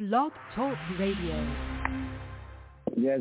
Blog Talk Radio. Yes.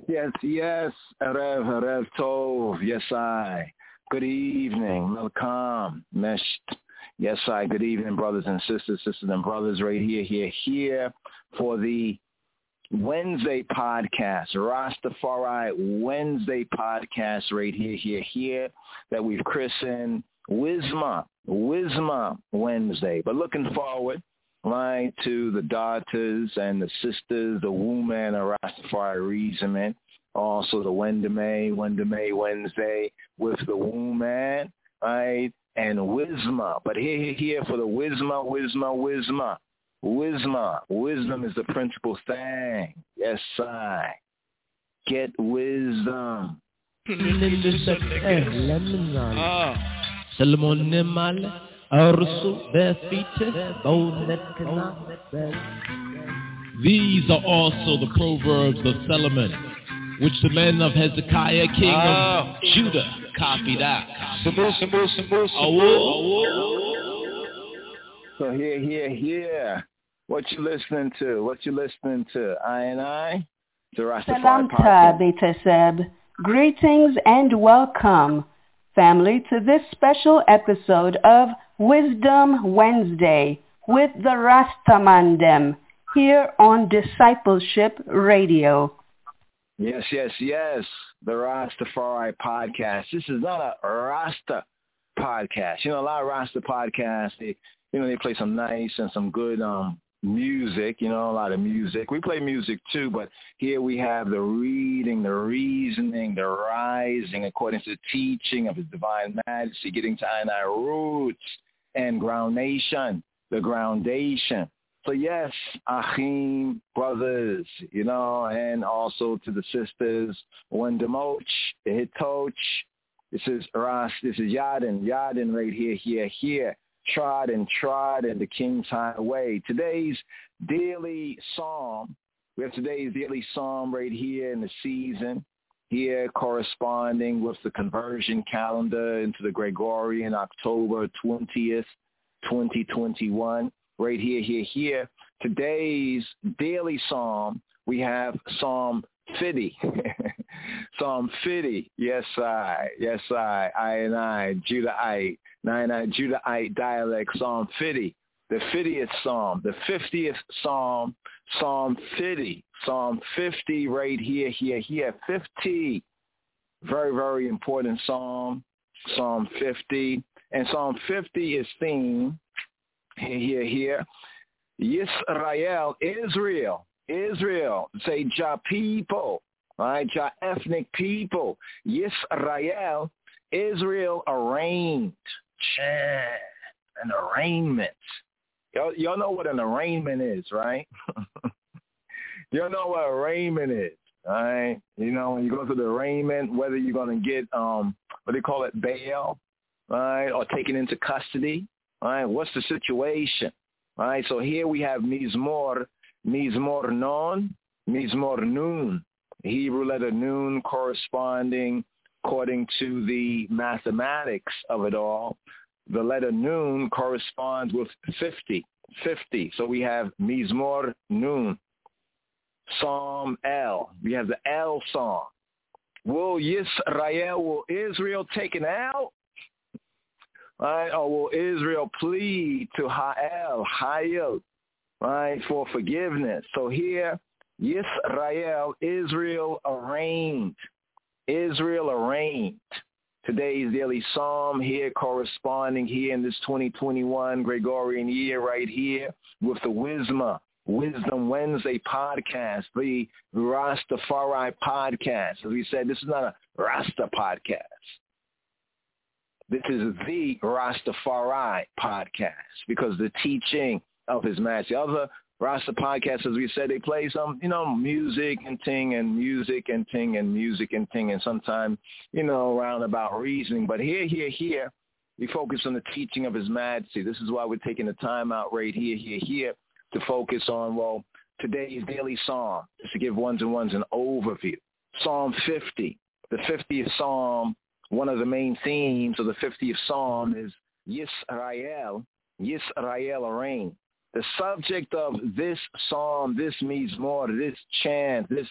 Erev Tov. Yes, I. Good evening. Welcome. Meshed. Yes, I. Good evening, brothers and sisters and brothers, right here for the Wednesday podcast, Rastafari Wednesday podcast, right here, that we've christened Wisma Wednesday. But looking forward, right, to the daughters and the sisters, the woman of Rastafari Regiment, also the Wendame Wednesday with the woman, right, and Wisma. But here for the Wisma. Wisdom is the principal thing. Yes, I. Get wisdom. These are also the proverbs of Solomon, which the men of Hezekiah, king of Judah, copied out. So here. What you listening to? I? The Rastafari Salam podcast. Beta Seb. Greetings and welcome, family, to this special episode of Wisdom Wednesday with the Rastamandem here on Discipleship Radio. Yes. The Rastafari podcast. This is not a Rasta podcast. You know, a lot of Rasta podcasts, they play some nice and some good music, a lot of music. We play music too, but here we have the reading, the reasoning, the rising according to the teaching of His Divine Majesty, getting to our roots and groundation, the groundation. So yes, Achim, brothers, and also to the sisters, Wendamoch, Hitoch. This is Yadin right here. Trod in the King's Highway. Today's daily psalm, we have today's daily psalm right here in the season, here corresponding with the conversion calendar into the Gregorian October 20th, 2021. Right here. Today's daily psalm, we have Psalm 50. Psalm 50. Yes, I, Judahite. Judahite dialect, Psalm 50, the 50th Psalm, the 50th Psalm, Psalm 50, Psalm 50 right here, 50, very, very important Psalm, Psalm 50, and Psalm 50 is themed, here, Yisrael, Israel, say Jah people, right, Jah ethnic people, Yisrael, Israel arraigned. An arraignment. Y'all know what an arraignment is, right? Y'all know what arraignment is, all right? When you go to the arraignment, whether you're going to get, what they call it, bail, right, or taken into custody, right? What's the situation, right? So here we have Mizmor Non, Mizmor Nun, Hebrew letter Nun corresponding according to the mathematics of it all. The letter Nun corresponds with 50. So we have Mizmor Nun. Psalm El. We have the El Psalm. Will Israel take an L? Right? Or will Israel plead to Hayel, right, for forgiveness? So here, Yisrael, Israel arraigned. Today's daily psalm here corresponding here in this 2021 Gregorian year right here with the Wisdom Wednesday podcast, the Rastafari podcast. As we said, this is not a Rasta podcast. This is the Rastafari podcast because the teaching of His Majesty. Other Rasta podcasts, as we said, they play some, music and ting and sometimes, roundabout reasoning. But here, we focus on the teaching of His Majesty. This is why we're taking the time out right here to focus on, today's daily psalm, is to give ones and ones an overview. Psalm 50, the 50th psalm, one of the main themes of the 50th psalm is Yisrael arraigned. The subject of this psalm, this mizmor, this chant, this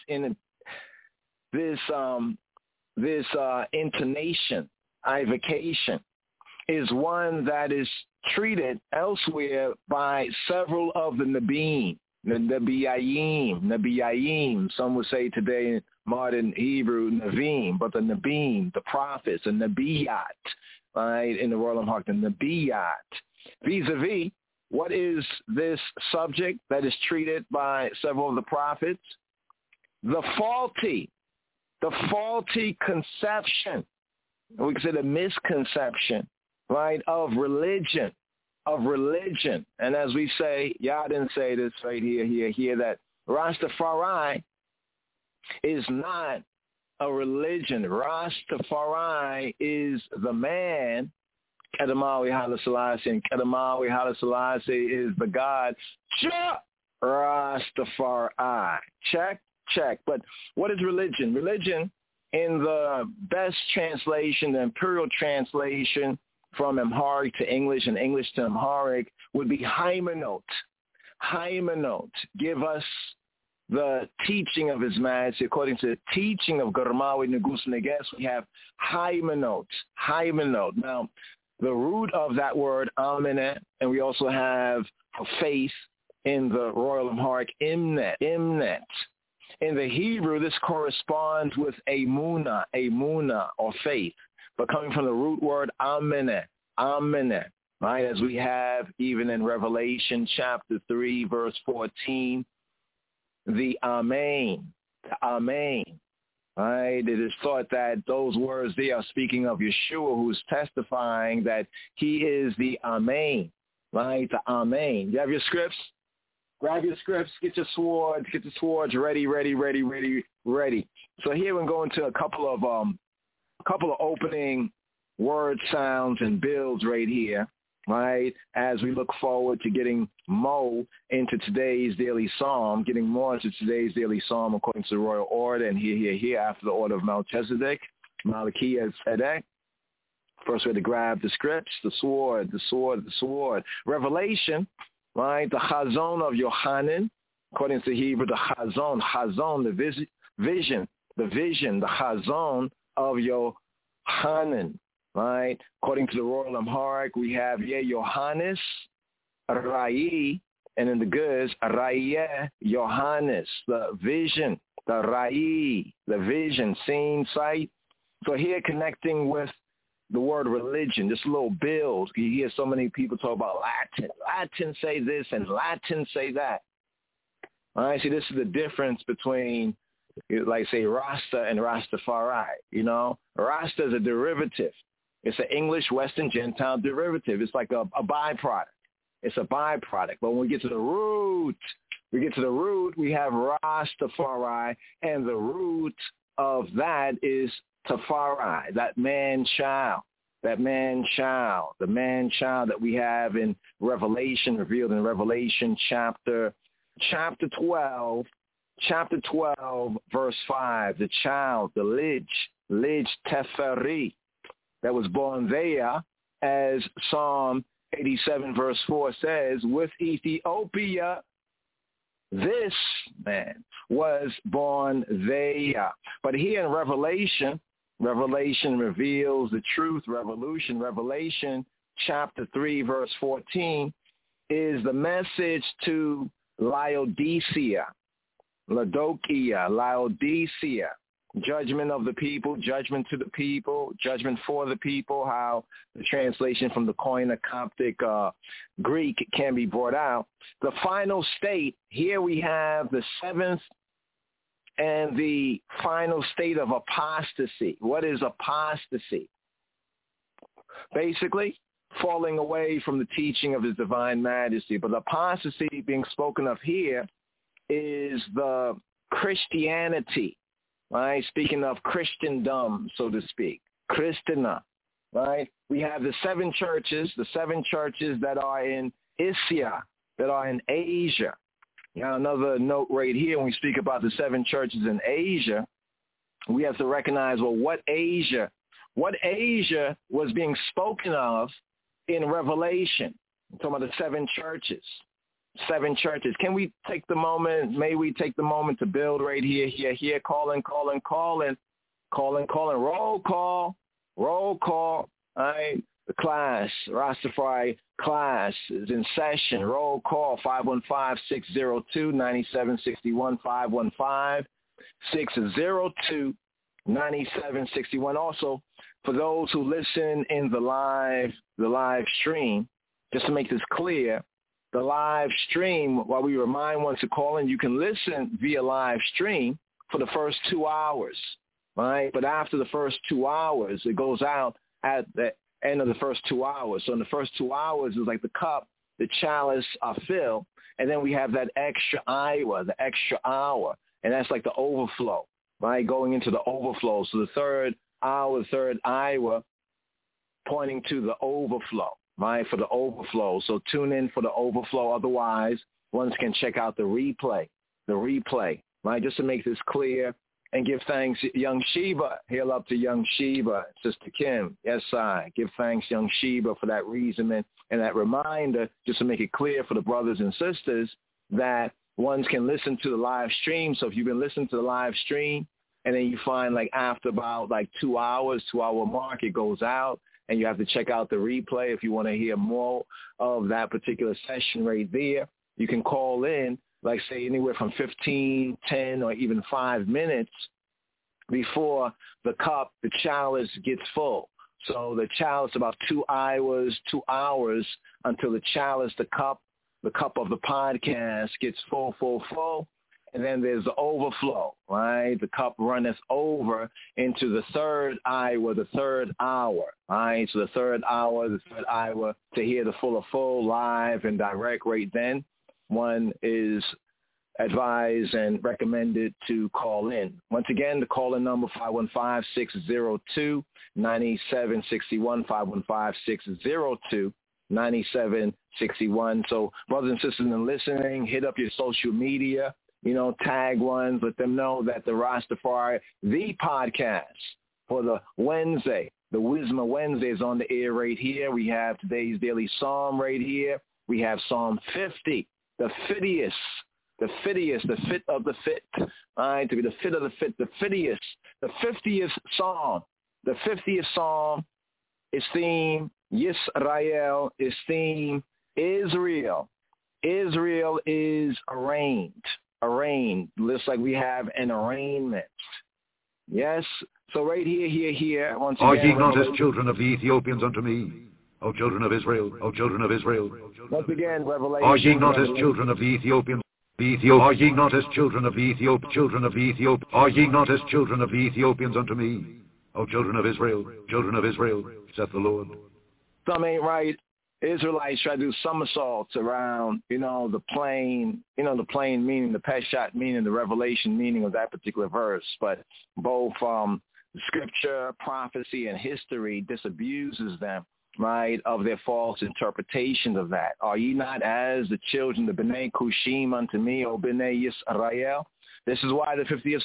intonation, evocation, is one that is treated elsewhere by several of the Nabiyim, the Nabiyayim. Some would say today in modern Hebrew, Navim, but the Nabiyim, the prophets, the Nabiyat, right, in the Royal Hark, the Nabiyat. Vis-a-vis, what is this subject that is treated by several of the prophets? The faulty conception, we could say the misconception, right, of religion. And as we say, y'all didn't say this right here, that Rastafari is not a religion. Rastafari is the man, Kedamawi Haile Selassie, and Kedamawi Haile Selassie is the God. Rastafari. Check. But what is religion? Religion, in the best translation, the imperial translation from Amharic to English and English to Amharic, would be Haimanot. Haimanot. Give us the teaching of His Majesty. According to the teaching of Garmawi Negus Neges, we have Haimanot. Haimanot. Now, the root of that word, Amenet, and we also have faith in the Royal Amharic, Imnet. In the Hebrew, this corresponds with Emunah, or faith, but coming from the root word Amenet, right, as we have even in Revelation chapter 3, verse 14, the Amen, right? It is thought that those words there are speaking of Yeshua, who is testifying that He is the Amen, right, the Amen. You have your scripts? Grab your scripts, get your swords ready. So here we're going to a couple of opening word sounds and builds right here, right, as we look forward to getting more into today's daily psalm, according to the royal order, and here, after the order of Melchizedek, Malachiah Tzedek. First we had to grab the scripts, the sword. Revelation, right, the Chazon of Yohanan, according to Hebrew, the Chazon, the vision, the Chazon of Yohanan, right? According to the Royal Amharic, we have Yohannes, Rai, and in the goods, Raya Yohannes, the vision, the Rai, the vision, seen, sight. So here connecting with the word religion, this little build. You hear so many people talk about Latin. Latin say this and Latin say that. All right, see, this is the difference between, like, say, Rasta and Rastafari. You know, Rasta is a derivative. It's an English Western Gentile derivative. It's like a byproduct. It's a byproduct. But when we get to the root, we have Rastafari, and the root of that is Tafari, the man child that we have in Revelation, revealed in Revelation chapter 12, verse 5, the child, the Lij Teferi, that was born there, as Psalm 87 verse 4 says, with Ethiopia, this man was born there. But here in Revelation reveals the truth. Revelation chapter 3, verse 14, is the message to Laodicea, judgment of the people, judgment to the people, judgment for the people, how the translation from the Koine Coptic Greek can be brought out. The final state, here we have the seventh and the final state of apostasy. What is apostasy? Basically, falling away from the teaching of His Divine Majesty. But apostasy being spoken of here is the Christianity, right? Speaking of Christendom, so to speak, Christina, right? We have the seven churches that are in Asia, that are in Asia. Now, another note right here, when we speak about the seven churches in Asia, we have to recognize, well, what Asia was being spoken of in Revelation. I'm talking about the seven churches. 7 churches. Can we take the moment? May we take the moment to build right here, here, calling. Roll call. All right. The class, Rastafari class is in session. Roll call, 515-602-9761, 515-602-9761. Also, for those who listen in the live stream, just to make this clear, the live stream, while we remind one to call in, you can listen via live stream for the first 2 hours, right? But after the first 2 hours, it goes out at the end of the first 2 hours. So in the first 2 hours, it's like the cup, the chalice are filled, and then we have that extra hour, and that's like the overflow, right? Going into the overflow. So the third hour, pointing to the overflow, right, for the overflow. So tune in for the overflow. Otherwise, ones can check out the replay, right, just to make this clear. And give thanks, Young Sheba. Hail up to Young Sheba, Sister Kim. Yes, I give thanks, Young Sheba, for that reason and that reminder, just to make it clear for the brothers and sisters that ones can listen to the live stream. So if you've been listening to the live stream and then you find like after about like 2 hours, 2 hour mark, it goes out and you have to check out the replay if you want to hear more of that particular session right there. You can call in, like say anywhere from 15, 10, or even 5 minutes before the cup, the chalice gets full. So the chalice about 2 hours until the chalice, the cup of the podcast gets full. And then there's the overflow, right? The cup runneth over into the third hour, right? So the third hour to hear the full live and direct right then. One is advised and recommended to call in. Once again, the call-in number, 515-602-9761, 515-602-9761. So brothers and sisters in listening, hit up your social media, tag ones, let them know that the Rastafari, the podcast for the Wednesday, the Wisma Wednesday is on the air right here. We have today's daily psalm right here. We have Psalm 50. The fit of the fit, right? To be the fit of the fit, the 50th psalm. The 50th psalm is theme Yisrael, is theme Israel. Israel is arraigned. Looks like we have an arraignment. Yes. So right here, once again. Are ye not as children of the Ethiopians unto me? O children of Israel, O children of Israel. Once again, Revelation. Are ye not as children of the Ethiopians? Are ye not as children of the children of the Ethiopians? Are ye not as children of the Ethiopians unto me? O children of Israel, saith the Lord. Some ain't right. Israelites try to do somersaults around, the plain meaning, the Peshat meaning, the revelation meaning of that particular verse. But both scripture, prophecy, and history disabuses them, right, of their false interpretations of that. Are ye not as the children of B'nai Kushim unto me, O B'nai Yisrael? This is why the 50th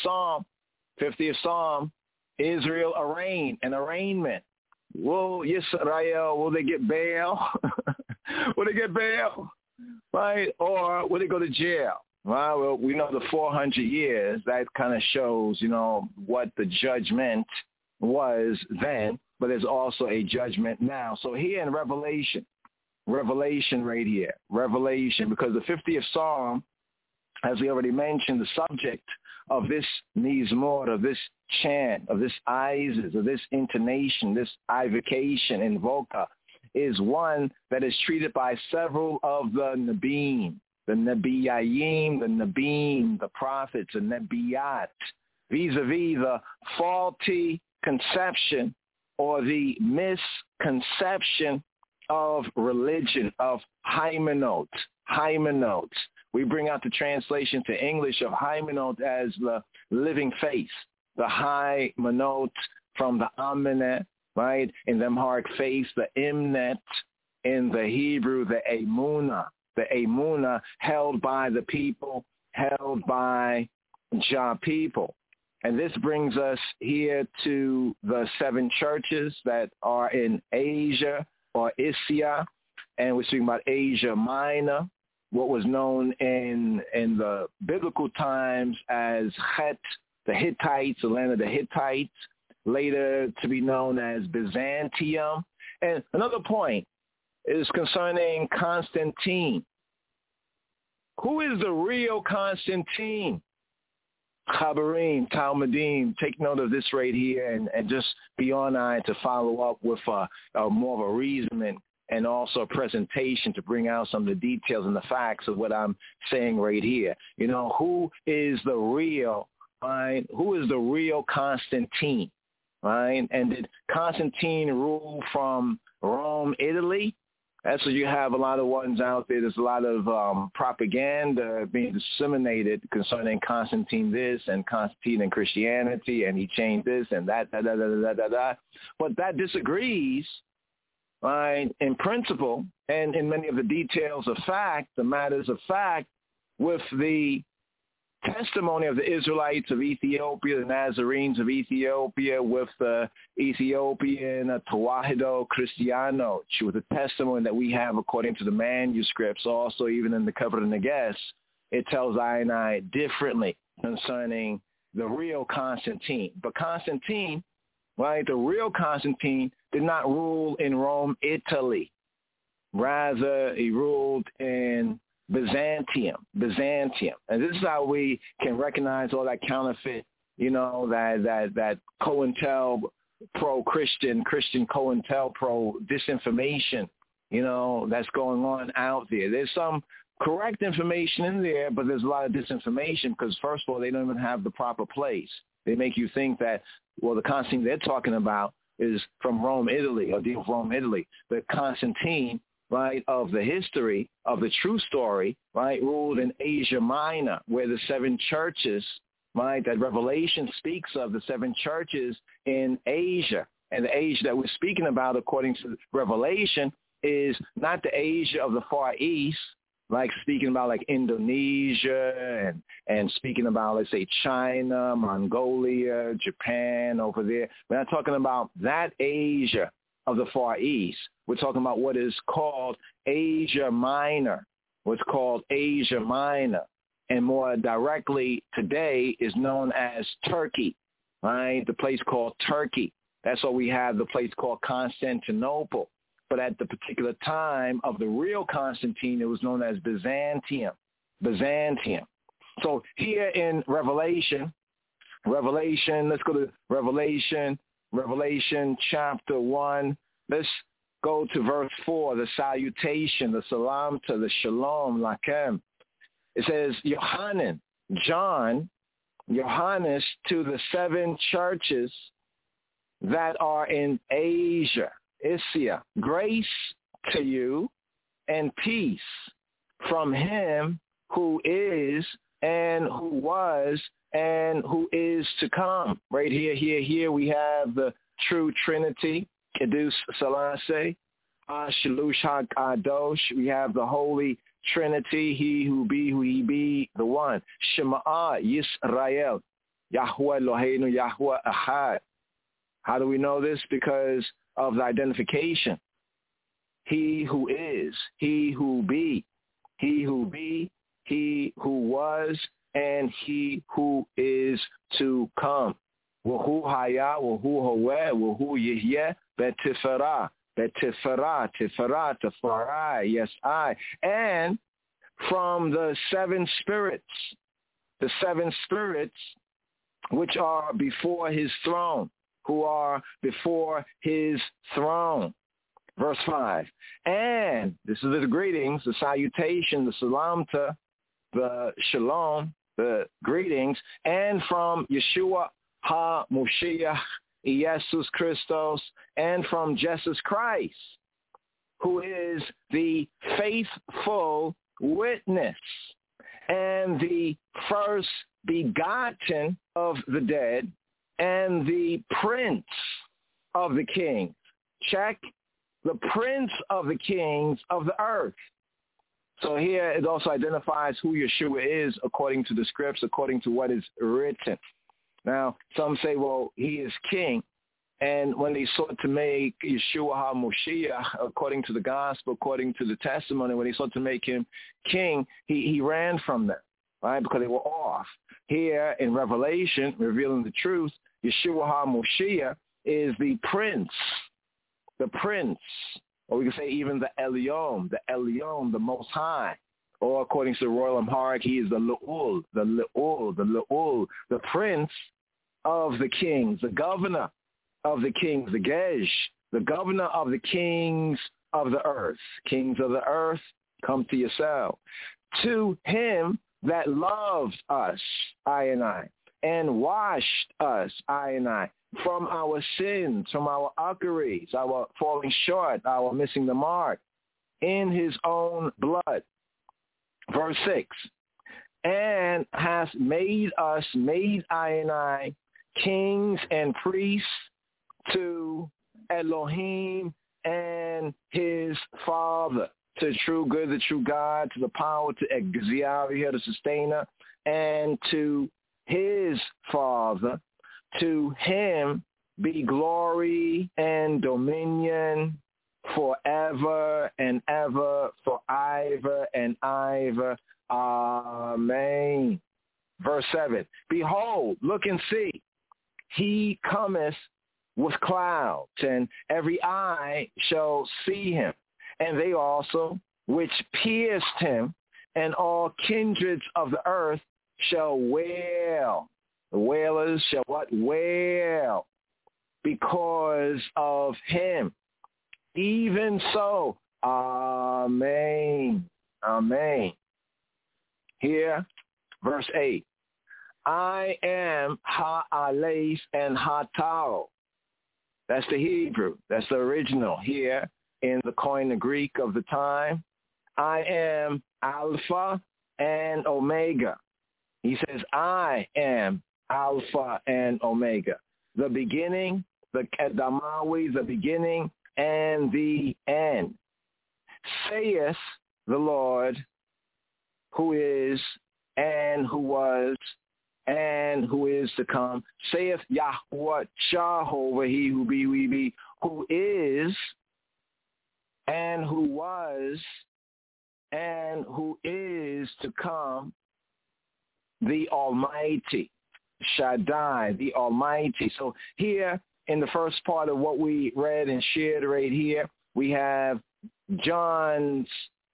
Psalm, Israel arraignment. Will Yisrael, will they get bail? Will they get bail? Right? Or will they go to jail? Well, we know the 400 years, that kind of shows, what the judgment was then. But there's also a judgment now. So here in Revelation right here, because the 50th Psalm, as we already mentioned, the subject of this Mizmor, of this chant, of this Isis, of this intonation, this invocation, invoca, is one that is treated by several of the Nabim, the Nabiyayim, the Nabim, the prophets, the Nabiyat, vis-a-vis the faulty conception or the misconception of religion, of Hymenot. We bring out the translation to English of Hymenot as the living face, the Hymenot from the Amenet, right? In the Amharic face, the Imnet. In the Hebrew, the Emunah held by the people, held by Jah people. And this brings us here to the 7 churches that are in Asia or Asia, and we're speaking about Asia Minor, what was known in the biblical times as Het, the Hittites, the land of the Hittites, later to be known as Byzantium. And another point is concerning Constantine. Who is the real Constantine? Chabarim, Talmudim, take note of this right here and just be on eye to follow up with more of a reasoning and also a presentation to bring out some of the details and the facts of what I'm saying right here. You know, who is the real, right? Who is the real Constantine, right? And did Constantine rule from Rome, Italy? That's what you have a lot of ones out there. There's a lot of propaganda being disseminated concerning Constantine this and Constantine and Christianity, and he changed this and that, But that disagrees, right, in principle and in many of the details of fact, the matters of fact, with the testimony of the Israelites of Ethiopia, the Nazarenes of Ethiopia, with the Ethiopian Tawahido Cristiano, with the testimony that we have according to the manuscripts, also even in the Cover and the Guest, it tells I and I differently concerning the real Constantine. But Constantine, right, the real Constantine did not rule in Rome, Italy. Rather, he ruled in Byzantium. And this is how we can recognize all that counterfeit, you know, that COINTELPRO Christian COINTELPRO disinformation, you know, that's going on out there. There's some correct information in there, but there's a lot of disinformation because, first of all, they don't even have the proper place. They make you think that, well, the Constantine they're talking about is from Rome, Italy, or deal with Rome, Italy. The Constantine, right, of the history, of the true story, right, ruled in Asia Minor, where the seven churches, right, that Revelation speaks of, the seven churches in Asia. And the Asia that we're speaking about, according to Revelation, is not the Asia of the Far East, like speaking about like Indonesia and speaking about, let's say, China, Mongolia, Japan over there. We're not talking about that Asia of the Far East. We're talking about what is called Asia Minor, what's called Asia Minor, and more directly today is known as Turkey, right? The place called Turkey. That's why we have the place called Constantinople. But at the particular time of the real Constantine, it was known as Byzantium. So here in Revelation, let's go to Revelation chapter 1. Let's go to verse 4, the salutation, the salam to the shalom, lakem. It says, Johannes to the seven churches that are in Asia, Isia, grace to you and peace from him who is and who was and who is to come. Right here we have the true Trinity, Kedus Selassie, Shalush HaKadosh. We have the Holy Trinity, he who be, who he be, the one. Shema'a Yisrael, Yahweh Eloheinu, Yahweh Ahad. How do we know this? Because of the identification. He who is, he who be, he who was, and he who is to come. Wahu haya, wahu howe, wahu yihye, betifara, tefarai, yes I. And from the seven spirits which are before his throne, who are before his throne. Verse 5. And this is the greetings, the salutation, the salamta, the shalom, the greetings, and from Yeshua HaMoshiach, Jesus Christos, and from Jesus Christ, who is the faithful witness and the first begotten of the dead, and the prince of the kings. Check. The prince of the kings of the earth. So here it also identifies who Yeshua is according to the scripts, according to what is written. Now, some say, well, he is king. And when they sought to make Yeshua HaMoshiach, according to the gospel, according to the testimony, when they sought to make him king, he ran from them, right, because they were off. Here in Revelation, revealing the truth, Yeshua HaMoshiach is the prince, or we can say even the Elyon, the Most High. Or according to the Royal Amharic, he is the Le'ul, the prince of the kings, the governor of the kings, the Gesh, the governor of the kings of the earth. Kings of the earth, come to yourself. To him that loved us, I, and washed us, I, from our sins, from our uckeries, our falling short, our missing the mark, in his own blood. Verse 6, and has made us, I, kings and priests to Elohim and his Father, to the true good, the true God, to the power, to Exia, the sustainer, and to his Father. To him be glory and dominion forever and ever, for ever and ever. Amen. Verse 7, behold, look and see, he cometh with clouds, and every eye shall see him, and they also which pierced him, and all kindreds of the earth shall wail. The wailers shall what? Wail, because of him. Even so, amen, amen. Here, verse 8, I am Ha-Aleph and Ha-Tau. That's the Hebrew. That's the original here in the Koine Greek of the time. I am Alpha and Omega. He says, I am Alpha and Omega. The beginning, the Kedamawi, the beginning and the end. Saith the Lord, who is and who was and who is to come. Saith Yahweh Jehovah, he who be, we be, who is and who was and who is to come, the Almighty, Shaddai, the Almighty. So here in the first part of what we read and shared right here, we have John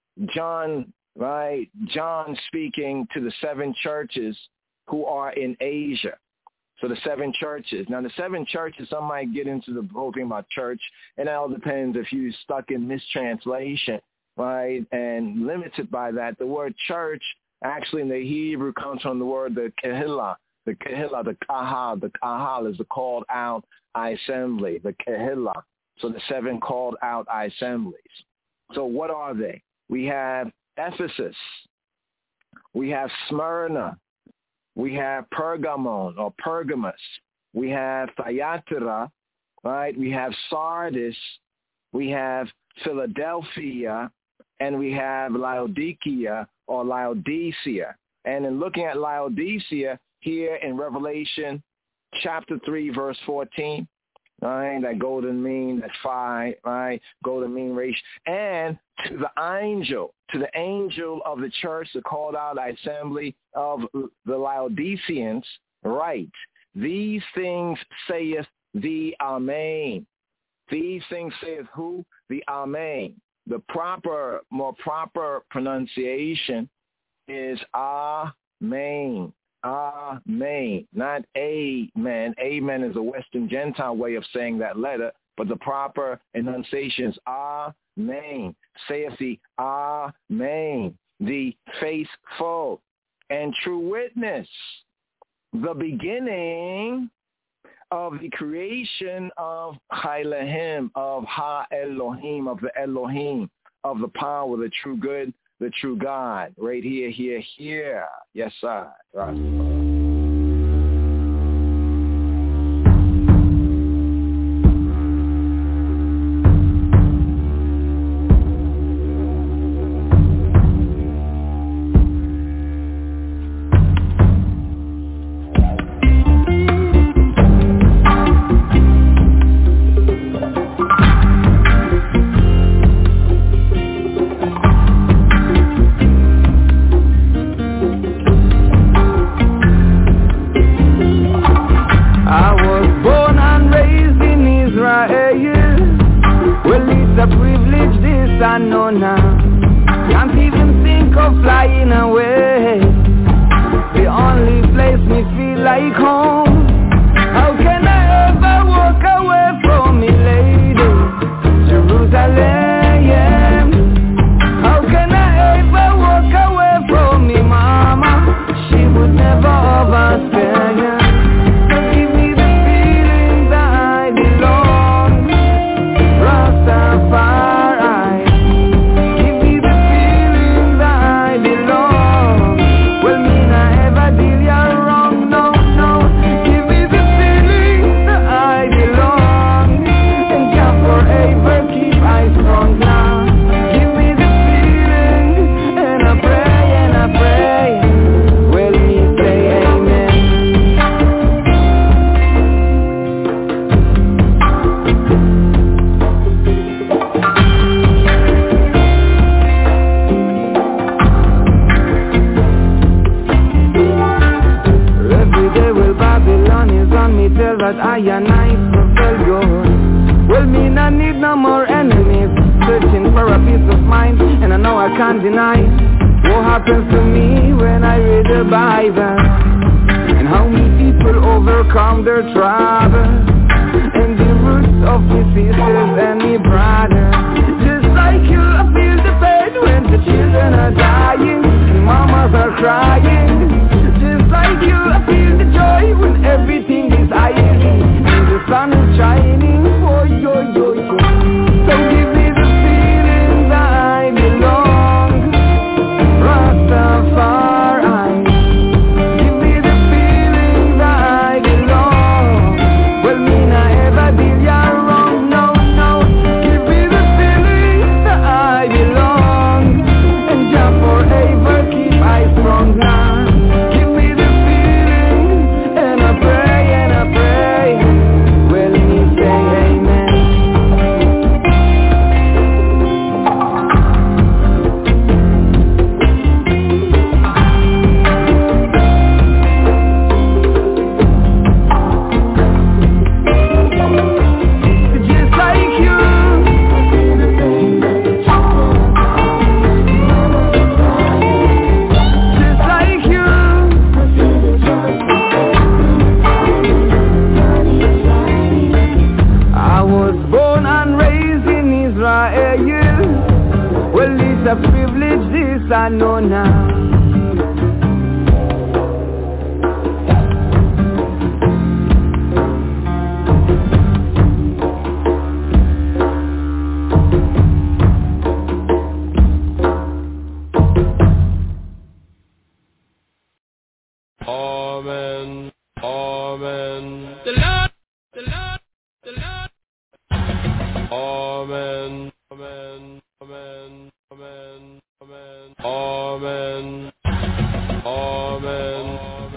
speaking to the 7 churches who are in Asia. So the 7 churches. Now the 7 churches, some might get into the whole thing about church, and it all depends if you're stuck in mistranslation, right, and limited by that. The word church actually in the Hebrew comes from the word the kahila, the kahal. The kahal is the called out assembly, the kahila. So the 7 called out assemblies. So what are they? We have Ephesus. We have Smyrna. We have Pergamon or Pergamus. We have Thyatira, right? We have Sardis. We have Philadelphia. And we have Laodicea or Laodicea. And in looking at Laodicea here in Revelation chapter 3, verse 14, right, that golden mean, that's 5, right, golden mean ratio. And to the angel of the church, the called out assembly of the Laodiceans, right, these things saith the Amen. These things saith who? The Amen. The more proper pronunciation is Amen. Amen, not Amen. Amen is a Western Gentile way of saying that letter, but the proper enunciation is Amen. Saith the Amen, the faithful and true witness, the beginning of the creation of Ha-Elohim, of Ha-Elohim, of the Elohim, of the power, the true good, the true God. Right here. Yes, sir. Right. that I and I fulfill yours. Well, me not need no more enemies, searching for a peace of mind, and I know I can't deny what happens to me when I read the Bible, and how many people overcome their troubles, and the roots of me sisters and me brothers. Just like you, I feel the pain when the children are dying and mamas are crying. Just like you, I feel the joy when everything is hiding and the sun is shining. Oh, yo, yo, yo. So give me the feeling that I belong, Rastafari. Give me the feeling that I belong. Well, me not ever did ya wrong, no, no. Give me the feeling that I belong, and Jah forever keep I strong now. A privilege this I know now. Amen. Amen. The Lord. The Lord. The Lord. Amen. Amen. Amen. Amen. Amen. Amen. Amen.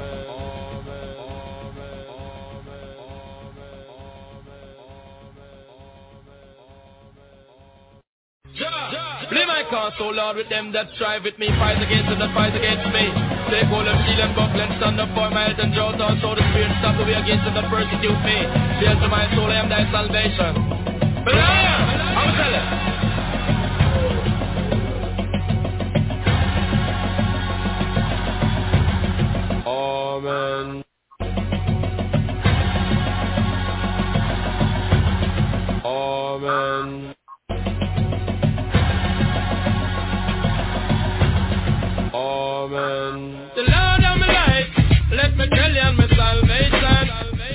Blame my cause, so Lord, with them that strive with me, fight against them that fight against me. Take all them shield and buckle and stand up for my health and drought, also the spirit stop the way against them that persecute me. Fear to my soul, I am thy salvation. But I am, I'm telling. Amen. Amen. Amen. The Lord of my life, let me tell you my salvation.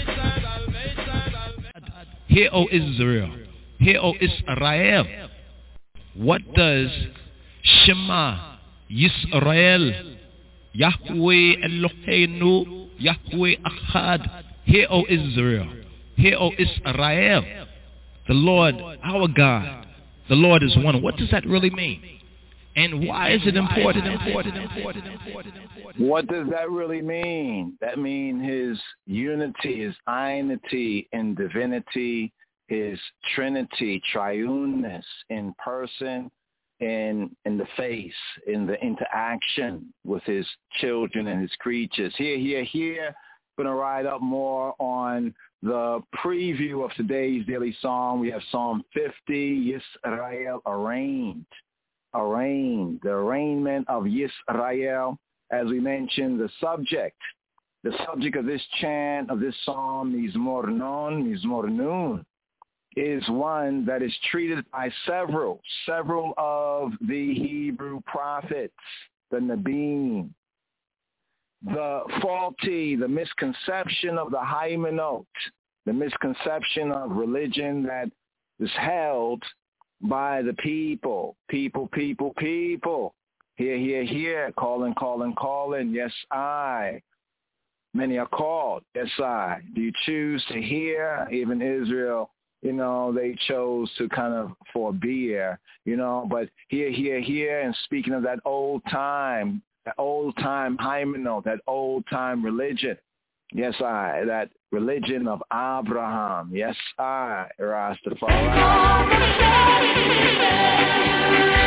Hear, O Israel. Hear, O Israel. What does Shema Yisrael, Yahweh Eloheinu, Yahweh Echad? Hear, O Israel. Hear, O Israel. The Lord, our God, the Lord is one. What does that really mean? And why is it important? What does that really mean? That means his unity, his einity in divinity, his trinity, triuneness in person, in the face, in the interaction with his children and his creatures. Here. Going to ride up more on the preview of today's daily psalm. We have Psalm 50, Yisrael arraigned, the arraignment of Yisrael. As we mentioned, the subject of this chant, of this psalm, Mizmor, is one that is treated by several of the Hebrew prophets, the Nabim. the misconception of the Haymanot, the misconception of religion that is held by the people. Hear, calling. Yes, I. Many are called. Yes, I. Do you choose to hear? Even Israel, they chose to kind of forbear, but hear, and speaking of that old time Haymanot, that old time religion. Yes, I. That religion of Abraham. Yes, I. Rastafari.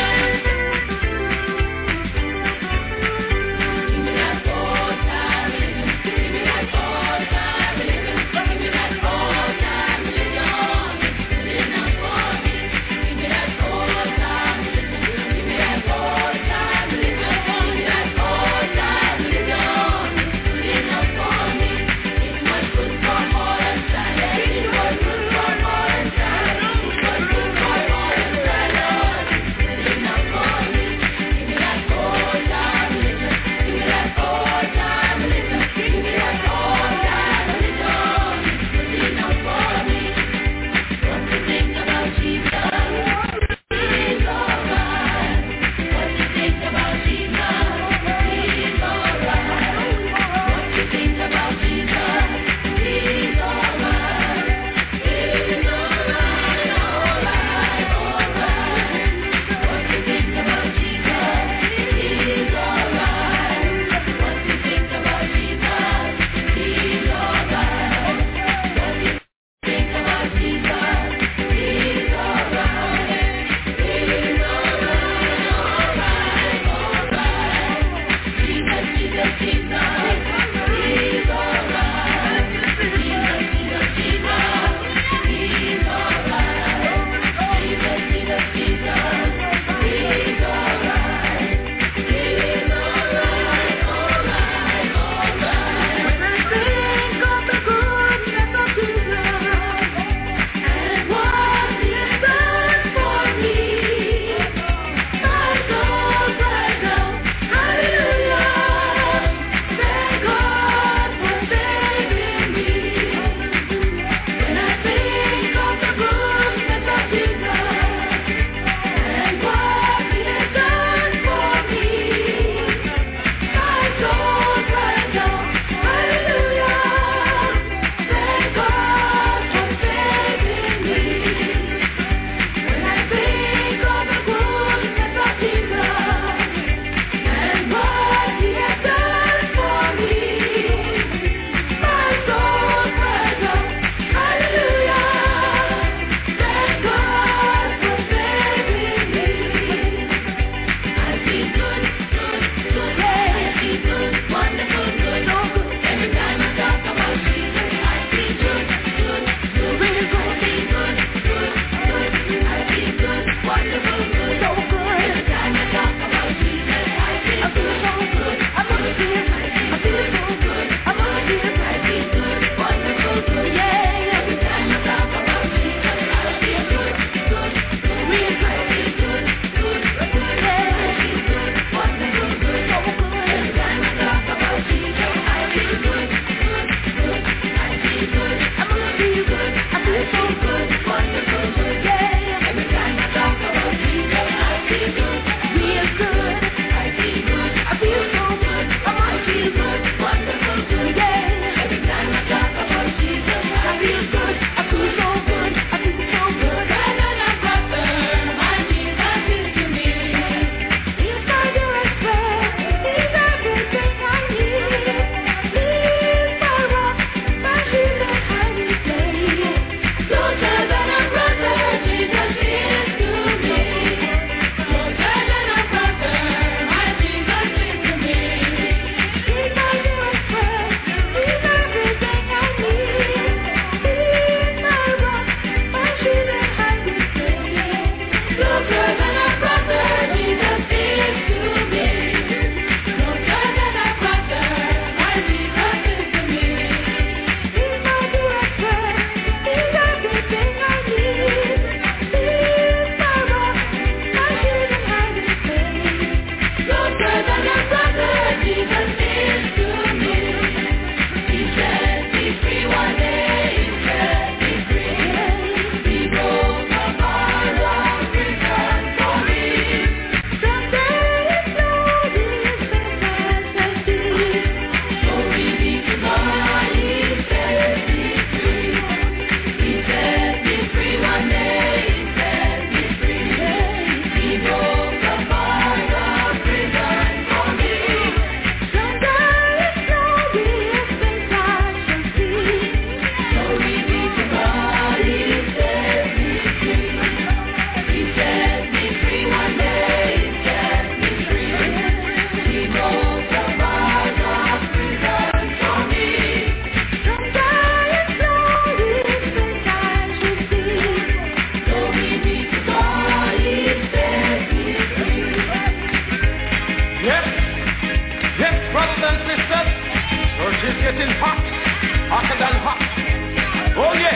getting hot, hotter than hot. Oh yeah.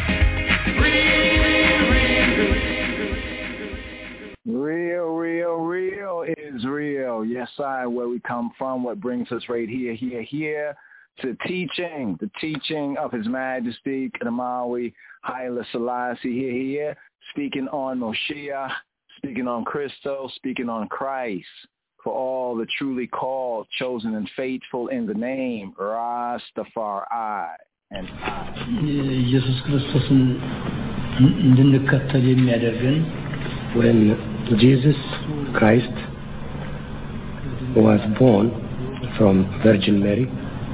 Real is real. Yes, where we come from, what brings us right here to teaching, the teaching of His Majesty, Kadamawi Haile Selassie here, speaking on Moshiach, speaking on Christo, speaking on Christ, for all the truly called, chosen, and faithful in the name Rastafari and I. Jesus Christus'un እንድንከተል የሚያደርገን when Jesus Christ was born from Virgin Mary,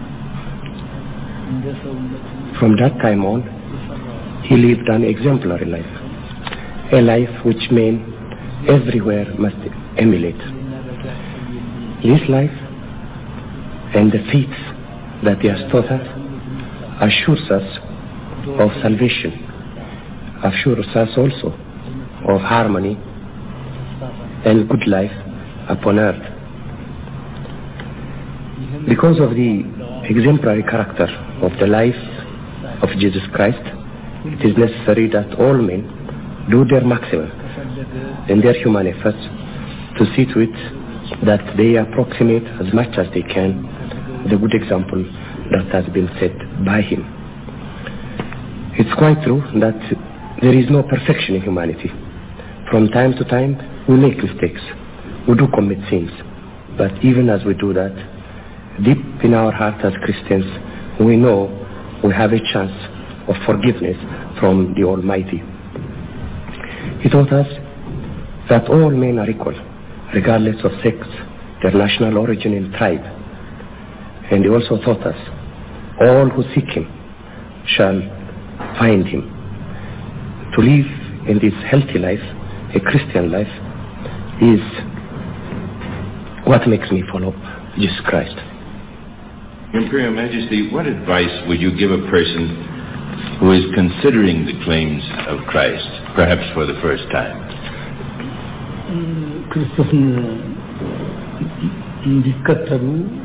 from that time on, he lived an exemplary life, a life which men everywhere must emulate. This life and the faith that he has taught us assures us of salvation, assures us also of harmony and good life upon earth. Because of the exemplary character of the life of Jesus Christ, it is necessary that all men do their maximum in their human efforts to see to it that they approximate as much as they can the good example that has been set by him. It's quite true that there is no perfection in humanity. From time to time, we make mistakes. We do commit sins. But even as we do that, deep in our heart as Christians, we know we have a chance of forgiveness from the Almighty. He taught us that all men are equal, regardless of sex, their national origin and tribe. And he also taught us, all who seek him shall find him. To live in this healthy life, a Christian life, is what makes me follow Jesus Christ. Imperial Majesty, what advice would you give a person who is considering the claims of Christ, perhaps for the first time? ክርስቶስን እንዲከተሉ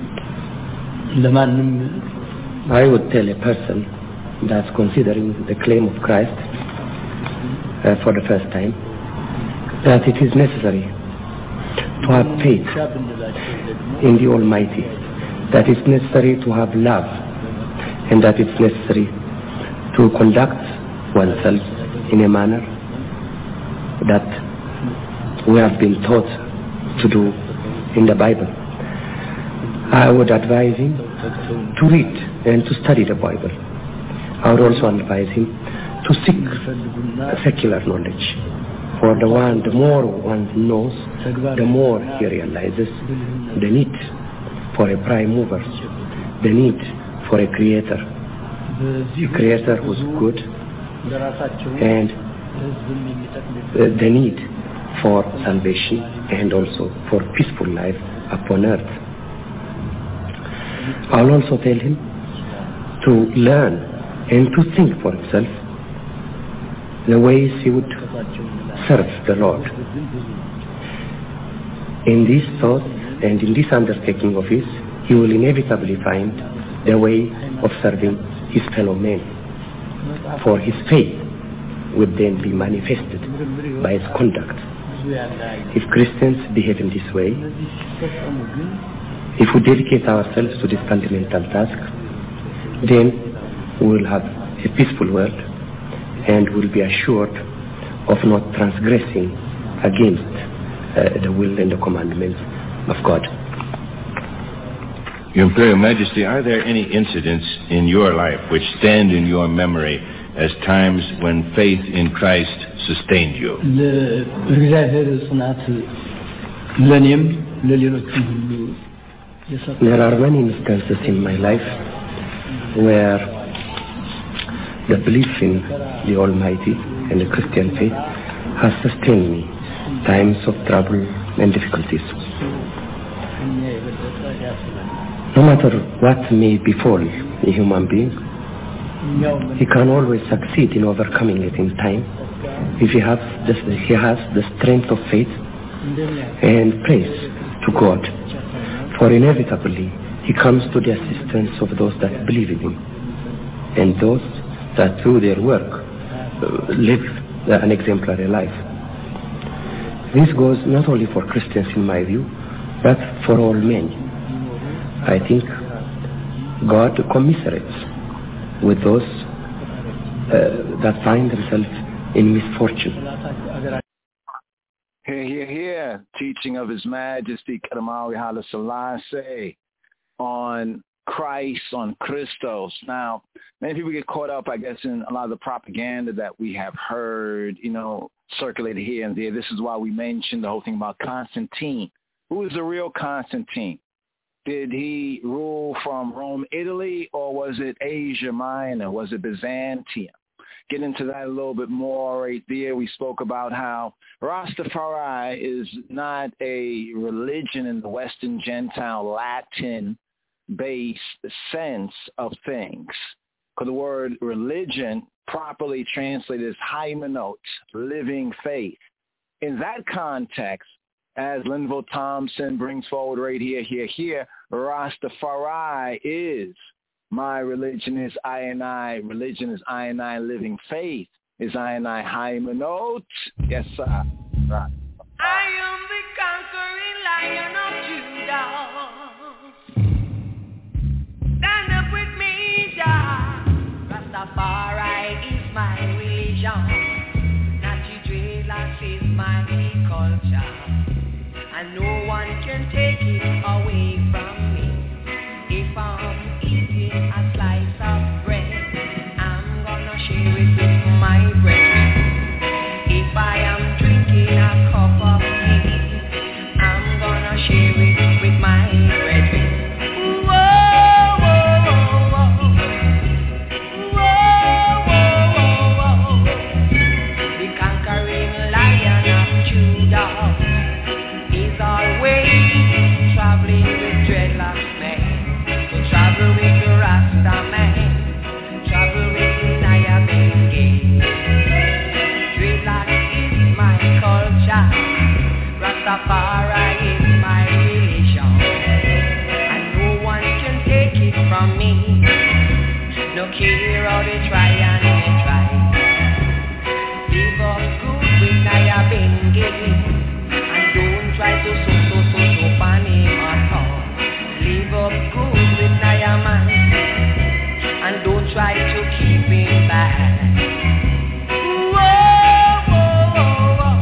ለማንም I would tell a person that's considering the claim of Christ for the first time that it is necessary to have faith in the Almighty, that it's necessary to have love, and that it's necessary to conduct oneself in a manner that we have been taught to do in the Bible. I would advise him to read and to study the Bible. I would also advise him to seek secular knowledge. For the more one knows, the more he realizes the need for a prime mover, the need for a creator who's good, and the need for salvation and also for peaceful life upon earth. I'll also tell him to learn and to think for himself the ways he would serve the Lord. In this thought and in this undertaking of his, he will inevitably find the way of serving his fellow men. For his faith would then be manifested by his conduct. If Christians behave in this way, if we dedicate ourselves to this fundamental task, then we will have a peaceful world and will be assured of not transgressing against the will and the commandments of God. Your Imperial Majesty, are there any incidents in your life which stand in your memory as times when faith in Christ sustained you? There are many instances in my life where the belief in the Almighty and the Christian faith has sustained me times of trouble and difficulties. No matter what may befall a human being, he can always succeed in overcoming it in time if he has the strength of faith and praise to God. For inevitably He comes to the assistance of those that believe in him and those that through their work live an exemplary life. This goes not only for Christians in my view, but for all men. I think God commiserates with those that find themselves in misfortune. Here, teaching of His Majesty Kadamawi Haile Selassie on Christ, on Christos. Now, many people get caught up, I guess, in a lot of the propaganda that we have heard, circulated here and there. This is why we mentioned the whole thing about Constantine. Who is the real Constantine? Did he rule from Rome, Italy, or was it Asia Minor? Was it Byzantium? Get into that a little bit more right there. We spoke about how Rastafari is not a religion in the Western Gentile Latin-based sense of things. Because the word religion properly translated is Hymenot, living faith. In that context, as Linville Thompson brings forward right here, Rastafari is my religion is I and I. Religion is I and I. Living faith is I and I. Hymenot. Yes, sir. Right. I am the conquering Lion of Judah. Stand up with me, Jah. Rastafari is my religion. Natty dreadlocks is my culture. And no one can take it away from me. If I'm eating a slice of bread, I'm gonna share it with my brethren. If I am drinking a cup of tea, I'm gonna share it with my brethren. Whoa, whoa, whoa, whoa, whoa, whoa, whoa. The conquering Lion of Judah is always traveling with dreadlocks men. So travel with the Rasta man, travel with the Naya Bengue. Dreadlocks is my culture, Rastafari is my religion, and no one can take it from me. No care how they try and they try. Live up good with Naya Bengue, and don't try to so pan him at all. Live up good with Naya man, and don't try to keep him back. Whoa, whoa, whoa,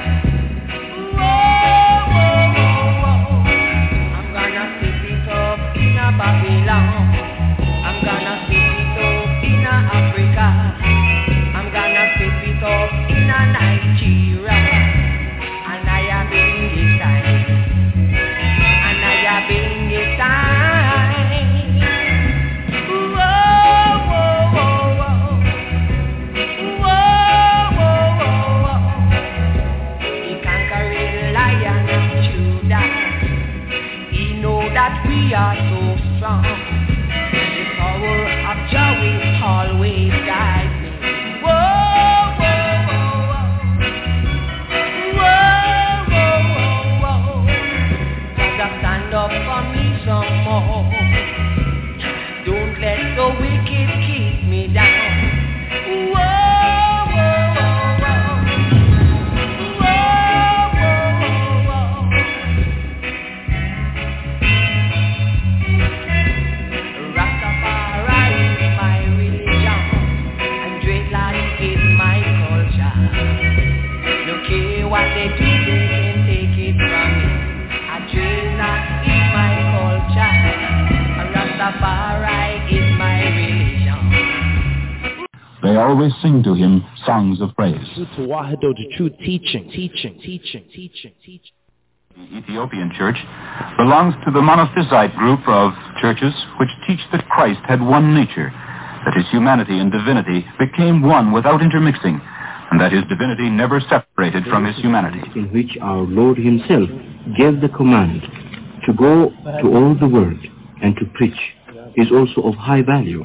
whoa, whoa, whoa. I'm gonna sip it up in a Babylon. I'm gonna sip it up in a Africa. I'm gonna sip it up in a Nigeria. And I have been this time. And I have been this time. Whoa, whoa, whoa, whoa. Whoa, whoa, whoa, whoa. The conquering Lion of Judah. He know that we are so strong. The power of Jah will always guide me. Whoa, whoa, whoa, whoa. Whoa, whoa, whoa, whoa. Just stand up for me some more. Don't let the wicked keep me down. Whoa, whoa, whoa, whoa. Whoa, whoa, whoa. Rastafari is my religion, and dreadlocks is my culture. No care what they do, they can take it from me. A dreadlock is my culture, a Rastafari is my religion. They always sing to him songs of praise. To Wahido, the true teaching. The Ethiopian Church belongs to the monophysite group of churches which teach that Christ had one nature, that his humanity and divinity became one without intermixing, and that his divinity never separated from his humanity. In which our Lord himself gave the command to go to all the world and to preach is also of high value.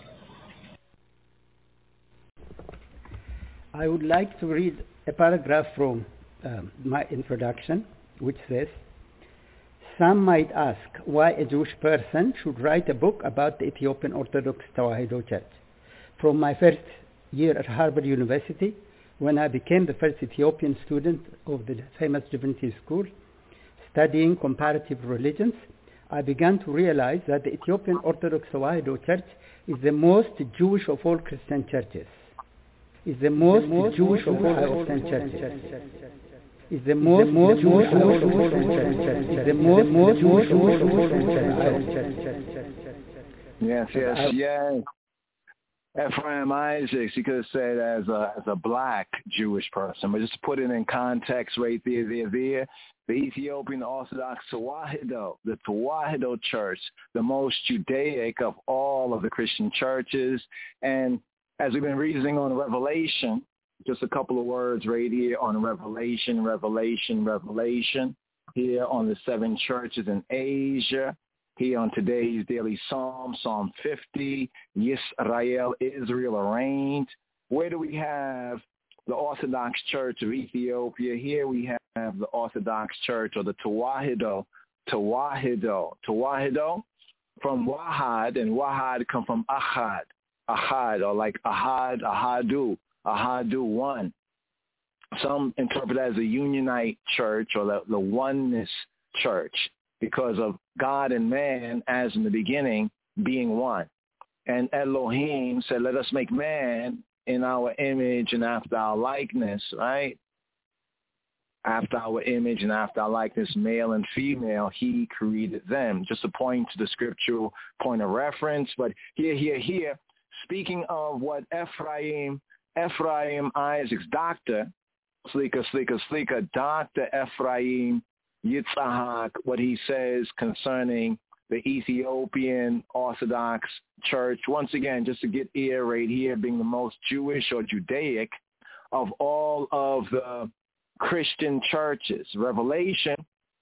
I would like to read a paragraph from my introduction, which says, Some might ask why a Jewish person should write a book about the Ethiopian Orthodox Tewahedo Church. From my first year at Harvard University, when I became the first Ethiopian student of the famous Divinity School, studying comparative religions, I began to realize that the Ethiopian Orthodox Tewahedo Church is the most Jewish of all Christian churches. Is the most Jewish of all Christian churches. Is the most Jewish of all Christian churches. Is the most Jewish of all Christian churches. Yes. Ephraim Isaacs, you could have said as a black Jewish person, but just to put it in context right there, the Ethiopian Orthodox Tewahedo, the Tewahedo Church, the most Judaic of all of the Christian churches. And as we've been reasoning on Revelation, just a couple of words right here on Revelation, here on the 7 churches in Asia. Here on today's daily Psalm, Psalm 50, Yisrael, Israel arraigned. Where do we have the Orthodox Church of Ethiopia? Here we have the Orthodox Church, or the Tewahedo from Wahad, and Wahad come from Ahad, or like Ahadu, one. Some interpret it as a Unionite church, or the oneness church, because of God and man, as in the beginning, being one. And Elohim said, let us make man in our image and after our likeness, right? After our image and after our likeness, male and female, he created them. Just to point to the scriptural point of reference. But here, speaking of what Ephraim Isaacs, Dr. Dr. Ephraim Yitzhak, what he says concerning the Ethiopian Orthodox Church. Once again, just to get ear right here, being the most Jewish or Judaic of all of the Christian churches. Revelation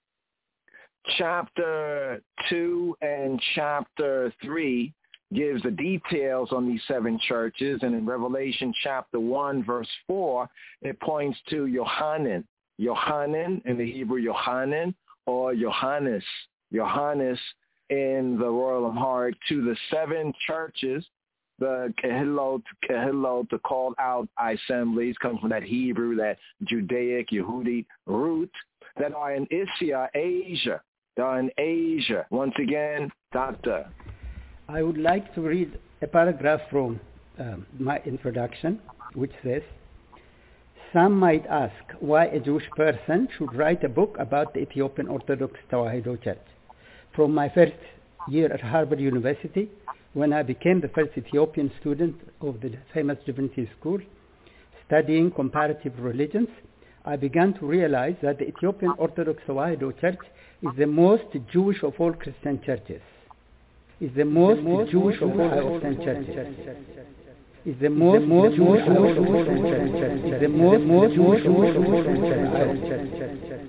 chapter 2 and chapter 3 gives the details on these 7 churches. And in Revelation chapter 1, verse 4, it points to Yohanan, in the Hebrew Yohanan, or Johannes in the Royal Amharic, to the 7 churches, the Kehilot, the called out assemblies, comes from that Hebrew, that Judaic, Yehudi root, that are in Asia. Once again, Doctor. I would like to read a paragraph from my introduction, which says, some might ask why a Jewish person should write a book about the Ethiopian Orthodox Tewahedo Church. From my first year at Harvard University, when I became the first Ethiopian student of the famous Divinity School, studying comparative religions, I began to realize that the Ethiopian Orthodox Tewahedo Church is the most Jewish of all Christian churches. Is the most Jewish of all Christian churches. Is the most Jewish of all Christian churches. Is the most Jewish of all Christian churches.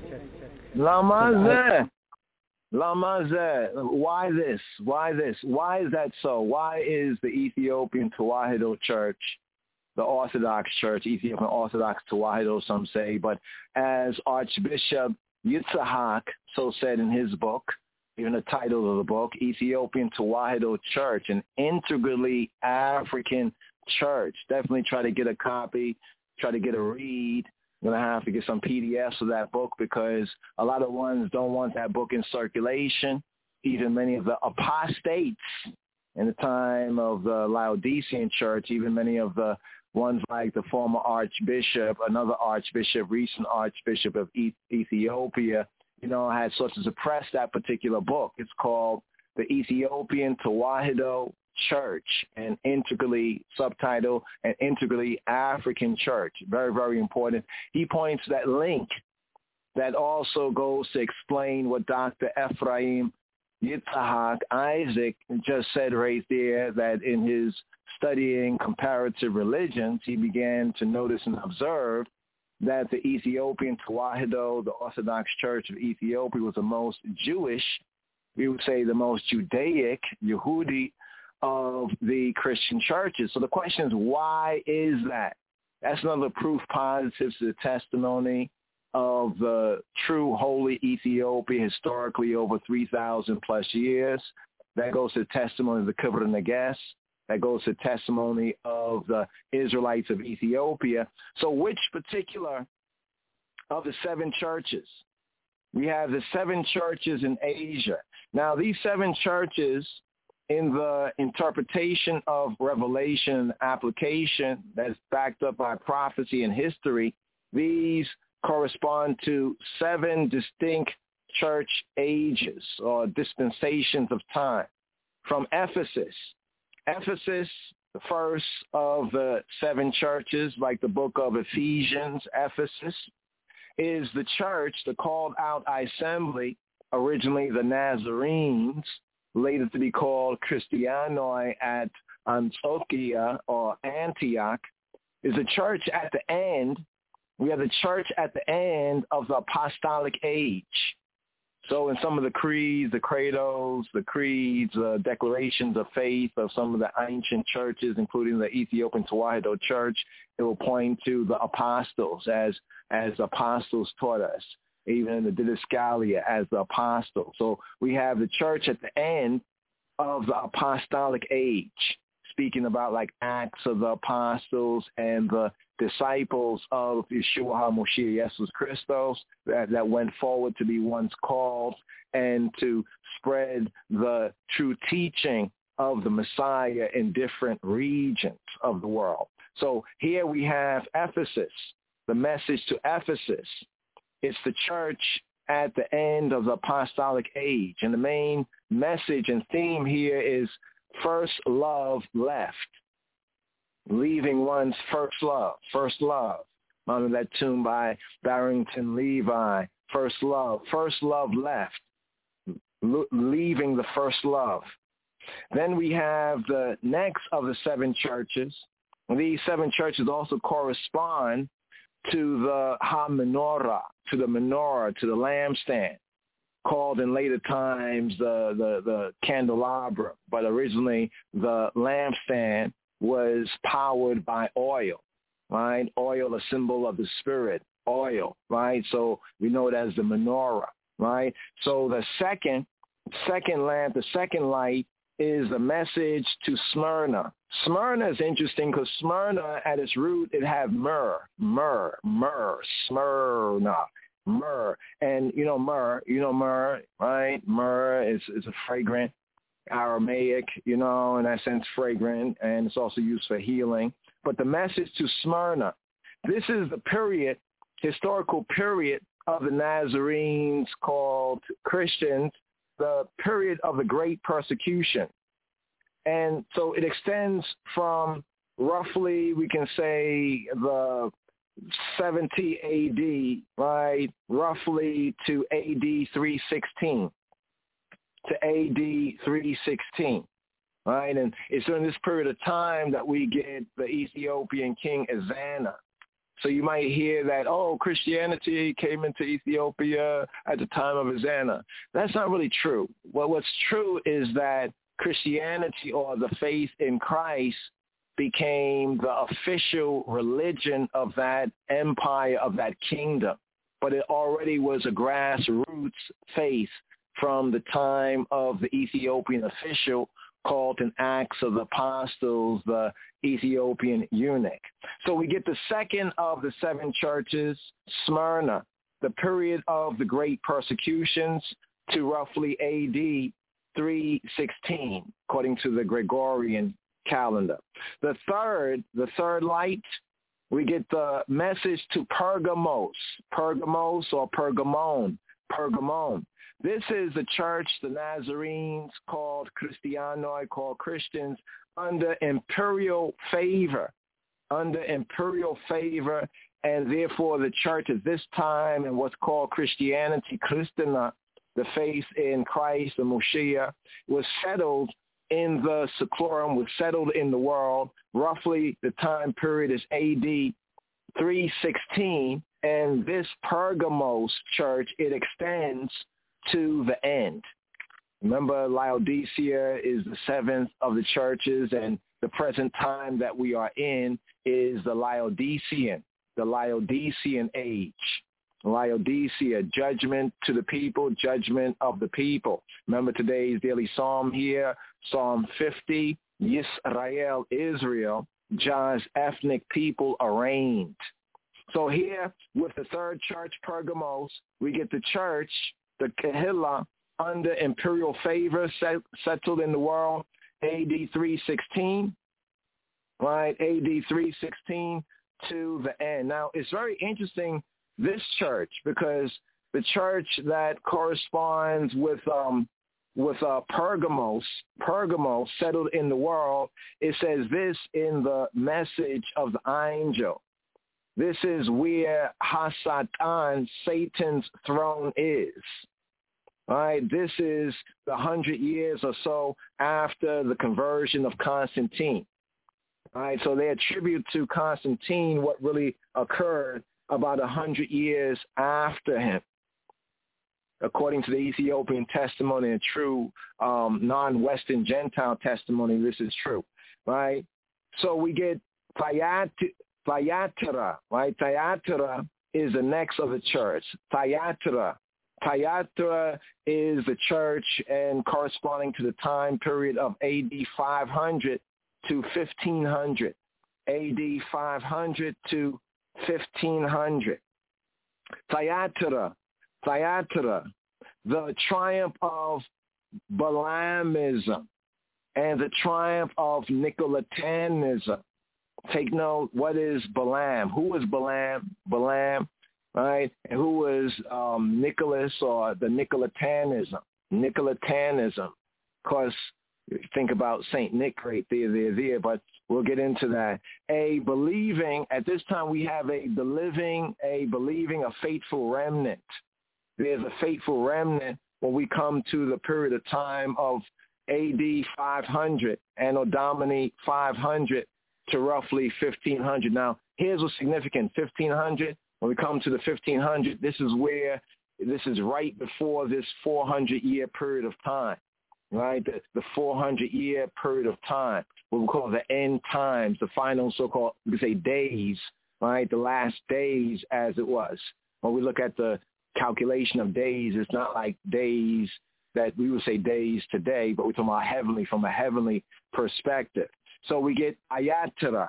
Lamazeh. Why this? Why is that so? Why is the Ethiopian Tewahedo Church, the Orthodox Church, Ethiopian Orthodox Tewahedo, some say, but as Archbishop Yitzhak so said in his book, even the title of the book, Ethiopian Tewahedo Church, an integrally African church. Definitely try to get a copy, try to get a read. I'm going to have to get some PDFs of that book, because a lot of ones don't want that book in circulation. Even many of the apostates in the time of the Laodicean church, even many of the ones like the former archbishop, another archbishop, recent archbishop of Ethiopia, had sort of suppressed that particular book. It's called the Ethiopian Tewahedo Church, an integrally subtitle, an integrally African church. Very, very important. He points to that link that also goes to explain what Dr. Ephraim Yitzhak Isaac just said right there, that in his studying comparative religions, he began to notice and observe that the Ethiopian Tewahedo, the Orthodox Church of Ethiopia, was the most Jewish, we would say the most Judaic, Yehudi, of the Christian churches. So the question is, why is that? That's another proof positive to the testimony of the true holy Ethiopia historically over 3,000 plus years. That goes to the testimony of the Kibbuth Nagas. That goes to testimony of the Israelites of Ethiopia. So which particular of the 7 churches? We have the 7 churches in Asia. Now, these 7 churches, in the interpretation of Revelation application that's backed up by prophecy and history, these correspond to 7 distinct church ages or dispensations of time. From Ephesus, the first of the 7 churches, like the book of Ephesians, Ephesus, is the church, the called out assembly, originally the Nazarenes, later to be called Christianoi at Antiochia or Antioch, is a church at the end. We have the church at the end of the apostolic age. So in some of the creeds, the credos, declarations of faith of some of the ancient churches, including the Ethiopian Tewahedo Church, it will point to the apostles as apostles taught us, even in the Didascalia as the apostles. So we have the church at the end of the apostolic age, speaking about like Acts of the Apostles and the disciples of Yeshua HaMoshiach Jesus Christos that went forward to be once called and to spread the true teaching of the Messiah in different regions of the world. So here we have Ephesus, the message to Ephesus. It's the church at the end of the apostolic age. And the main message and theme here is first love left. Leaving one's first love. Remember that tune by Barrington Levi, First Love. First love left. Leaving the first love. Then we have the next of the 7 churches. These 7 churches also correspond to the ha-menorah, to the menorah, to the lampstand, called in later times the candelabra. But originally the lampstand was powered by oil, right? Oil, a symbol of the spirit, oil, right? So we know it as the menorah, right? So the second lamp, the second light is the message to Smyrna. Smyrna is interesting because Smyrna, at its root, it had myrrh, Smyrna, myrrh. And myrrh, right? Myrrh is a fragrant, Aramaic, in that sense, fragrant, and it's also used for healing. But the message to Smyrna, this is the historical period of the Nazarenes called Christians, the period of the Great Persecution. And so it extends from roughly, we can say, the 70 AD, right, roughly to AD 316. To AD 316, right? And it's during this period of time that we get the Ethiopian king Ezana. So you might hear that, Christianity came into Ethiopia at the time of Ezana. That's not really true. Well, what's true is that Christianity, or the faith in Christ, became the official religion of that empire, of that kingdom. But it already was a grassroots faith from the time of the Ethiopian official called in Acts of the Apostles, the Ethiopian eunuch. So we get the second of the 7 churches, Smyrna, the period of the great persecutions to roughly AD 316, according to the Gregorian calendar. The third light, we get the message to Pergamos or Pergamon. This is the church, the Nazarenes, called Christianoi, called Christians, under imperial favor, and therefore the church at this time and what's called Christianity, Christina, the faith in Christ, the Moshiach, was settled in the Seclorum, was settled in the world. Roughly the time period is AD 316, and this Pergamos church, it extends to the end. Remember, Laodicea is the 7th of the churches, and the present time that we are in is the Laodicean age. Laodicea, judgment to the people, judgment of the people. Remember today's daily psalm here, Psalm 50, Yisrael, Israel, John's ethnic people arraigned. So here with the third church, Pergamos, we get the church, the Kehillah, under imperial favor, settled in the world, AD 316, right? AD 316 to the end. Now, it's very interesting, this church, because the church that corresponds with Pergamos settled in the world, it says this in the message of the angel. This is where Hasatan, Satan's throne, is. All right, this is the 100 years or so after the conversion of Constantine. All right, so they attribute to Constantine what really occurred about 100 years after him. According to the Ethiopian testimony and true non-Western Gentile testimony, this is true, right? So we get Thyatira, right? Thyatira is the next of the church. Thyatira is the church and corresponding to the time period of AD 500 to 1500. AD 500 to 1500. Thyatira, the triumph of Balaamism and the triumph of Nicolitanism. Take note, what is Balaam? Who was Balaam? Right? And who was Nicholas, or the Nicolitanism? Nicolitanism. Of course, think about St. Nick right there, but we'll get into that. At this time we have a believing, a faithful remnant. There's a faithful remnant when we come to the period of time of AD 500, Anno Domini 500 to roughly 1500. Now, here's what's significant. 1500, when we come to the 1500, this is right before this 400-year period of time, right? The 400-year period of time, what we call the end times, the final so-called, we say days, right? The last days as it was. When we look at the calculation of days, it's not like days that we would say days today, but we're talking about heavenly, from a heavenly perspective. So we get Thyatira,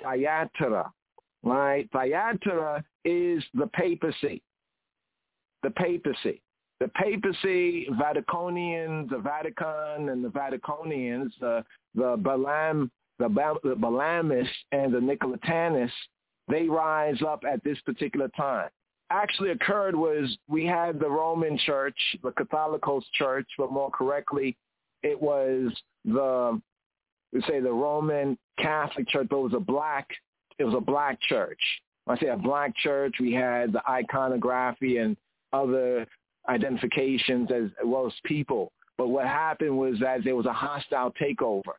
right? Thyatira is the papacy. The papacy, Vaticanians, the Vatican and the Vaticanians, the Balaamists and the Nicolitanists, they rise up at this particular time. Actually occurred was we had the Roman Church, the Catholicos Church, but more correctly, it was the Roman Catholic Church, but it was a black church. When I say a black church, we had the iconography and other identifications as well as people. But what happened was that there was a hostile takeover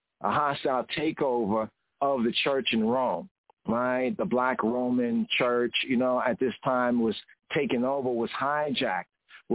of the church in Rome, right? The black Roman church, at this time was taken over, was hijacked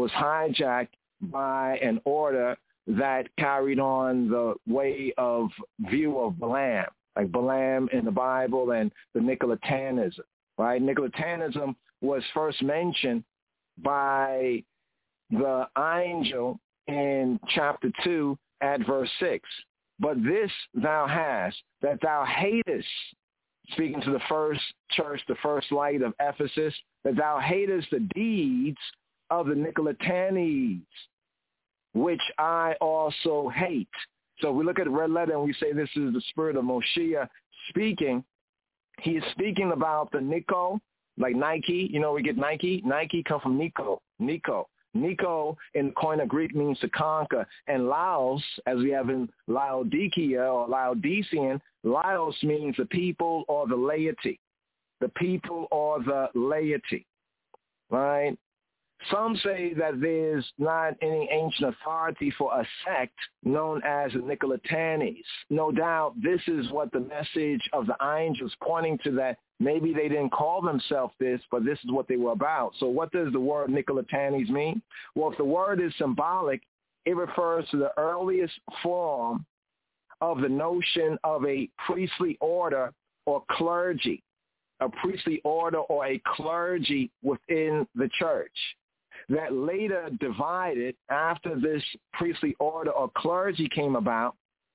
by an order that carried on the way of view of Balaam, like Balaam in the Bible and the Nicolitanism, right? Nicolitanism was first mentioned by the angel in chapter 2 at verse 6. But this thou hast, that thou hatest, speaking to the first church, the first light of Ephesus, that thou hatest the deeds of the Nicolitanes, which I also hate. So we look at the red letter and we say this is the spirit of Moshiach speaking. He is speaking about the Nico, like Nike. We get Nike. Nike come from Nico. Nico in Koine Greek means to conquer. And Laos, as we have in Laodicea or Laodicean, Laos means the people or the laity. The people or the laity, right? Some say that there's not any ancient authority for a sect known as the Nicolitanes. No doubt this is what the message of the angels pointing to, that maybe they didn't call themselves this, but this is what they were about. So what does the word Nicolitanes mean? Well, if the word is symbolic, it refers to the earliest form of the notion of a priestly order or clergy. a priestly order or a clergy within the church that later divided after this priestly order or clergy came about.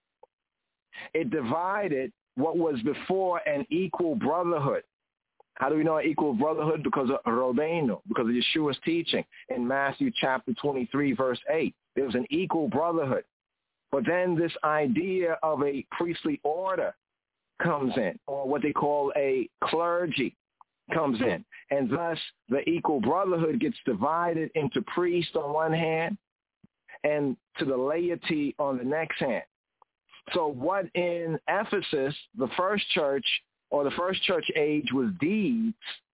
It divided what was before an equal brotherhood. How do we know an equal brotherhood? Because of Rabbeinu, because of Yeshua's teaching in Matthew chapter 23, verse 8. There was an equal brotherhood. But then this idea of a priestly order comes in, or what they call a clergy comes in. And thus the equal brotherhood gets divided into priests on one hand and to the laity on the next hand. So what in Ephesus, the first church or the first church age was deeds,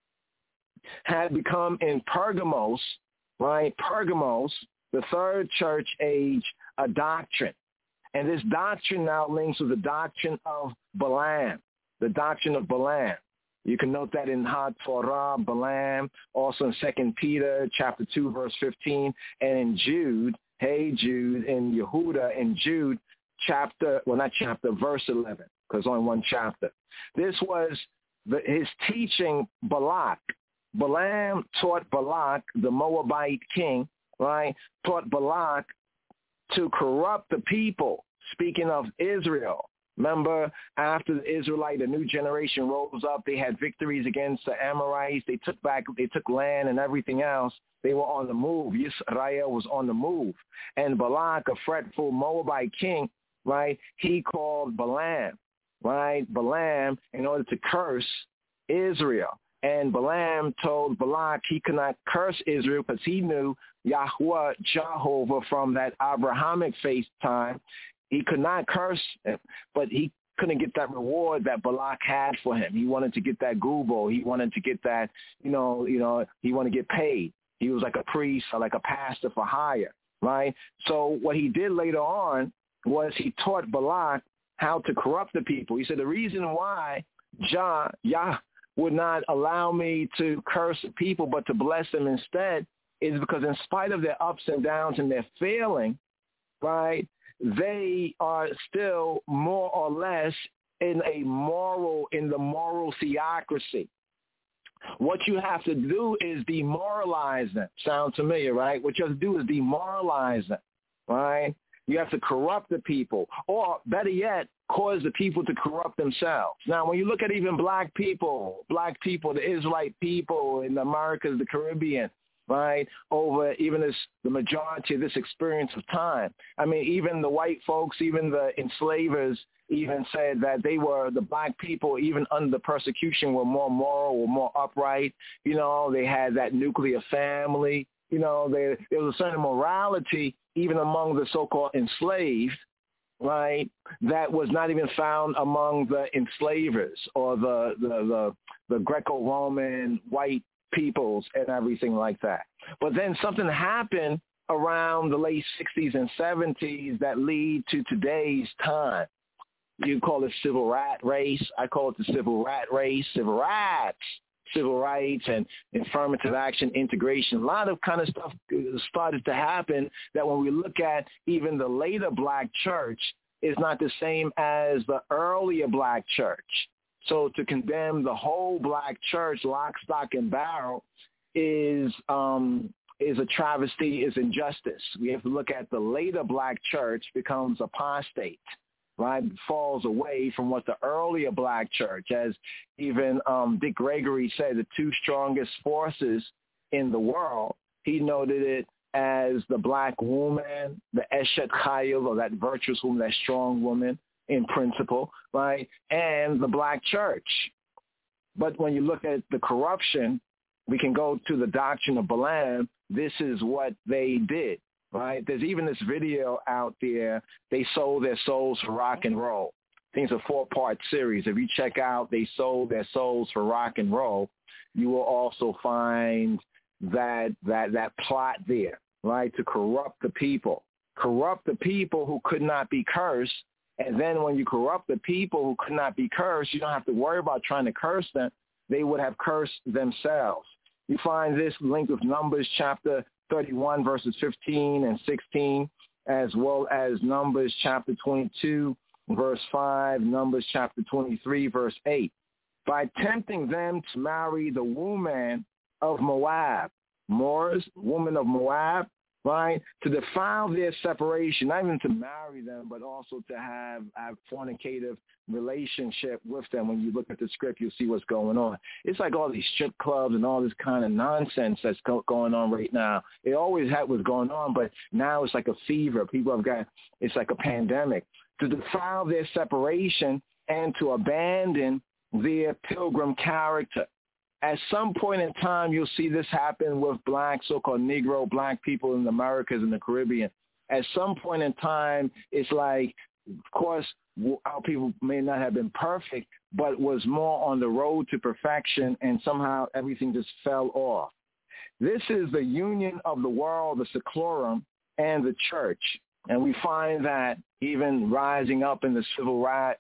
had become in Pergamos, right? Pergamos, the third church age, a doctrine. And this doctrine now links with the doctrine of Balaam, the doctrine of Balaam. You can note that in HaTorah, Balaam, also in 2 Peter chapter 2, verse 15, and in Jude, in Yehuda, in Jude, verse 11, because only one chapter. This was his teaching Balak. Balaam taught Balak, the Moabite king, right, taught Balak to corrupt the people, speaking of Israel. Remember, after the new generation rose up, they had victories against the Amorites. They took land and everything else. They were on the move. Yisrael was on the move. And Balak, a fretful Moabite king, right, he called Balaam, in order to curse Israel. And Balaam told Balak he could not curse Israel because he knew Yahweh, Jehovah, from that Abrahamic faith time. He could not curse him, but he couldn't get that reward that Balak had for him. He wanted to get that gubo. He wanted to get that, he wanted to get paid. He was like a priest or like a pastor for hire, right? So what he did later on was he taught Balak how to corrupt the people. He said, the reason why Yah would not allow me to curse the people but to bless them instead is because in spite of their ups and downs and their failing, right, they are still more or less in the moral theocracy. What you have to do is demoralize them. Sound familiar, right? What you have to do is demoralize them, right? You have to corrupt the people, or better yet, cause the people to corrupt themselves. Now, when you look at even black people, the Israelite people in the Americas, the Caribbean, right, over even the majority of this experience of time. I mean, even the white folks, even the enslavers even said that the black people, even under persecution, were more moral, were more upright. They had that nuclear family. There was a certain morality even among the so-called enslaved, right, that was not even found among the enslavers or the Greco-Roman white peoples and everything like that. But then something happened around the late 60s and 70s that lead to today's time. You call it civil rat race. I call it the civil rat race, civil rights and affirmative action, integration. A lot of kind of stuff started to happen that when we look at even the later black church is not the same as the earlier black church. So to condemn the whole black church, lock, stock, and barrel, is a travesty, is injustice. We have to look at the later black church becomes apostate, right? Falls away from what the earlier black church, as even Dick Gregory said, the two strongest forces in the world, he noted it as the black woman, the Eshet Chayil, or that virtuous woman, that strong woman, in principle, right, and the black church. But when you look at the corruption, we can go to the doctrine of Balaam. This is what they did, right? There's even this video out there. They sold their souls for rock and roll. I think it's a 4-part series. If you check out They Sold Their Souls for Rock and Roll, you will also find that plot there, right, to corrupt the people who could not be cursed. And then when you corrupt the people who could not be cursed, you don't have to worry about trying to curse them. They would have cursed themselves. You find this linked with Numbers chapter 31, verses 15 and 16, as well as Numbers chapter 22, verse 5, Numbers chapter 23, verse 8. by tempting them to marry the woman of Moab. Moors, woman of Moab, right? To defile their separation, not even to marry them, but also to have fornicative relationship with them. When you look at the script, you'll see what's going on. It's like all these strip clubs and all this kind of nonsense that's going on right now. It always was going on, but now it's like a fever. People have got, it's like a pandemic. To defile their separation and to abandon their pilgrim character. At some point in time, you'll see this happen with black, so-called Negro black people in the Americas and the Caribbean. At some point in time, it's like, of course, our people may not have been perfect, but was more on the road to perfection, and somehow everything just fell off. This is the union of the world, the seclorum, and the church. And we find that even rising up in the civil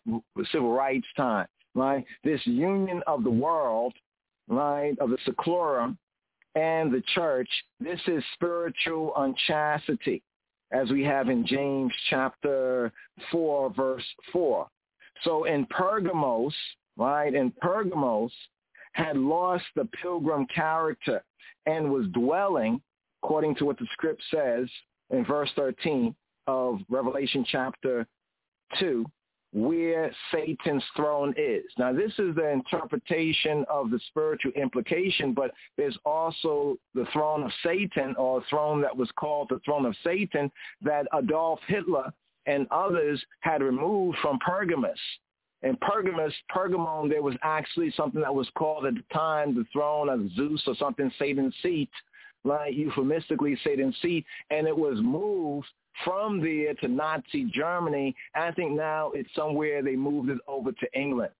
rights time, right? This union of the world, right, of the seclorum and the church, this is spiritual unchastity, as we have in James chapter 4, verse 4. So in Pergamos, right, and Pergamos had lost the pilgrim character and was dwelling, according to what the script says in verse 13 of Revelation chapter 2, where Satan's throne is. Now, this is the interpretation of the spiritual implication, but there's also the throne of Satan, or a throne that was called the throne of Satan, that Adolf Hitler and others had removed from Pergamus. In Pergamon, there was actually something that was called at the time the throne of Zeus, or something, Satan's seat, like euphemistically Satan's seat, and it was moved from there to Nazi Germany. I think now it's somewhere they moved it over to England,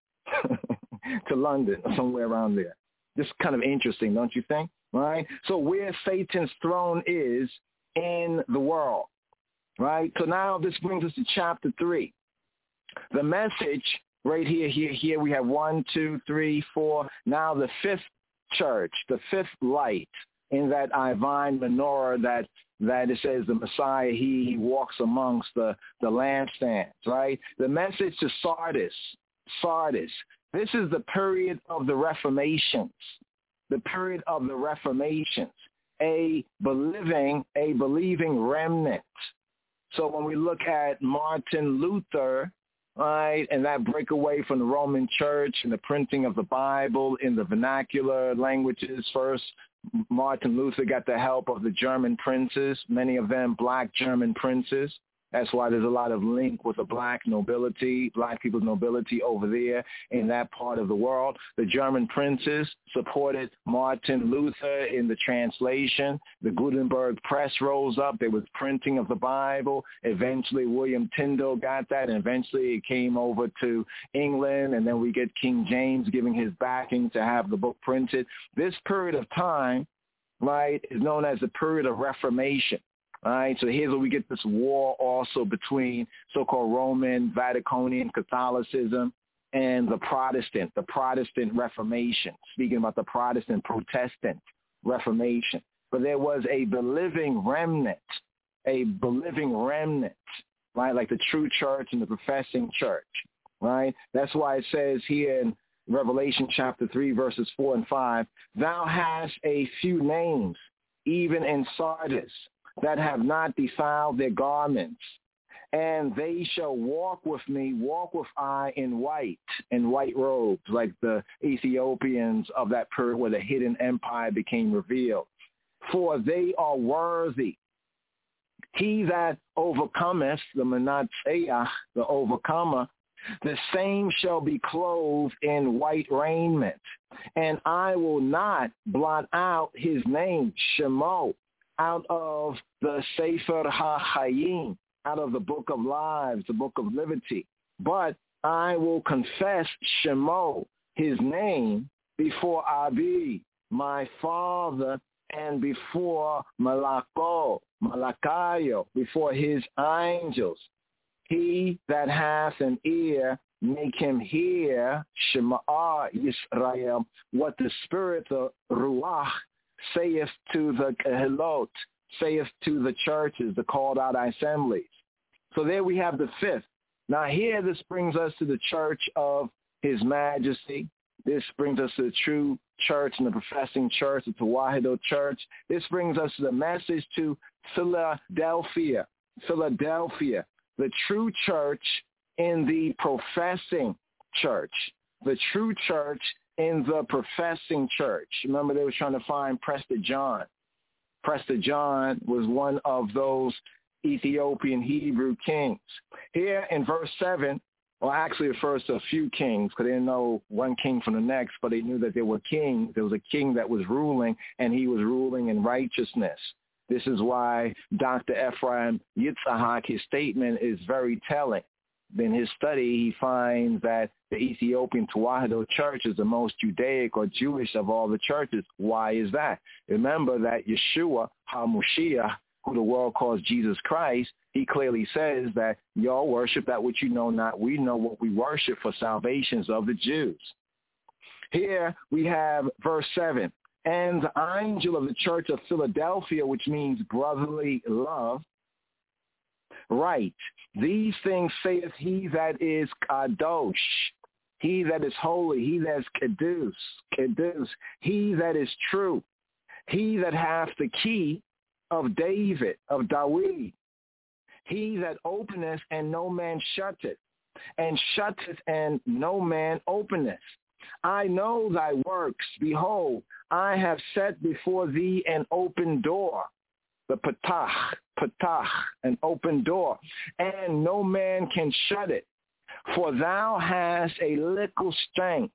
to London, or somewhere around there. Just kind of interesting, don't you think? Right? So where Satan's throne is in the world, right? So now this brings us to chapter 3. The message right here, we have 1, 2, 3, 4. Now the fifth church, the fifth light in that divine menorah that it says the Messiah, he walks amongst the lampstands, right? The message to Sardis. This is the period of the Reformations, a believing remnant. So when we look at Martin Luther, right, and that breakaway from the Roman Church and the printing of the Bible in the vernacular languages first, Martin Luther got the help of the German princes, many of them black German princes. That's why there's a lot of link with the black nobility, black people's nobility over there in that part of the world. The German princes supported Martin Luther in the translation. The Gutenberg press rose up. There was printing of the Bible. Eventually, William Tyndale got that, and eventually it came over to England, and then we get King James giving his backing to have the book printed. This period of time, right, is known as the period of Reformation. All right, so here's where we get this war also between so-called Roman, Vaticanian Catholicism and the Protestant Reformation, speaking about the Protestant Reformation. But there was a believing remnant, right, like the true church and the professing church, right? That's why it says here in Revelation chapter 3, verses 4 and 5, thou hast a few names, even in Sardis, that have not defiled their garments, and they shall walk with I in white robes, like the Ethiopians of that period where the hidden empire became revealed. For they are worthy. He that overcometh, the Menatzeach, the overcomer, the same shall be clothed in white raiment, and I will not blot out his name, Shemo, out of the Sefer HaChayim, out of the book of lives, the book of liberty. But I will confess Shemo, his name, before Abi, my father, and before Malakayo, before his angels. He that hath an ear, make him hear, Shema Yisrael, what the Spirit of Ruach saith to the Kehilot, saith to the churches, the called out assemblies. So there we have the fifth. Now here this brings us to the church of His Majesty, This brings us to the true church and the professing church, the Tewahedo church. This brings us to the message to Philadelphia, the true church in the professing church, the true church in the professing church. Remember, they were trying to find Prester John. Prester John was one of those Ethiopian Hebrew kings. Here in verse 7, well, actually it refers to a few kings because they didn't know one king from the next, but they knew that there were kings. There was a king that was ruling, and he was ruling in righteousness. This is why Dr. Ephraim Yitzhak, his statement is very telling. In his study, he finds that the Ethiopian Tewahedo church is the most Judaic or Jewish of all the churches. Why is that? Remember that Yeshua HaMashiach, who the world calls Jesus Christ, he clearly says that y'all worship that which you know not. We know what we worship, for salvations of the Jews. Here we have verse 7. And the angel of the church of Philadelphia, which means brotherly love, write, these things saith he that is kadosh, he that is holy, he that is kedus, he that is true, he that hath the key of David, of Dawid, he that openeth and no man shutteth, and shutteth and no man openeth. I know thy works. Behold, I have set before thee an open door, the patach, an open door, and no man can shut it. For thou hast a little strength,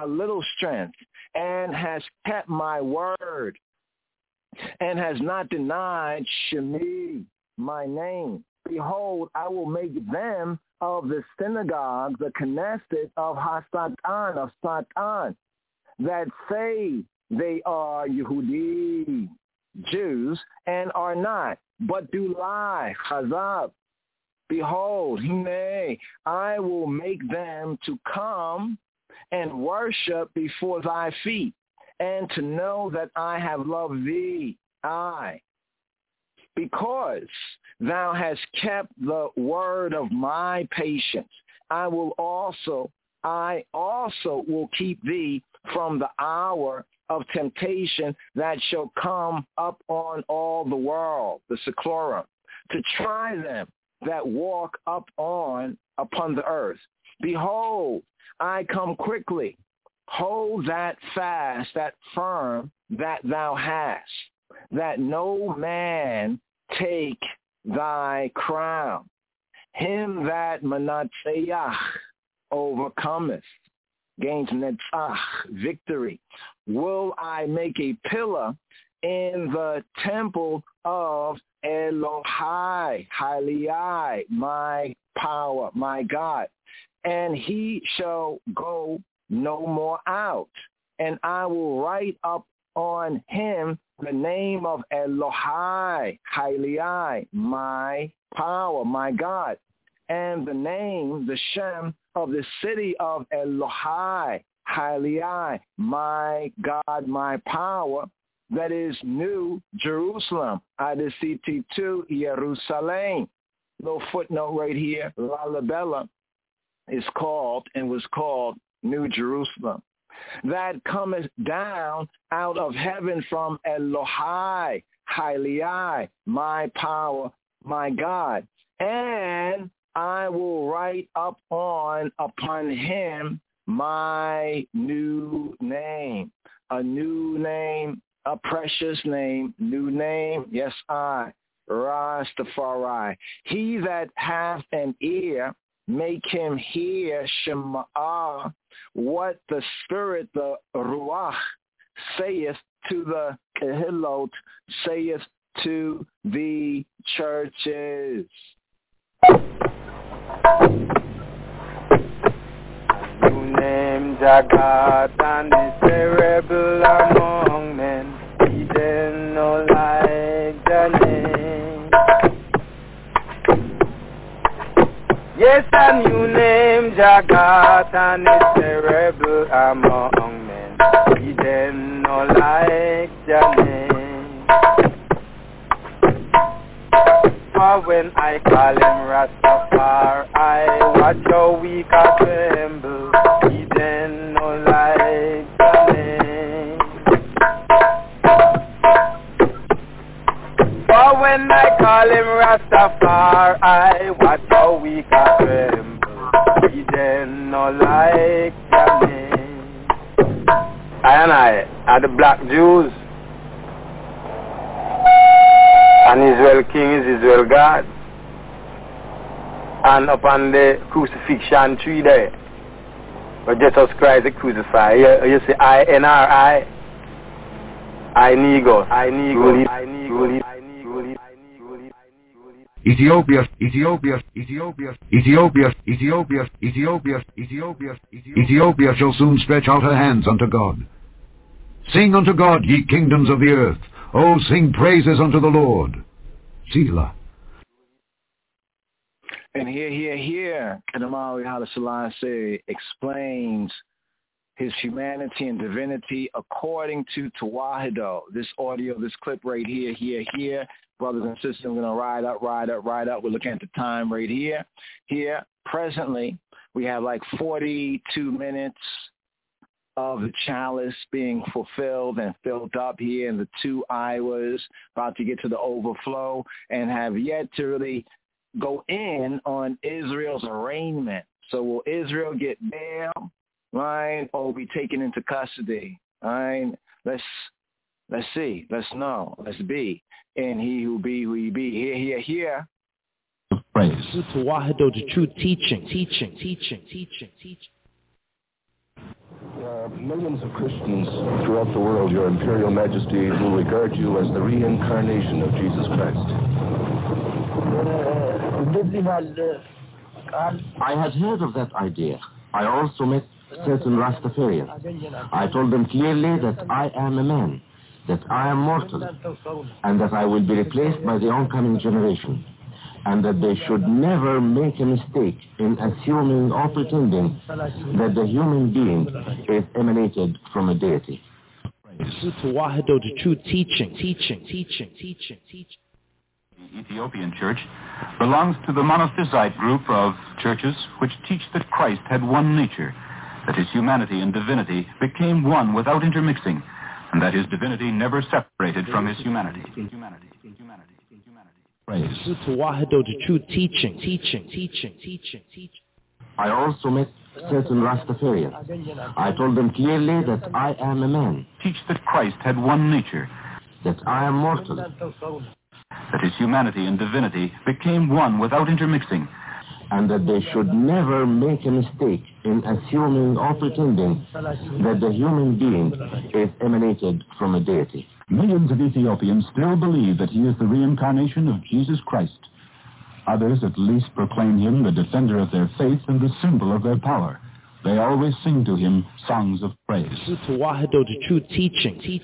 and hast kept my word, and has not denied Shemi, my name. Behold, I will make them of the synagogue, the Knesset of Hasatan, of Satan, that say they are Yehudi, Jews, and are not, but do lie, Chazab. Behold, nay, I will make them to come and worship before thy feet, and to know that I have loved thee, because thou hast kept the word of my patience. I also will keep thee from the hour of temptation that shall come up on all the world, the Seclorum, to try them that walk upon the earth. Behold, I come quickly. Hold that fast, that firm that thou hast, that no man take thy crown. Him that Manatseach overcometh, gains netzach, victory, will I make a pillar in the temple of Elohai, Haliai, my power, my God. And he shall go no more out. And I will write up on him the name of Elohai, Haliai, my power, my God. And the name, the Shem of the city of Elohai, Haliai, my God, my power, that is New Jerusalem, Adesiti2, Jerusalem. Little footnote right here, Lalabella is called and was called New Jerusalem. That cometh down out of heaven from Elohai, Haliai, my power, my God. And I will write upon him my new name, a new name, a precious name, new name, yes, I, Rastafari. He that hath an ear, make him hear Shema, what the Spirit, the Ruach, saith to the Kehilot, saith to the churches. You name Jagat and is a rebel among men. He didn't know like the name. Yes, and you name Jagat and is a rebel among men. He didn't know like the name. For when I call him Rastafari, I watch how we can tremble. He then no like call him Rastafari. Watch how we can tremble. We then no like your name. I are the black Jews. And Israel King is Israel God. And upon the crucifixion tree there, where Jesus Christ is crucified, you see I-N-R-I, I-Negro. Ethiopia shall soon stretch out her hands unto God. Sing unto God, ye kingdoms of the earth. Oh, sing praises unto the Lord. Selah. And here, Kadamali Haile Selassie explains his humanity and divinity according to Tawahido. This audio, this clip right here. Brothers and sisters, I'm going to ride up. We're looking at the time right here. Here, presently, we have like 42 minutes of the chalice being fulfilled and filled up here in the 2 hours, about to get to the overflow, and have yet to really go in on Israel's arraignment. So will Israel get bail, right, or be taken into custody? Right? Let's see. Let's know. Let's be. And he who be, who he be. Here. Praise. To Wahido, the true teaching. Millions of Christians throughout the world, Your Imperial Majesty, will regard you as the reincarnation of Jesus Christ. I had heard of that idea. I also met certain Rastafarians. I told them clearly that I am a man, that I am mortal, and that I will be replaced by the oncoming generation, and that they should never make a mistake in assuming or pretending that the human being is emanated from a deity. To Wahido, the true teaching. The Ethiopian Church belongs to the monophysite group of churches which teach that Christ had one nature, that his humanity and divinity became one without intermixing, and that his divinity never separated from his humanity. Praise. To Wahido, the true teaching. I also met certain Rastafarians. I told them clearly that I am a man. Teach that Christ had one nature, that I am mortal, that his humanity and divinity became one without intermixing, and that they should never make a mistake in assuming or pretending that the human being is emanated from a deity. Millions of Ethiopians still believe that he is the reincarnation of Jesus Christ. Others at least proclaim him the defender of their faith and the symbol of their power. They always sing to him songs of praise. To Wahido, the true teaching. The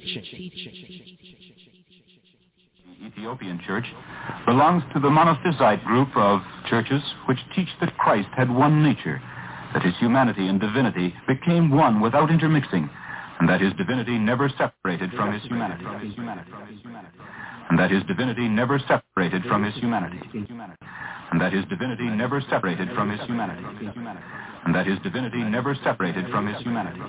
Ethiopian Church belongs to the monophysite group of churches which teach that Christ had one nature, that his humanity and divinity became one without intermixing, and that his divinity never separated from his humanity. And that his divinity never separated from his humanity. And that his divinity never separated from his humanity. And that his divinity never separated from his humanity.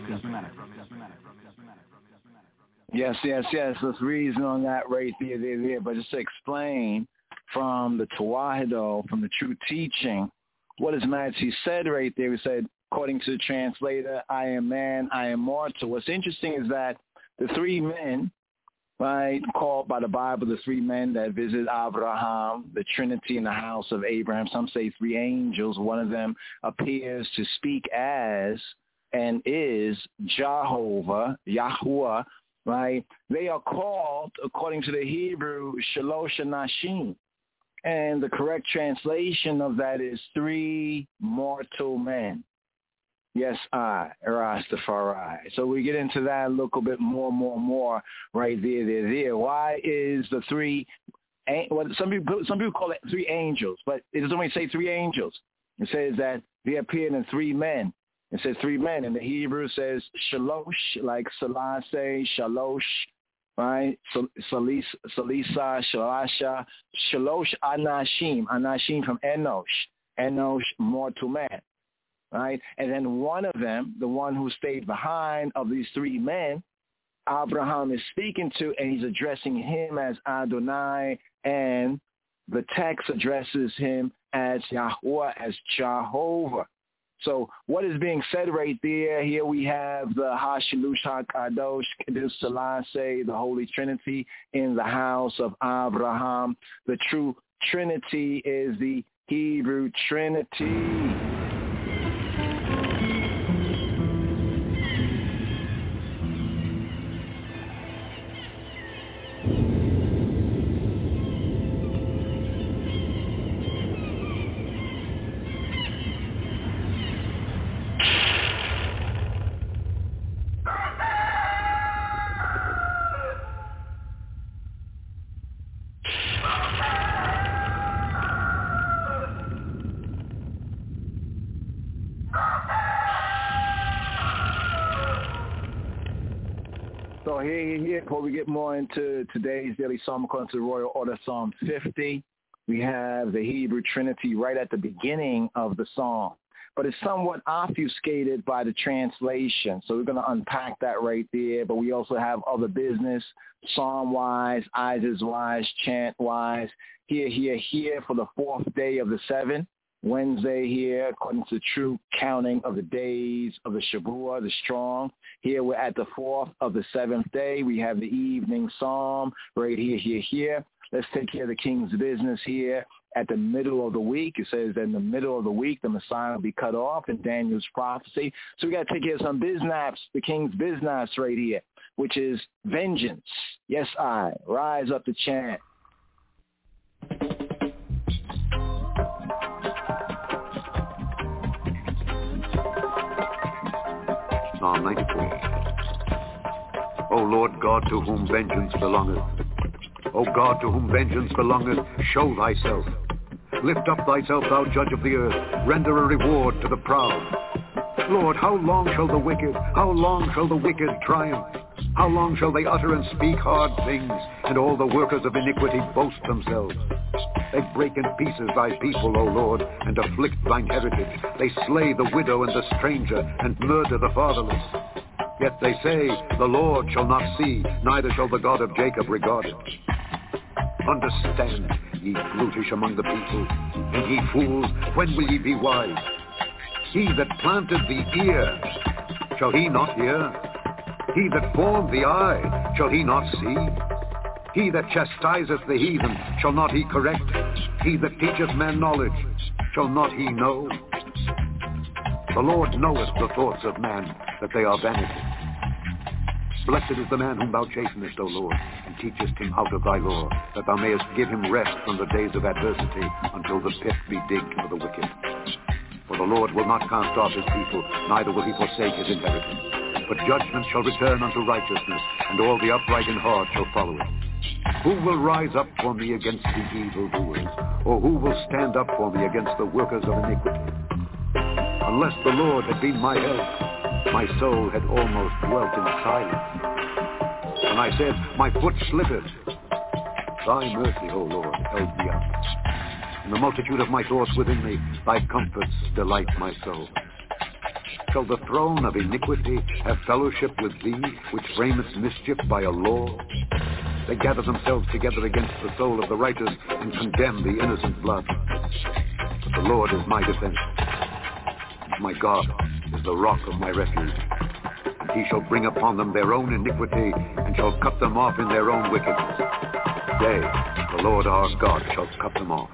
Yes. Let's reason on that right there. But just to explain from the Tawahido, from the true teaching, what His Majesty said right there, he said, according to the translator, I am man, I am mortal. What's interesting is that the 3 men, right, called by the Bible the 3 men that visited Abraham, the Trinity in the house of Abraham, some say 3 angels. One of them appears to speak as and is Jehovah, Yahuwah, right? They are called, according to the Hebrew, Shalosh Nashim. And the correct translation of that is 3 mortal men. Yes, I, Rastafari. So we get into that a little bit more right there. Why is the 3, well, some people call it 3 angels, but it doesn't only say 3 angels. It says that they appeared in 3 men. It says 3 men. And the Hebrew says Shalosh, like Selassie, Shalosh, right? Salisa, Shalasha, Shalosh, Anashim from Enosh, mortal man. Right? And then one of them, the one who stayed behind of these 3 men, Abraham is speaking to, and he's addressing him as Adonai and the text addresses him as Yahweh, as Jehovah. So what is being said right there, here we have the Hashilush HaKadosh, Kedus Selassie, the Holy Trinity in the house of Abraham. The true Trinity is the Hebrew Trinity. So here, before we get more into today's daily psalm according to the Royal Order, Psalm 50, we have the Hebrew Trinity right at the beginning of the psalm. But it's somewhat obfuscated by the translation. So we're going to unpack that right there. But we also have other business, psalm-wise, Isis-wise, chant-wise. Here for the fourth day of the 7th. Wednesday here, according to the true counting of the days of the Shavuot, the strong. Here we're at the 4th of the 7th day. We have the evening psalm right here. Let's take care of the king's business here at the middle of the week. It says that in the middle of the week, the Messiah will be cut off in Daniel's prophecy. So we got to take care of some business, the king's business right here, which is vengeance. Yes, I. Rise up to chant. Psalm 94. O Lord God, to whom vengeance belongeth, O God, to whom vengeance belongeth, show thyself. Lift up thyself, thou judge of the earth. Render a reward to the proud. Lord, how long shall the wicked triumph? How long shall they utter and speak hard things, and all the workers of iniquity boast themselves? They break in pieces thy people, O Lord, and afflict thine heritage. They slay the widow and the stranger, and murder the fatherless. Yet they say, the Lord shall not see, neither shall the God of Jacob regard it. Understand, ye brutish among the people, and ye fools, when will ye be wise? He that planted the ear, shall he not hear? He that formed the eye, shall he not see? He that chastiseth the heathen, shall not he correct? He that teacheth men knowledge, shall not he know? The Lord knoweth the thoughts of man, that they are vanity. Blessed is the man whom thou chastenest, O Lord, and teachest him out of thy law, that thou mayest give him rest from the days of adversity, until the pit be digged for the wicked. For the Lord will not cast off his people, neither will he forsake his inheritance. But judgment shall return unto righteousness, and all the upright in heart shall follow it. Who will rise up for me against the evildoers? Or who will stand up for me against the workers of iniquity? Unless the Lord had been my help, my soul had almost dwelt in silence. And I said, my foot slippeth. Thy mercy, O Lord, held me up. In the multitude of my thoughts within me, thy comforts delight my soul. Shall the throne of iniquity have fellowship with thee, which framest mischief by a law? They gather themselves together against the soul of the righteous, and condemn the innocent blood. But the Lord is my defense. My God is the rock of my refuge. And he shall bring upon them their own iniquity, and shall cut them off in their own wickedness. Yea, the Lord our God shall cut them off.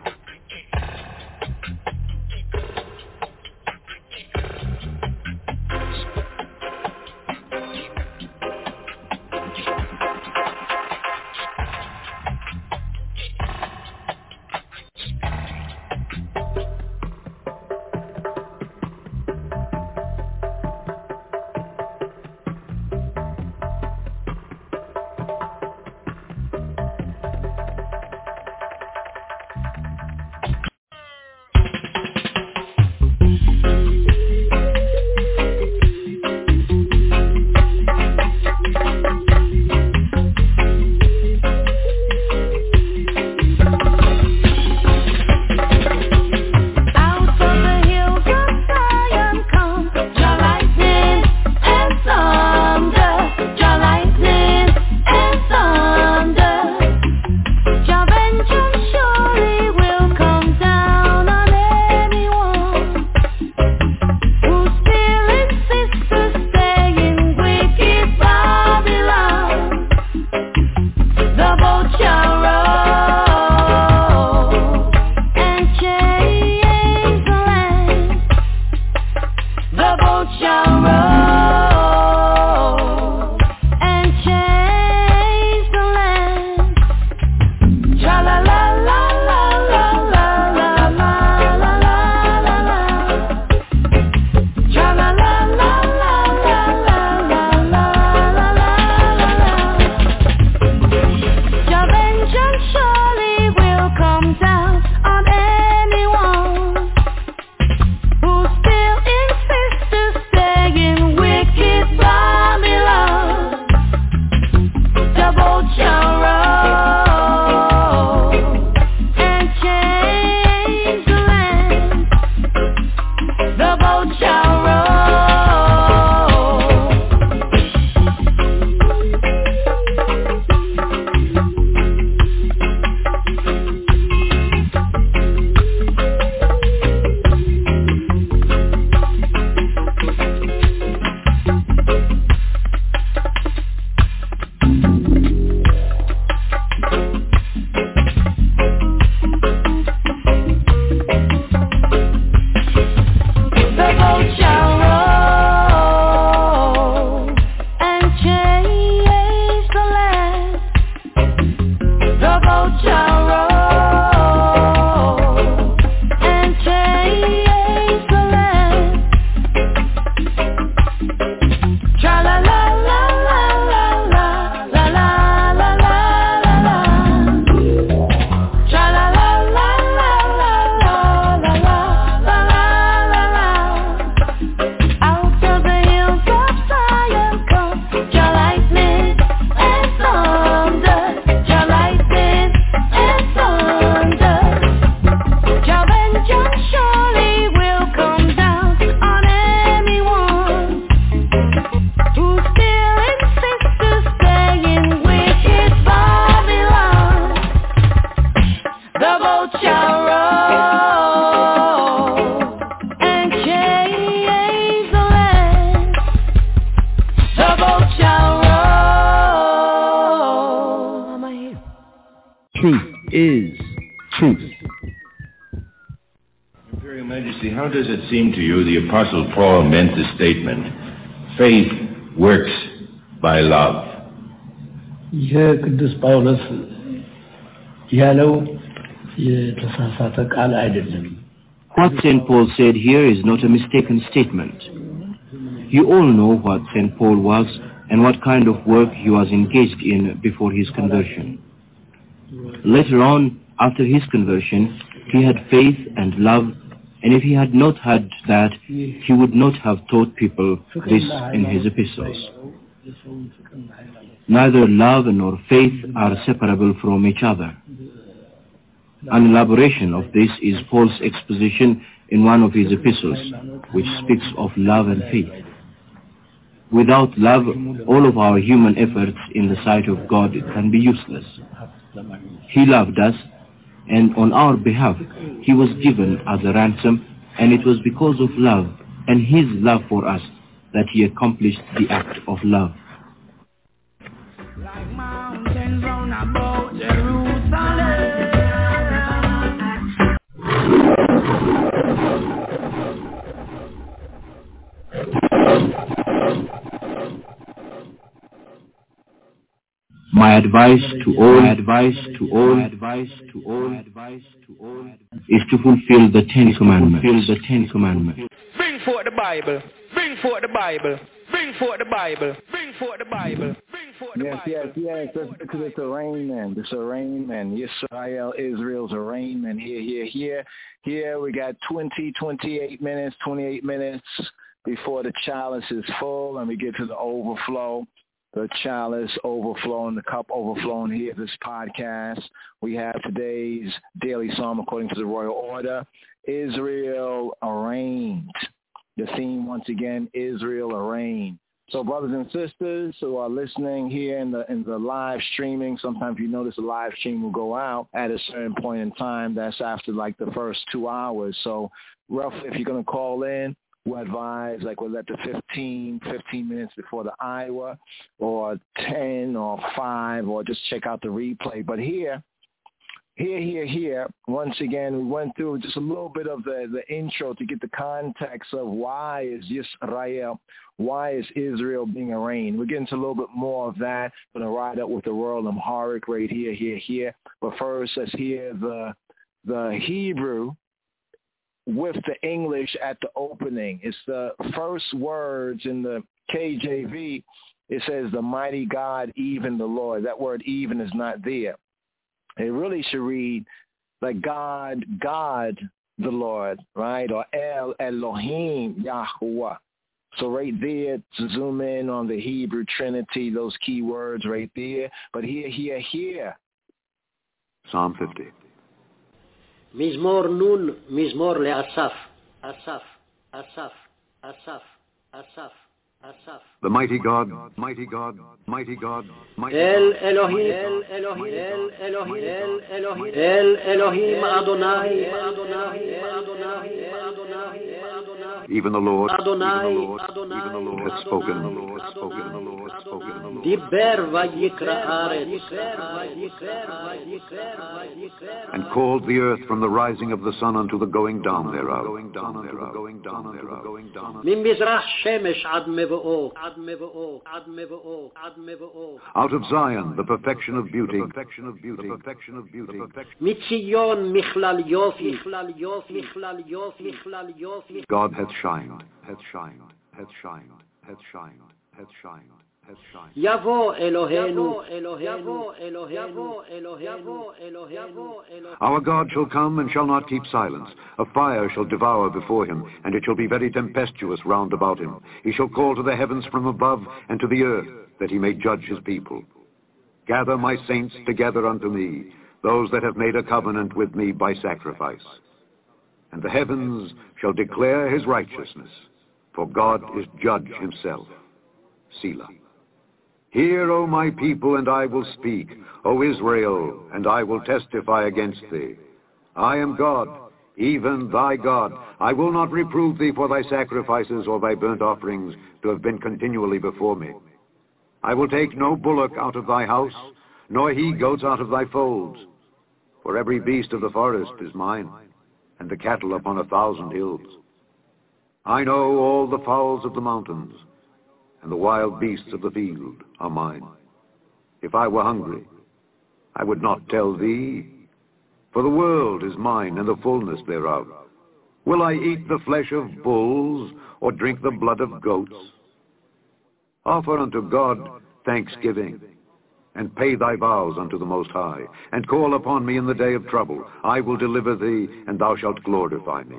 truth is truth. Imperial Majesty, how does it seem to you the Apostle Paul meant the statement, faith works by love? ቅዱስ ጳውሎስ ያለው የተሳሳተ ቃል አይደለም። What St. Paul said here is not a mistaken statement. You all know what St. Paul was and what kind of work he was engaged in before his conversion. Later on, after his conversion, he had faith and love, and if he had not had that, he would not have taught people this in his epistles. Neither love nor faith are separable from each other. An elaboration of this is Paul's exposition in one of his epistles, which speaks of love and faith. Without love, all of our human efforts in the sight of God can be useless. He loved us, and on our behalf, he was given as a ransom, and it was because of love and his love for us that he accomplished the act of love. Like mountains round about Jerusalem. My advice to all is to fulfill the Ten Commandments. Bring forth the Bible. Bring forth the Bible. Bring forth the Bible. Bring forth the Bible. Bring forth the Bible. Yes. Let's to this arraignment. Yisrael, Israel's arraignment. Here. We got 28 minutes before the chalice is full and we get to the overflow. The chalice overflowing, the cup overflowing here, this podcast. We have today's daily psalm according to the royal order. Israel arraigned. The theme, once again, Israel arraigned. So brothers and sisters who are listening here in the live streaming, sometimes you notice the live stream will go out at a certain point in time. That's after like the first 2 hours. So roughly if you're going to call in, we'll advise we'll let the 15 minutes before the hour or 10 or 5 or just check out the replay. But here, once again, we went through just a little bit of the intro to get the context of why is Israel being arraigned. We're getting to a little bit more of that. We're going to ride up with the Royal Amharic right here. But first, let's hear the Hebrew with the English at the opening. It's the first words in the KJV. It says, the mighty God, even the Lord. That word even is not there. It really should read like God, the Lord, right? Or El Elohim, Yahuwah. So right there, to zoom in on the Hebrew Trinity, those key words right there. But here. Psalm 50. מזמור נון, מזמור לאסף, אסף. The mighty God, mighty God. El Elohim Adonai. Even the Lord has spoken. Diber vayikra haaretz. And called the earth from the rising of the sun unto the going down thereof. ממזרח שמש עד מבואו. Out of Zion, the perfection of beauty. מציון מכלל יופי. God hath shined. יבוא אלוהינו. Our God shall come and shall not keep silence. A fire shall devour before him, and it shall be very tempestuous round about him. He shall call to the heavens from above, and to the earth, that he may judge his people. Gather my saints together unto me, those that have made a covenant with me by sacrifice. And the heavens shall declare his righteousness, for God is judge himself. Selah. Hear, O my people, and I will speak, O Israel, and I will testify against thee. I am God, even thy God. I will not reprove thee for thy sacrifices or thy burnt offerings to have been continually before me. I will take no bullock out of thy house, nor he-goats out of thy folds. For every beast of the forest is mine, and the cattle upon 1,000 hills. I know all the fowls of the mountains, and the wild beasts of the field are mine. If I were hungry, I would not tell thee, for the world is mine and the fullness thereof. Will I eat the flesh of bulls, or drink the blood of goats? Offer unto God thanksgiving, and pay thy vows unto the Most High, and call upon me in the day of trouble. I will deliver thee, and thou shalt glorify me.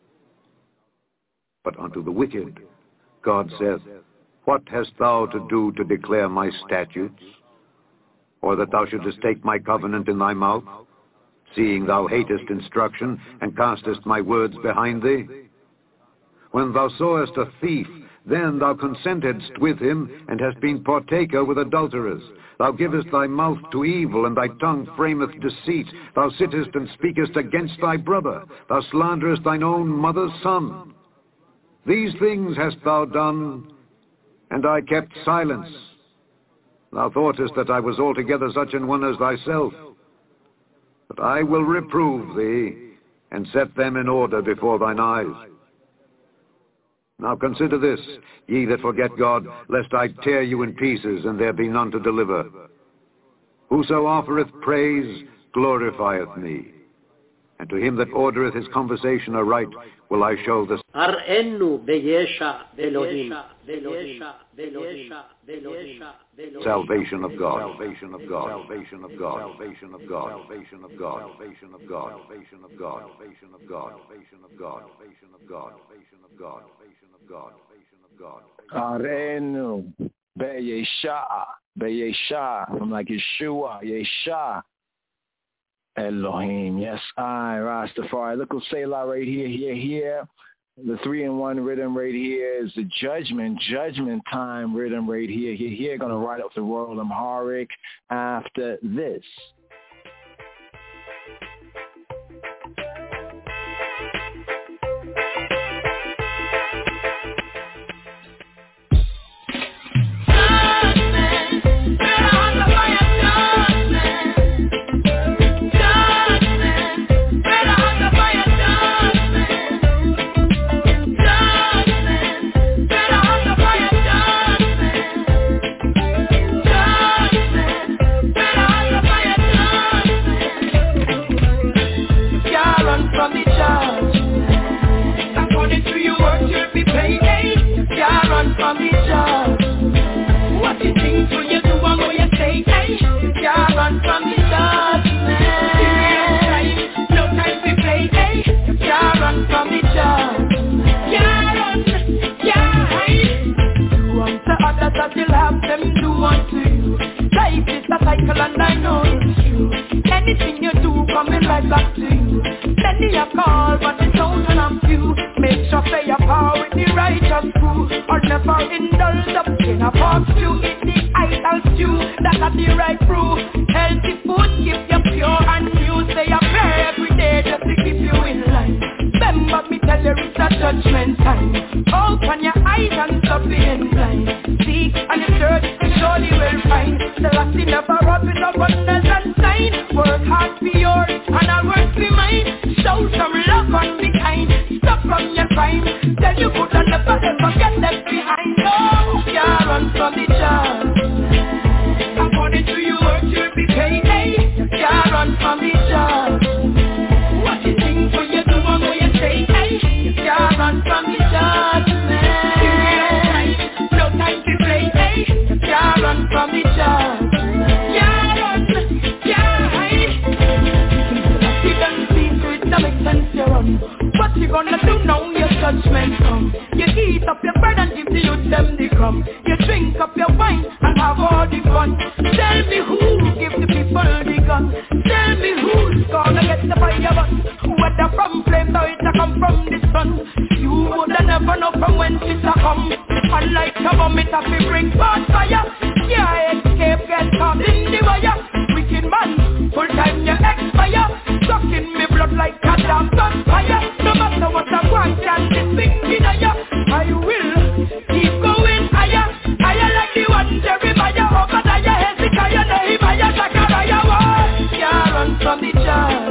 But unto the wicked God saith, What hast thou to do to declare my statutes? Or that thou shouldest take my covenant in thy mouth, seeing thou hatest instruction, and castest my words behind thee? When thou sawest a thief, then thou consentedst with him, and hast been partaker with adulterers. Thou givest thy mouth to evil, and thy tongue frameth deceit. Thou sittest and speakest against thy brother. Thou slanderest thine own mother's son. These things hast thou done, and I kept silence. Thou thoughtest that I was altogether such an one as thyself. But I will reprove thee, and set them in order before thine eyes. Now consider this, ye that forget God, lest I tear you in pieces, and there be none to deliver. Whoso offereth praise glorifieth me, and to him that ordereth his conversation aright will I show the Ar'enu beyesha Elohim. salvation of God, salvation of God, salvation of God, salvation of God, salvation of God, salvation of God, salvation of God, salvation of God, salvation of God, salvation of God, salvation of God, salvation of God, salvation of God. Arenu Beyesha, from like Yeshua, Yesha. Elohim, yes, I, Rastafari. Look at Selah right here. The 3-in-1 rhythm right here is the judgment time rhythm right here. Gonna ride up the Royal Amharic after this. And I know it's true. Anything you do coming right back to you. Many a call, but the chosen of few. Make sure say your power with the righteous crew. Or never indulge up in a false stew. Eat the idol stew, that are the right brew. Healthy food keep you pure and new. Say a prayer every day just to keep you in line. Remember me tell you it's a judgment time. Open your eyes and stop being blind. Seek and the church surely will find. The last thing never rub with no wonders and sign. Work hard for yours and I'll work for mine. Show some love and be kind. Stop from your crime. Tell you good and never ever get left behind. Oh, can't run from the job. According to your work you'll be paid. Hey, can't run from the job. What you think when you do and what you say. Hey, can't run from the job. No time to play. Hey, can't run from the job. What you gonna do now your judgment come? You eat up your bread and give the youth them the crumb. You drink up your wine and have all the fun. Tell me who give the people the gun. Tell me who's gonna get the fire bus. Whether from flames or it come from the sun. You woulda never know from whence it a come. Unlike a bomb it a fi bring forth fire. Yeah, escape get caught in the wire. Wicked man, full time you expire. Sucking me blood like a damn gunfire. No matter what I want, can this thing deny ya? I will keep going higher. Higher like the one Jeremiah. Obadiah, Hezekiah, Nehemiah, Zechariah. Can't run from the judge.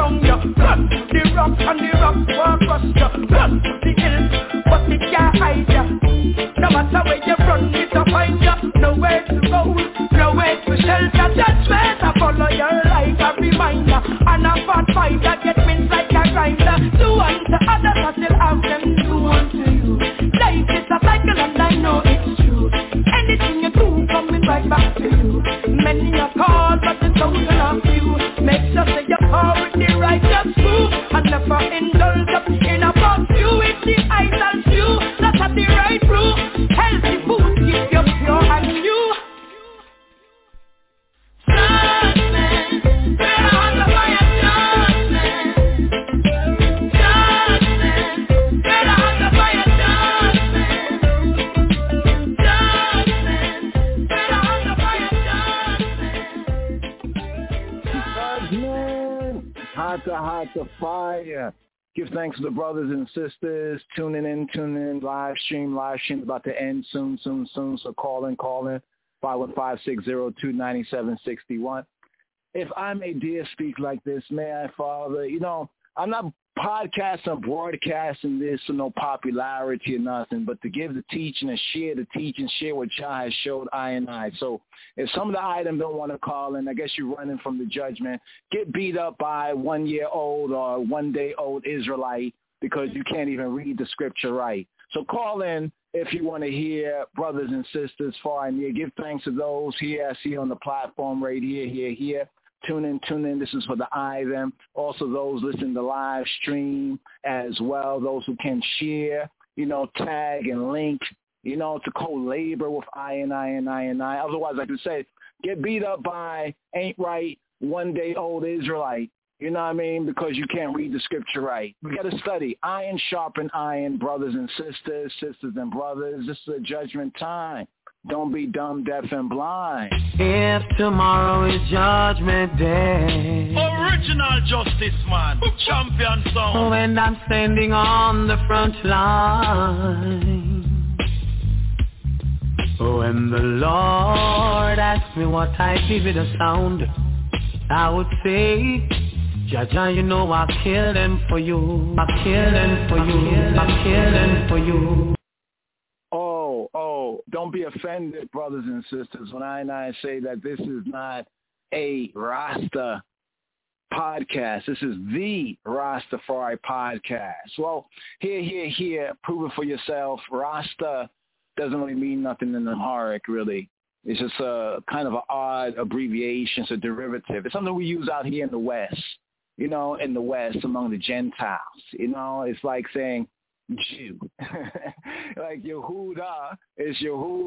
down you. Run to the rock and the rock won't crush you. Run to the hills, but it can't hide you. No matter where you run, it'll find you. Nowhere to go, nowhere to shelter. Judgment, I follow your life, a reminder. And a fat fighter get wins like a grinder. Do unto others, I still have them do unto you. Life is a cycle and I know it's true. Anything you do coming right back to you. Many are called but the chosen are few. Make sure that you're called with the righteous crew. And never indulge up in a box view. If the idol's view, that's at the right route. Healthy food keep you pure and new. Judgment, better on the fire, judgment. Judgment, better on the fire, judgment. Judgment, better on the fire, Judgment, hot to fire. Give thanks to the brothers and sisters tuning in, live stream about to end soon. So call in, 515-602-9761. If I may dare speak like this, may I, Father, I'm not podcasting, broadcasting this for no popularity or nothing, but to give the teaching and share what Jah has showed I and I. So if some of the items don't want to call in, I guess you're running from the judgment. Get beat up by 1-year-old or 1-day-old Israelite because you can't even read the scripture right. So call in if you want to hear brothers and sisters far and near. Give thanks to those here I see on the platform right here. Tune in. This is for the I, them. Also those listening to live stream as well. Those who can share, tag and link, to co-labor with I and I. Otherwise, like I said, get beat up by ain't right 1-day-old Israelite. You know what I mean? Because you can't read the scripture right. We got to study. Iron sharpen iron, brothers and sisters and brothers. This is a judgment time. Don't be dumb, deaf, and blind. If tomorrow is judgment day, Original justice man, champion song. When I'm standing on the front line, when the Lord asks me what I give it a sound, I would say, Jaja, I kill them for you. I kill them for you. Oh, don't be offended, brothers and sisters, when I say that this is not a Rasta podcast. This is the Rastafari podcast. Well, here, prove it for yourself. Rasta doesn't really mean nothing in Amharic, really. It's just a kind of an odd abbreviation. It's a derivative. It's something we use out here in the West, in the West among the Gentiles. It's like saying Jew. Like Yehuda is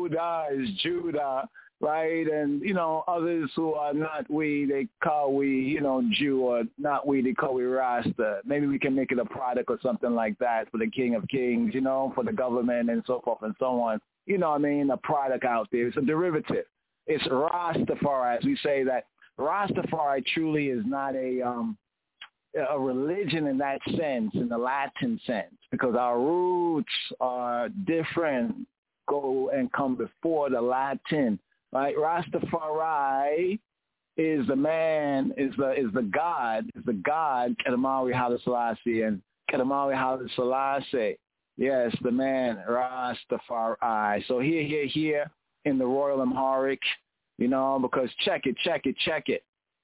Judah, right? And, others who are not we, they call we, Jew, or not we, they call we Rasta. Maybe we can make it a product or something like that for the King of Kings, for the government and so forth and so on. A product out there. It's a derivative. It's Rastafari. As we say that Rastafari truly is not a religion in that sense, in the Latin sense, because our roots are different, go and come before the Latin, right? Rastafari is the man, is the God, Kedemawi Haile Selassie, and Kedemawi Haile Selassie. Yes, the man, Rastafari. So here in the Royal Amharic, because check it.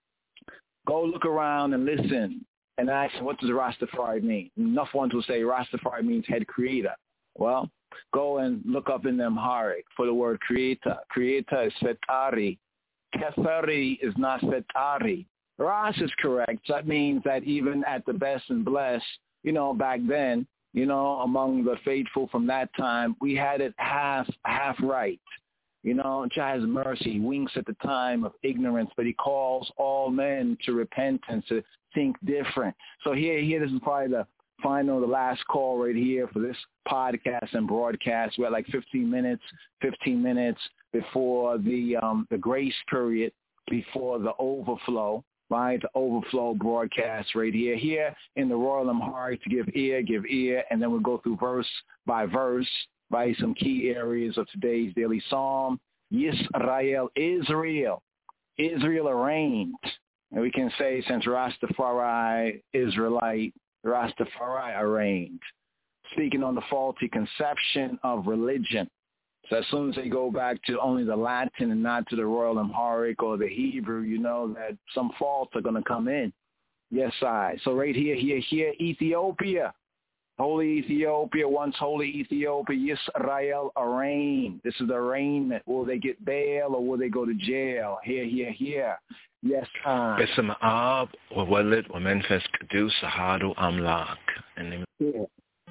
Go look around and listen and ask, what does Rastafari mean? Enough ones will say Rastafari means head creator. Well, go and look up in the Amharic for the word creator. Creator is Fetari. Keferi is not Fetari. Ras is correct. So that means that even at the best and blessed, back then, among the faithful from that time, we had it half right. Jah has mercy. He winks at the time of ignorance, but he calls all men to repentance, to think different. So here, this is probably the last call right here for this podcast and broadcast. We're like 15 minutes before the grace period, before the overflow, right? The overflow broadcast right here in the Royal Amharic to give ear, and then we'll go through verse by verse, right? Some key areas of today's daily psalm. Yisrael, Israel arranged. And we can say since Rastafari, Israelite, Rastafari arranged, speaking on the faulty conception of religion. So as soon as they go back to only the Latin and not to the Royal Amharic or the Hebrew, you know that some faults are going to come in. Yes, I. So right here, Ethiopia. Holy Ethiopia, once holy Ethiopia, Yisrael arraigned. This is the arraignment. Will they get bail or will they go to jail? Here. Yes, I. Bism Ab, Walid, Menfes Kadu, Sahadu Amlak. Yeah.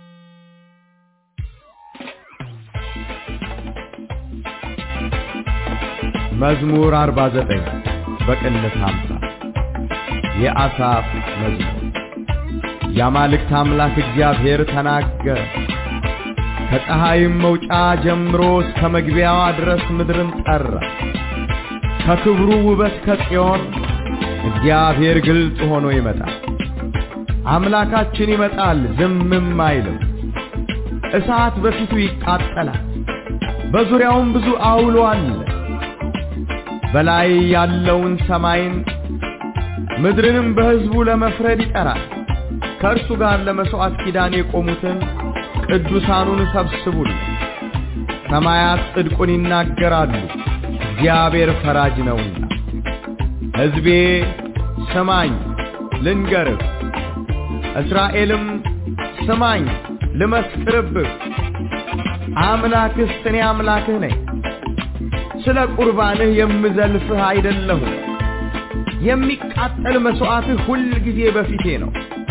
መዝሙር 49 በቅንፍ 50 የአሳፍ መዝሙር የአማልክት አምላክ እግዚአብሔር ተናገረ። ከፀሐይም መውጫ ጀምሮ እስከ መግቢያዋ ድረስ ምድርን ጠራ። ከክብሩ ውበት ከጽዮን እግዚአብሔር ግልጽ ሆኖ ይመጣል። አምላካችን ይመጣል ዝምም አይልም። እሳት በፊቱ ይቃጠላል፣ በዙሪያውም ብዙ አውሎ አለ። በላይ ያለውን ሰማይን ምድርንም በሕዝቡ ለመፍረድ ይጠራል። ከእርሱ ጋር ለመስዋዕት ኪዳን የቆሙትን ቅዱሳኑን ሰብስቡልኝ። ሰማያት ጽድቁን ይናገራሉ፣ እግዚአብሔር ፈራጅ ነውና። ሕዝቤ ስማኝ ልንገርህ፣ እስራኤልም ስማኝ ልመስክርብህ። አምላክህ እኔ አምላክህ ነኝ። ስለ ቁርባንህ የምዘልፍህ አይደለሁም። የሚቃጠል መስዋዕትህ ሁል ጊዜ በፊቴ ነው።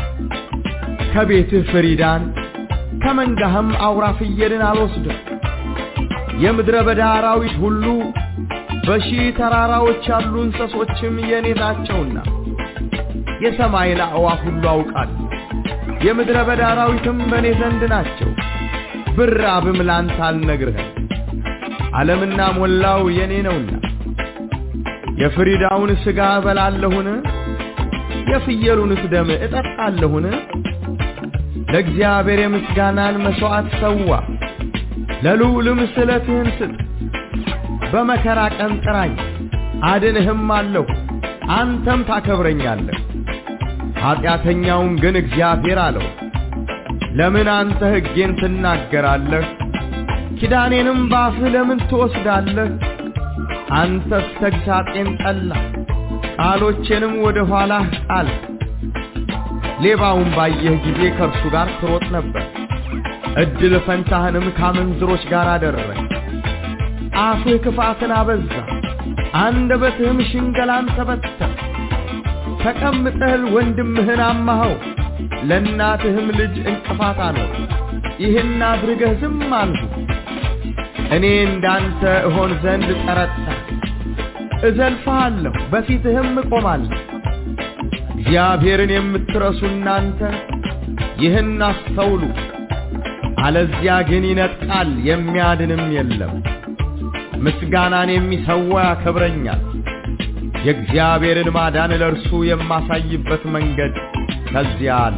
ከቤትህ ፍሪዳን ከመንጋህም አውራ ፍየልን አልወስድም። የምድረ በዳ አራዊት ሁሉ በሺህ ተራራዎች ያሉ እንስሶችም የኔ ናቸውና የሰማይን አዕዋፍ ሁሉ አውቃለሁ። የምድረ በዳ አራዊትም በኔ ዘንድ ናቸው። ብራብም ላንተ አልነግርህም፣ ዓለምና ሞላው የኔ ነውና። የፍሪዳውን ሥጋ እበላለሁን? የፍየሉንስ ደም እጠጣለሁን? ለእግዚአብሔር የምስጋናን መሥዋዕት ሰዋ፣ ለልዑልም ስለትህን ስጥ። በመከራ ቀን ጥራኝ አድንህም አለሁ፣ አንተም ታከብረኛለህ። ኃጢአተኛውን ግን እግዚአብሔር አለው፣ ለምን አንተ ሕጌን ትናገራለህ? ኪዳኔንም ባፍህ ለምን ትወስዳለህ? አንተስ ተግሣጼን ጠላህ፣ ቃሎቼንም ወደ ኋላህ ጣልህ። ሌባውን ባየህ ጊዜ ከእርሱ ጋር ትሮጥ ነበር፣ እድል ፈንታህንም ካመንዝሮች ጋር አደረግህ። አፍህ ክፋትን አበዛ፣ አንደበትህም ሽንገላን ተበተነ። ተቀምጠህ ወንድምህን አማኸው፣ ለእናትህም ልጅ እንቅፋት አኖር። ይህን አድርገህ ዝም አልሁ። እኔ እንዳንተ እሆን ዘንድ ጠረጠርሁ፣ እዘልፍሃለሁ፣ በፊትህም እቆማለሁ። እግዚአብሔርን የምትረሱ እናንተ ይህን አስተውሉ፣ አለዚያ ግን ይነጥቃል የሚያድንም የለም። ምስጋናን የሚሰዋ ያከብረኛል፣ የእግዚአብሔርን ማዳን ለእርሱ የማሳይበት መንገድ ከዚያ አለ።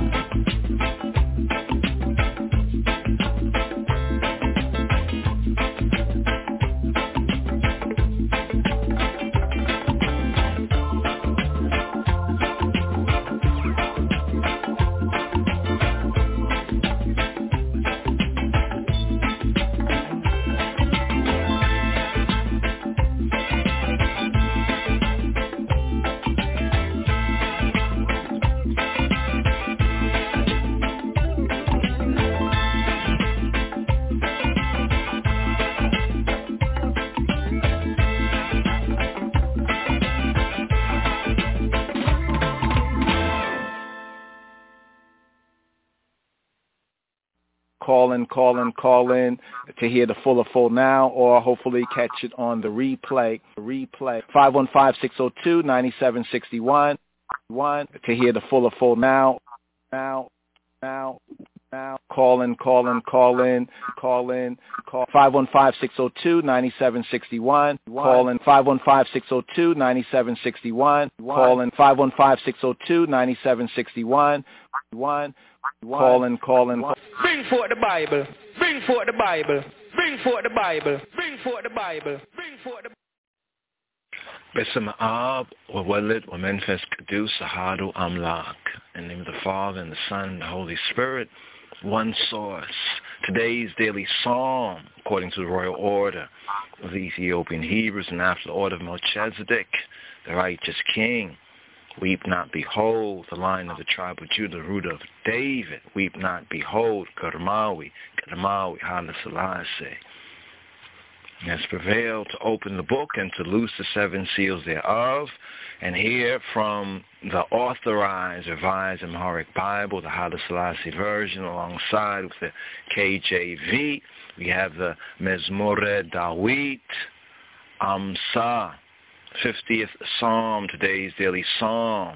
Call in to hear the full now, or hopefully catch it on the replay. 515-602-9761. To hear the full now. Call in. 515-602-9761. Call in 515-602-9761. Call in 515-602-9761. Call in. Bring forth the Bible. Bring forth the Bible. Bring forth the Bible. Bring forth the Bible. Bring forth the B'Shem Ab, Wa'Walid, Wa'Menfes Kedus, Sahadu Amlak. In the name of the Father, and the Son, and the Holy Spirit, one source. Today's daily psalm, according to the royal order of the Ethiopian Hebrews, and after the order of Melchizedek, the righteous king. Weep not, behold, the Lion of the tribe of Judah, the root of David. Weep not, behold, Karmawi, Haile Selassie. Has prevailed to open the book and to loose the seven seals thereof, and hear from the authorized, revised Amharic Bible, the Haile Selassie version, alongside with the KJV. We have the Mezmore Dawit, Amsa, 50th Psalm, today's daily psalm.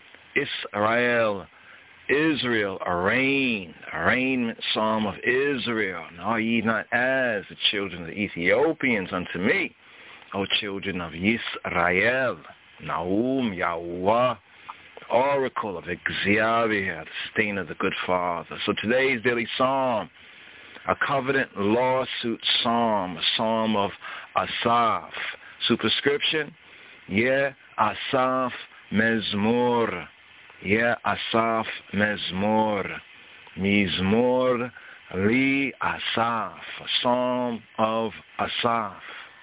Israel, arraignment psalm of Israel. And are ye not as the children of the Ethiopians unto me, O children of Yisrael? Naum Yahweh, oracle of Exyaviah, the stain of the good father. So today's daily psalm, a covenant lawsuit psalm, a psalm of Asaph. Superscription, Asaph Mezmor. Asaph Mezmor. Mizmor Li Asaph. A psalm of Asaph.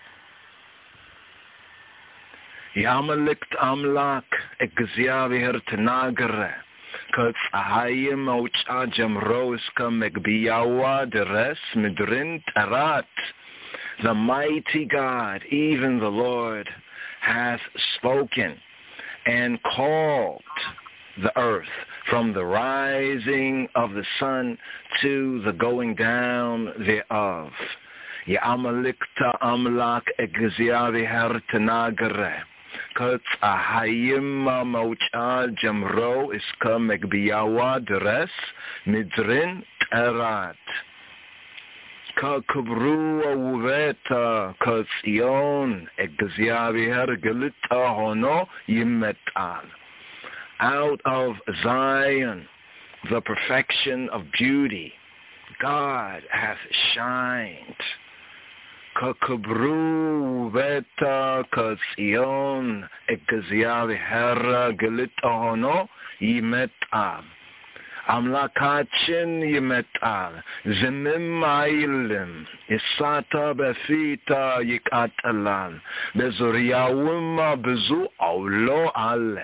Yamalikt Amlak Exyaviher Tenagre. Kutz Ahayim Aucha Jamroiska Megbiyawa Deres Midrin Tarat. The mighty God, even the Lord, hath spoken and called the earth from the rising of the sun to the going down thereof. Ya'amalikta amlak egziaviher tenagre. Kutz ahayim maucha jamro iska megbiyawa deres midrin terat. Ka kubru uveta ka Zion egziaviher gelita hono yimetal. Out of Zion, the perfection of beauty, God hath shined. Ka kubru uveta ka Zion egziaviher gelita hono yimetal. Amlakachin yimetal, zimim mailim, isata befita yikatalal, bezuriyawima bezu aulo ale.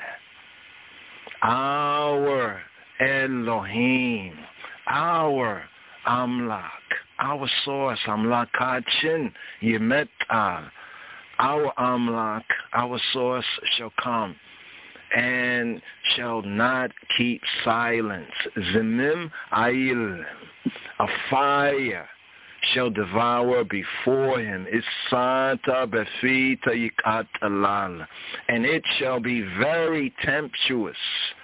Our Elohim, our Amlak, our source, Amlakachin yimetal, our Amlak, our source shall come and shall not keep silence. Zimim Ail, a fire shall devour before him. Isata befita yikatalal, and it shall be very tempestuous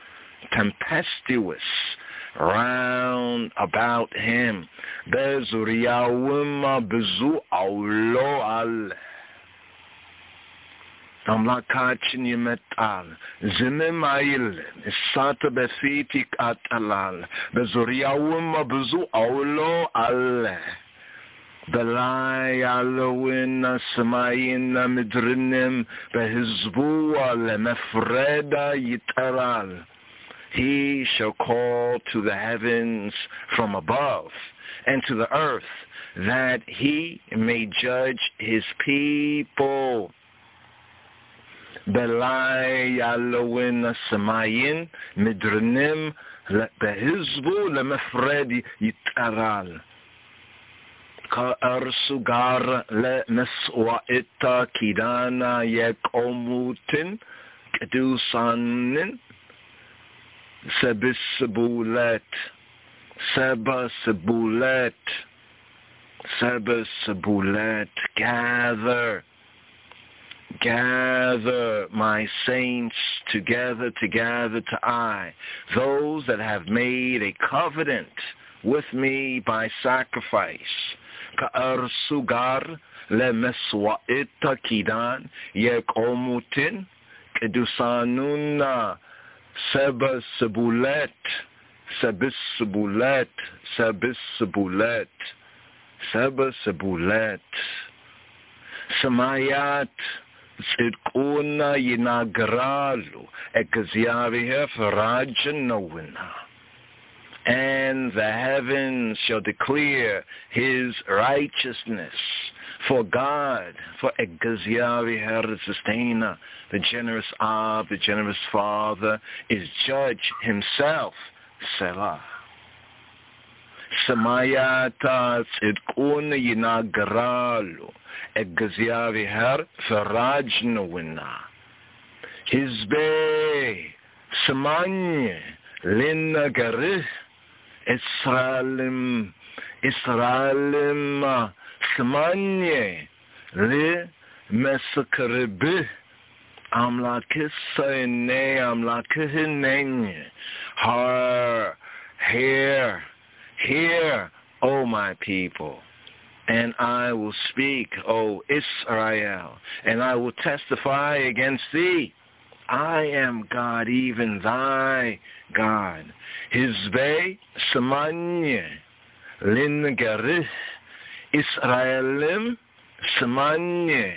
round about him. Bezuriyawima bezu aulo al. Amlakachin yimetal, zimim ail, isata befitik atalal, bezuriyawim bezu aulo alle. Belai alowin samayin midrinim, behizbu ale mefreda yitaral. He shall call to the heavens from above, and to the earth, that he may judge his people. Belai Yalowin Samayin Midrinim Behizbu Lemefred Yitaral Ka Arsugar Le Meswaita Kidana Yekomutin Kedusanin Sebisibulet Gather my saints together to I, those that have made a covenant with me by sacrifice. Ka'ar sugar le meswa'ita kidan yekomutin kedusanuna sebisibulet Samayat ጽድቁን ይናገራሉ እግዚአብሔር ፈራጅ ነውና. And the heavens shall declare his righteousness. For God, for እግዚአብሔር the sustainer, the generous Ab, the generous Father, is judge himself. Selah. ሰማያት ጽድቁን ይናገራሉ እግዚአብሔር ፈራጅ ነውና። ሕዝቤ ስማኝ ልንገርህ፣ እስራኤልም ስማኝ ልመስክርብህ። አምላክህ እኔ አምላክህ ነኝ። Hear, O my people, and I will speak, O Israel, and I will testify against thee. I am God, even thy God. Hizbe samanye lingerih, Israelim samanye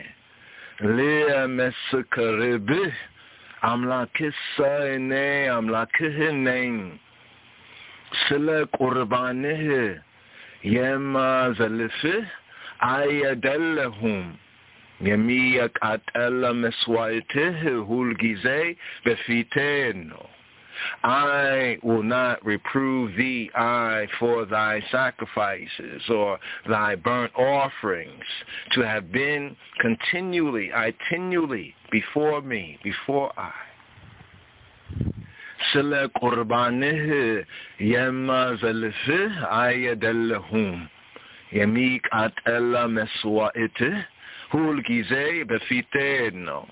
liamesukaribih. Amlakisa ene amlakihineng. ስለ ቁርባንህ የማዘልፍህ አይደለሁም። የሚያቃጠል መስዋዕትህ ሁልጊዜ በፊቴ ነው። I will not reprove thee, for thy sacrifices or thy burnt offerings to have been continually before me, before I. ስለ ቁርባንህ የማዘልፍህ አይደለሁም። የሚቃጠል መስዋዕትህ ሁልጊዜ በፊቴ ነው።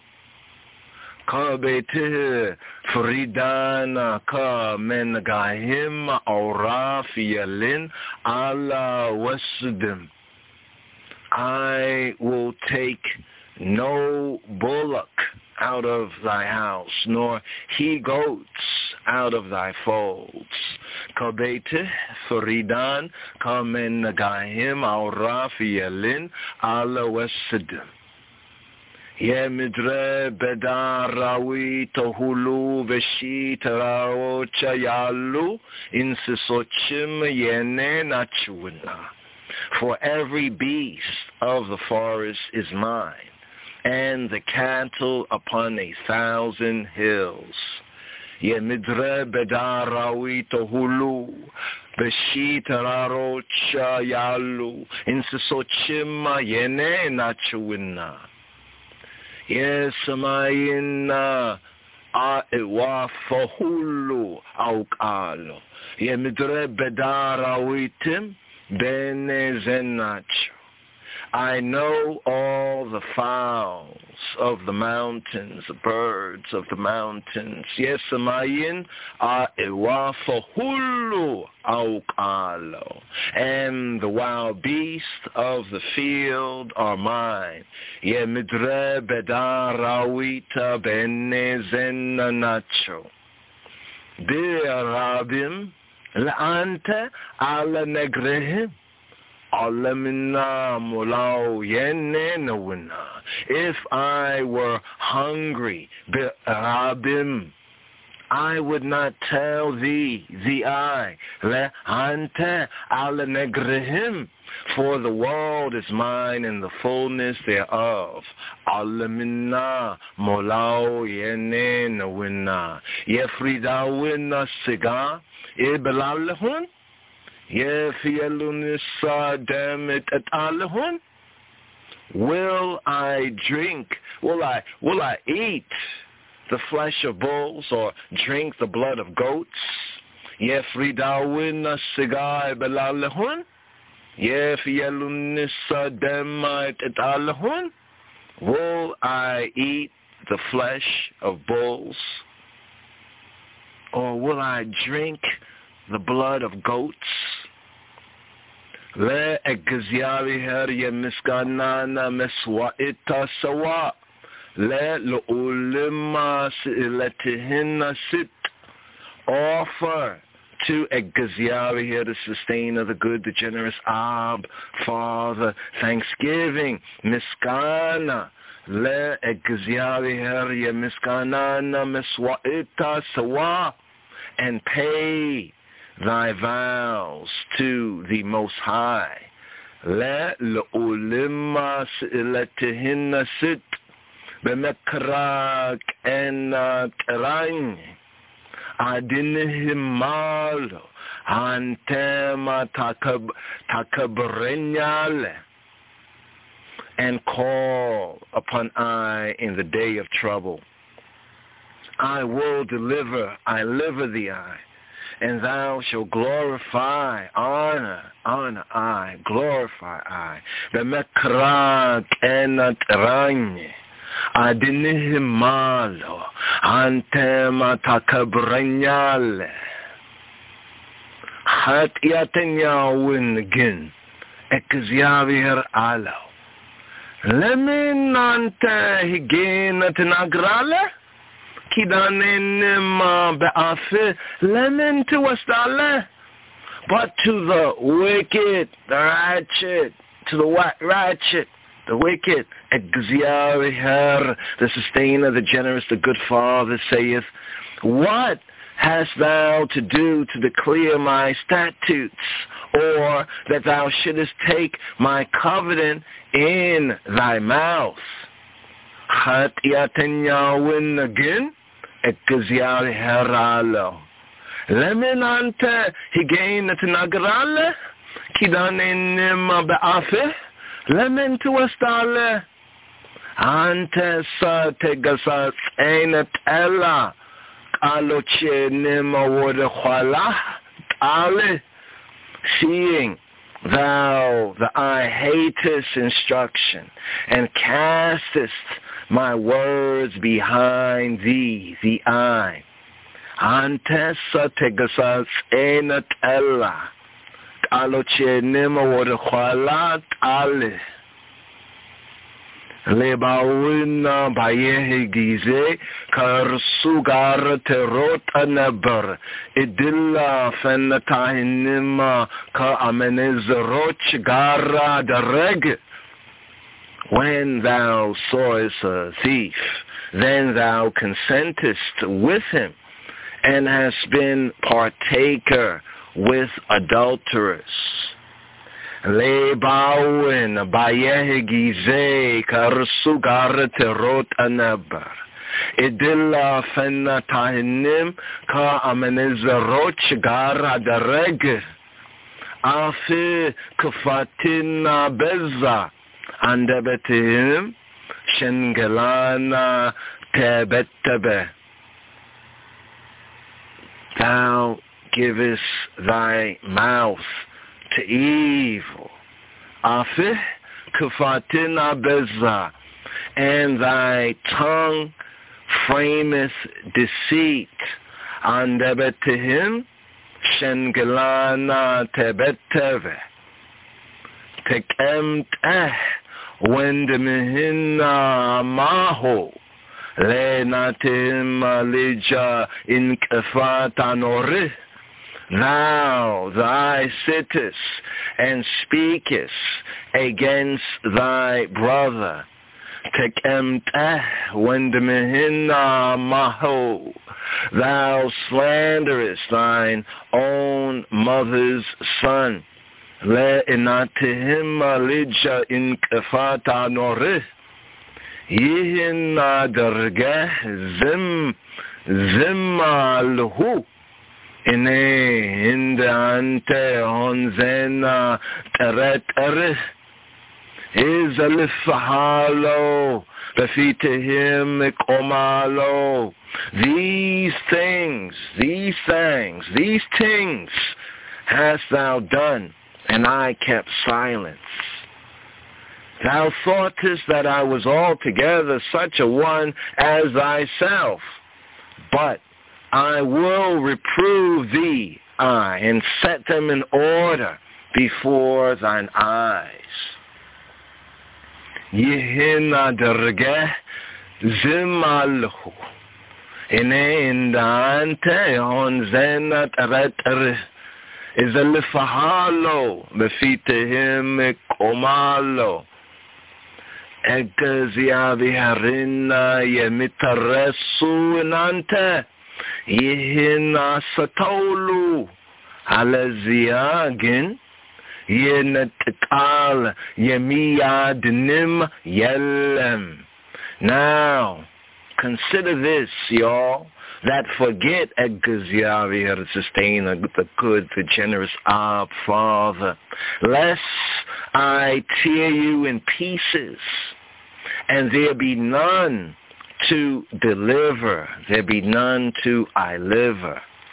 ከቤትህ ፍሪዳን ከመንጋህም አውራ ፍየልን አልወስድም። I will take no bullock out of thy house, nor he-goats out of thy folds. Kabeteh Faridan Kamen Nagahim Aurafiyelin Ala Wesedim. Ye midre bedarawi tohulu veshi taraocha yalu insisochim yene nachuina. For every beast of the forest is mine, and the cattle upon 1,000 hills. Ye midre bedarawi tohulu beshitararocha yalu insisochima yene nachuina. Ye samayina awafohulu aukalo. Ye midre bedarawitim benezenach. I know all the fowls of the mountains, the birds of the mountains. Yes, amayin a'ewafahulu aukalo. And the wild beasts of the field are mine. Ye midre bedarawita benezenanacho. Birabim la'ante ala negrehim. If I were hungry, I would not tell thee, for the world is mine and the fullness thereof. Yefridawina siga ibelalehun. Will I drink, will I eat the flesh of bulls or drink the blood of goats? Will I eat the flesh of bulls, or will I drink the blood of goats? ለእግዚአብሔር የምስጋናን መስዋዕት ሰዋ፣ ለልዑልም ስእለትህን ስጥ። Offer to እግዚአብሔር, the sustainer, the good, the generous Ab, Father, thanksgiving, ምስጋና le'egziavir yemiskanana meswa'ita sawa, and pay thy vows to the Most High. Le'ulima si'ilatihinna sit b'mekrak enat'rain adinihim malo antema takabrenyale, and call upon I in the day of trouble. I will deliver thee I, and thou shalt glorify, honor I, glorify I. B'mekrak enat'rain adinihim malo antema takabrenyale. Hatiyatanyawin again, ekziavir alo. Lemin ante higena tinagrale, kidanenima be'afe, lemin to wastale, but to the wicked, the ratchet, the wicked, ekziavir, the sustainer, the generous, the good father saith, what hast thou to do to declare my statutes, or that thou shouldest take my covenant in thy mouth? Hatiyatanyawin again, ekzial heralo. Leminante higain tnagrale, kidanenim be'afe, lemin tuastale, ante sa tegasat einet ella. Seeing thou the eye hatest instruction, and castest my words behind thee, the eye. Antesa tegasas enat ella, alochenema wodekwalat ale. Lebawina bayehe gize karsugar terot anabar idilla fennatahinima ka amenezroch gara dareg. When thou sawest a thief, then thou consentest with him, and hast been partaker with adulterers. Lebawin bayehe gize karsugar terot anabar idilla fennatahinim ka amenezroch gara dareg. Afi kafatina beza andebetihim shengelana tebetebe. Thou givest thy mouth to evil. Afih kufatina beza, and thy tongue frameth deceit. Andebetihim shengelana tebeteve. Tekemteh wendemihina maho. Lenatihim alija inkefatanorih. Thou sittest and speakest against thy brother. Tekemteh wendemihina maho. Thou slanderest thine own mother's son. Le'inatihim alija inkefata norih. Yihin adargeh zimmalhu. Ine hindante honzena teret erih. Is alifahalo befitehim ikomalo. These things hast thou done, and I kept silence. Thou thoughtest that I was altogether such a one as thyself, but I will reprove thee, and set them in order before thine eyes. Yihin adargeh zimalhu. Ine indante honzena teret erih. Is alifahalo befitehim ikomalo. እግዚአብሔርን የሚተረሱ እናንተ ይህን አስተውሉ፣ አለዚያ ግን ይነጥቃል፣ የሚያድንም የለም። Now, consider this, y'all, that forget እግዚአብሔር sustainer, the good, the generous Abba Father, lest I tear you in pieces, and there be none to deliver, there be none to deliver.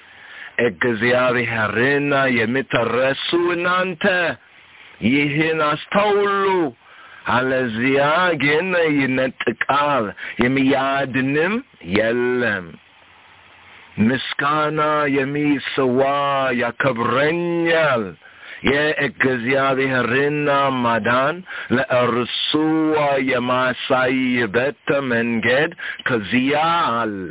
እግዚአብሔርን የሚተረሱ እናንተ ይህን አስተውሉ፣ አለዚያ ግን ይነጥቃል፣ የሚያድንም የለም። ምስጋና የሚሰዋ ያከብረኛል፣ የእግዚአብሔርን ማዳን ለእርሱ የማሳይበት መንገድ ከዚያ አለ።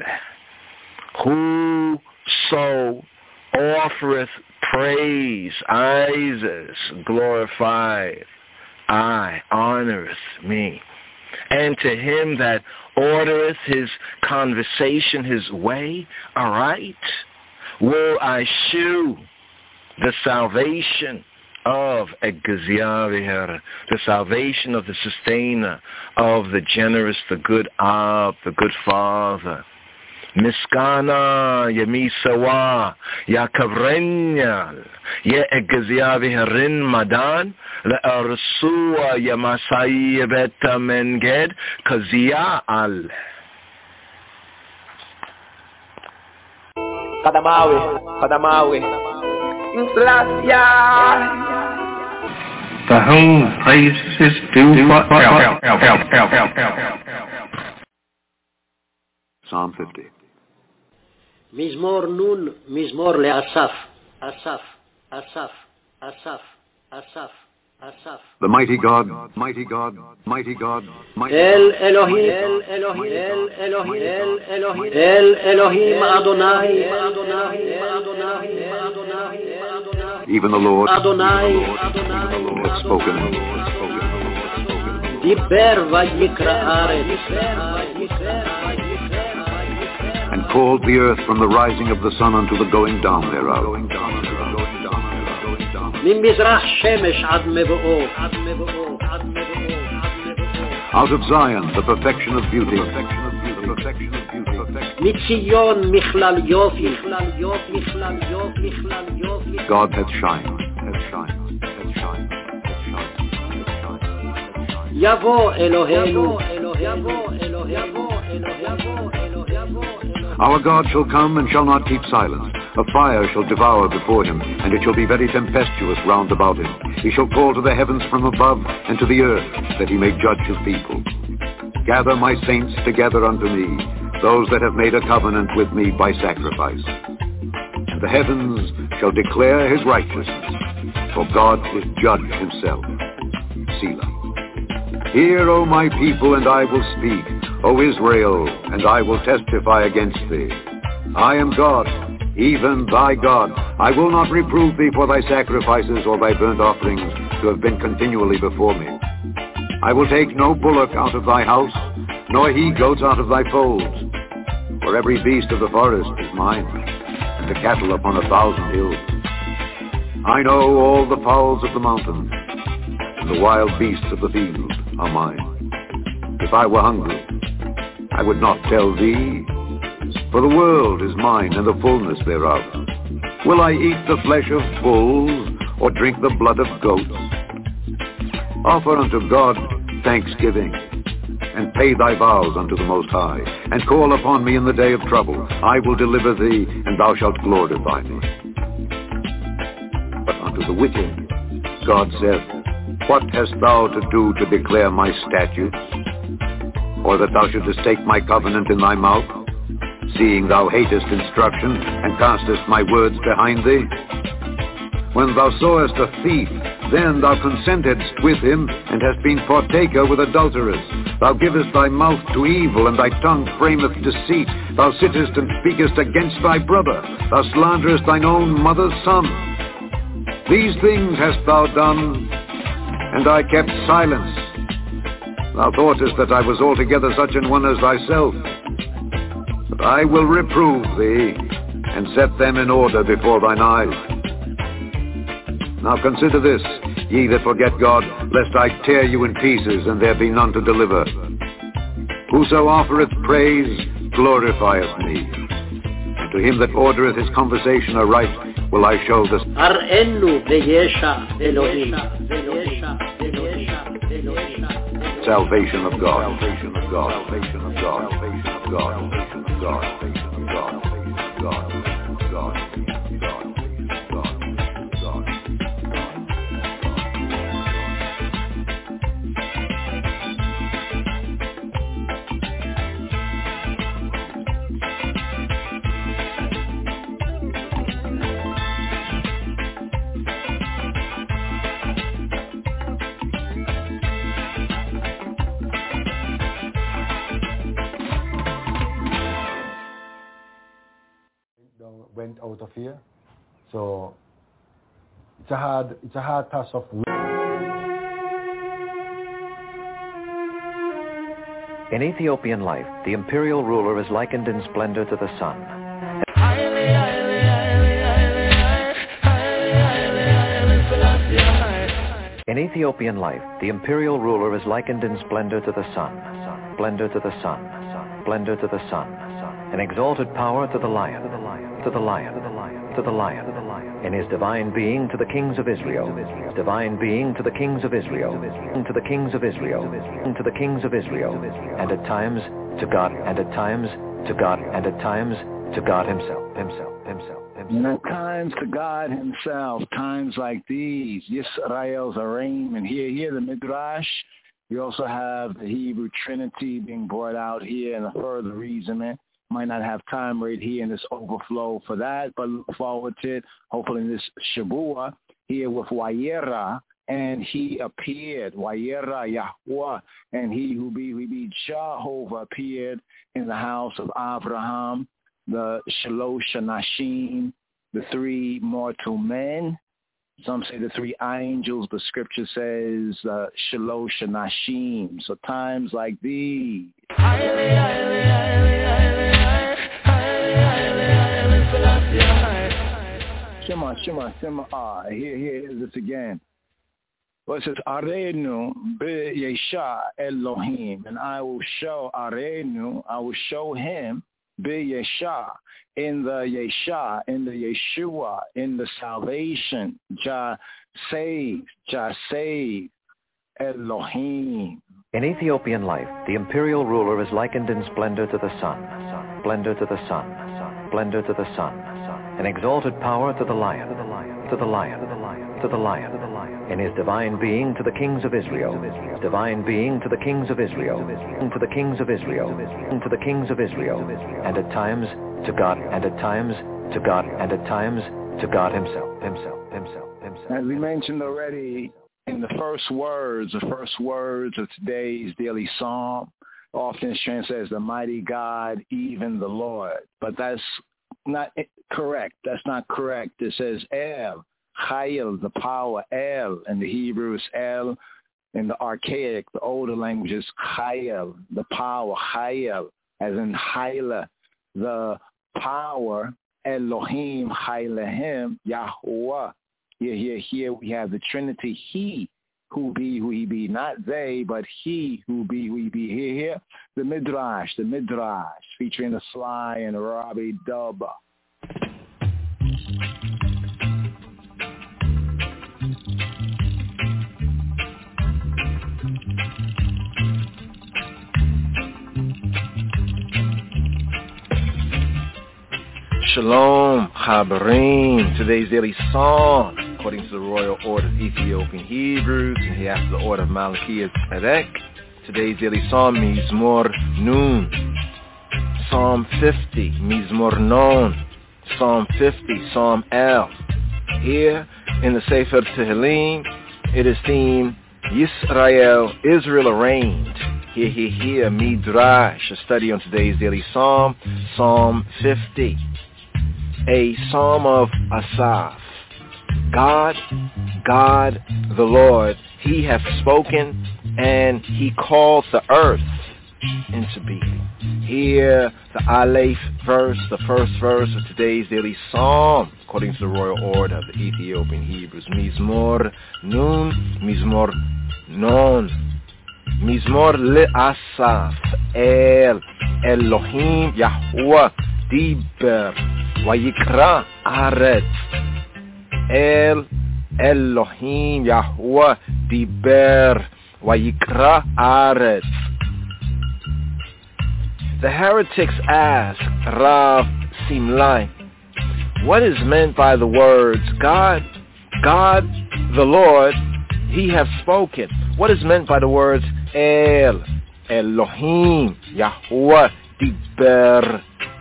Whoso offereth praise, Isis, glorified, I honoreth me. And to him that ordereth his conversation his way aright, will I shew the salvation of እግዚአብሔር, the salvation of the sustainer, of the generous, the good Ab, the good Father. ምስጋና የሚሰዋ ያከብረኛል፣ የእግዚአብሔርን ማዳን ለእርሱ የማሳይበት መንገድ ከዚያ አለ። Kadamawi, Inflacia. The whole place is due for Psalm 50. מזמור נון, מזמור לאסף, אסף, אסף, אסף, אסף, אסף. The mighty God, mighty God, mighty God, mighty אל אלוהים, אל אלוהים, אל אלוהים, אל אלוהים, אל אלוהים אדוני, אדוני, אדוני, אדוני, even the Lord, אדוני, has spoken. דיבר ויקרא הארץ, and called the earth from the rising of the sun unto the going down thereof. ממזרח שמש עד מבואו, out of Zion, the perfection of beauty. מציון מכלל יופי, God hath shined, hath shined, hath shined. יבוא אלוהינו, Our God shall come and shall not keep silence. A fire shall devour before him, and it shall be very tempestuous round about him. He shall call to the heavens from above, and to the earth, that he may judge his people. Gather my saints together unto me, those that have made a covenant with me by sacrifice. And the heavens shall declare his righteousness, for God is judge himself. Selah. Hear, O my people, and I will speak. O Israel, and I will testify against thee. I am God, even thy God. I will not reprove thee for thy sacrifices or thy burnt offerings to have been continually before me. I will take no bullock out of thy house, nor he-goats out of thy folds. For every beast of the forest is mine, and the cattle upon 1,000 hills. I know all the fowls of the mountain, and the wild beasts of the field are mine. If I were hungry, I would not tell thee, for the world is mine and the fullness thereof. Will I eat the flesh of bulls, or drink the blood of goats? Offer unto God thanksgiving, and pay thy vows unto the Most High, and call upon me in the day of trouble. I will deliver thee, and thou shalt glorify me. But unto the wicked God saith, what hast thou to do to declare my statutes? Or that thou shouldest take my covenant in thy mouth, seeing thou hatest instruction, and castest my words behind thee? When thou sawest a thief, then thou consentedst with him, and hast been partaker with adulterers. Thou givest thy mouth to evil, and thy tongue frameth deceit. Thou sittest and speakest against thy brother. Thou slanderest thine own mother's son. These things hast thou done, and I kept silence. Thou thoughtest that I was altogether such an one as thyself. But I will reprove thee, and set them in order before thine eyes. Now consider this, ye that forget God, lest I tear you in pieces, and there be none to deliver. Whoso offereth praise glorifieth me. And to him that ordereth his conversation aright will I show this. Salvation of God. Salvation of God. Salvation of God. Salvation of God. Salvation of God. Salvation of God. Salvation of God. Went out of here, so it's a hard task of. In Ethiopian life, the imperial ruler is likened in splendor to the sun. In Ethiopian life, the imperial ruler is likened in splendor to the sun, splendor to the sun, splendor to the sun, an exalted power to the lion, to the lion, to the lion, in his divine being to the kings of Israel, divine being to the kings of Israel, to the kings of Israel, to the kings of Israel, and at times to God, and at times to God, and at times to God himself. And at times to God himself, times like these, Yisrael's Arim, and here the Midrash. You also have the Hebrew Trinity being brought out here and a further reasoning. Might not have time right here in this overflow for that, but look forward to it. Hopefully in this Shabua here with Wayera, and he appeared, Wayera Yahweh, and he who be Jehovah appeared in the house of Abraham, the Shalosh Nashim, the three mortal men. Some say the three angels, but scripture says Shalosh Nashim. So times like these. Shema. Here is this again. Well, it says, Arenu be-yesha Elohim, and I will show Arenu, I will show him be-yesha, in the Yesha, in the Yeshua, in the salvation, save Elohim. In Ethiopian life, the imperial ruler is likened in splendor to the sun, splendor to the sun, splendor to the sun, an exalted power to the lion, to the lion, to the lion, in his divine being to the kings of Israel, divine being to the kings of Israel, to the kings of Israel, to the kings of Israel, and at times to God, and at times to God, and at times to God himself. As we mentioned already in the first words of today's daily psalm, often it's translated as the mighty God, even the Lord. But that's not correct. That's not correct. It says El, Chayil, the power, El. In the Hebrew is El. In the archaic, the older language is Chayil, the power, Chayil, as in Chayla, the power, Elohim, Chaylahim, Yahweh. Here we have the Trinity, he who he be, not they, but he who he be. Here, the Midrash, featuring the Sly and Robbie Dubba. Shalom, Chabarim. Today's daily psalm, according to the Royal Order of Ethiopian Hebrews, and here after the Order of Malachi Tzedek. Today's daily psalm, Mizmor Nun. Psalm 50, Mizmor Non. Psalm 50, Psalm El. Here in the Sefer Tehillim, it is themed Yisrael, Israel arraigned. Here, Midrash, a study on today's daily psalm, Psalm 50. A psalm of Asaph. God, the Lord, he hath spoken, and he called the earth into being. Here, the Aleph verse, the first verse of today's daily psalm, according to the royal order of the Ethiopian Hebrews. Mizmor Nun, Mizmor Non. Mizmor le'asaf el Elohim Yahuwah diber vayikra aretz. El Elohim Yahuwah diber vayikra aretz. The heretics ask Rav Simlai, what is meant by the words, God, the Lord, he hath spoken? What is meant by the words, El, Elohim, Yahuwah, Diber?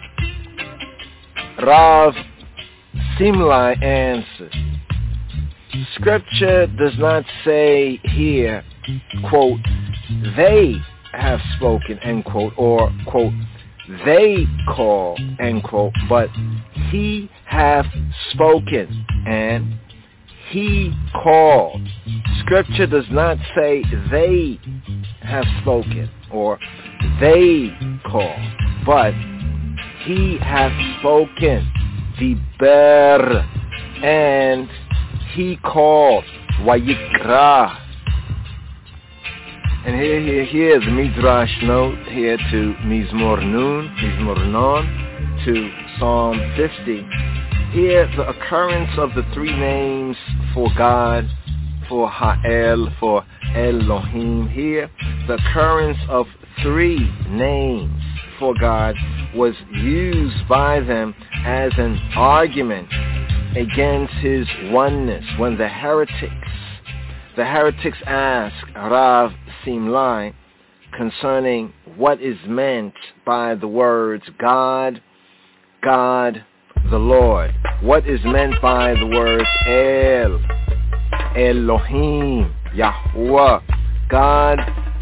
Rav Simlai answered, Scripture does not say here, quote, they have spoken, end quote, or, quote, they call, end quote, but he hath spoken, and he called. Scripture does not say they have spoken, or they called, but he hath spoken, Diber, and he called, Vayikra. And here's the Midrash note here to Mizmor Nun, Mizmor Non, to Psalm 50. Here, the occurrence of the three names for God, for Ha'el, for Elohim. Here, the occurrence of three names for God was used by them as an argument against his oneness. When the heretics ask Rav Simlai concerning what is meant by the words God, the Lord. What is meant by the words El, Elohim, Yahuwah, God,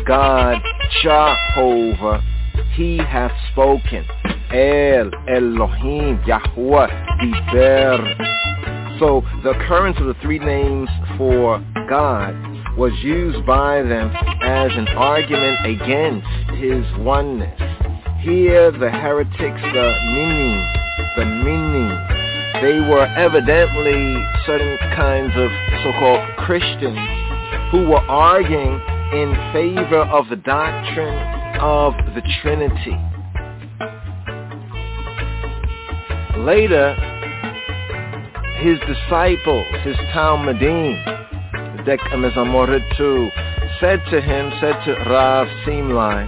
Jehovah, he hath spoken. El, Elohim, Yahuwah, Diber. So the occurrence of the three names for God was used by them as an argument against his oneness. Here the heretics, the meaning, they were evidently certain kinds of so-called Christians who were arguing in favor of the doctrine of the Trinity. Later, his disciples, his Talmudim, Dek Mezamoret 2, said to Rav Simlai,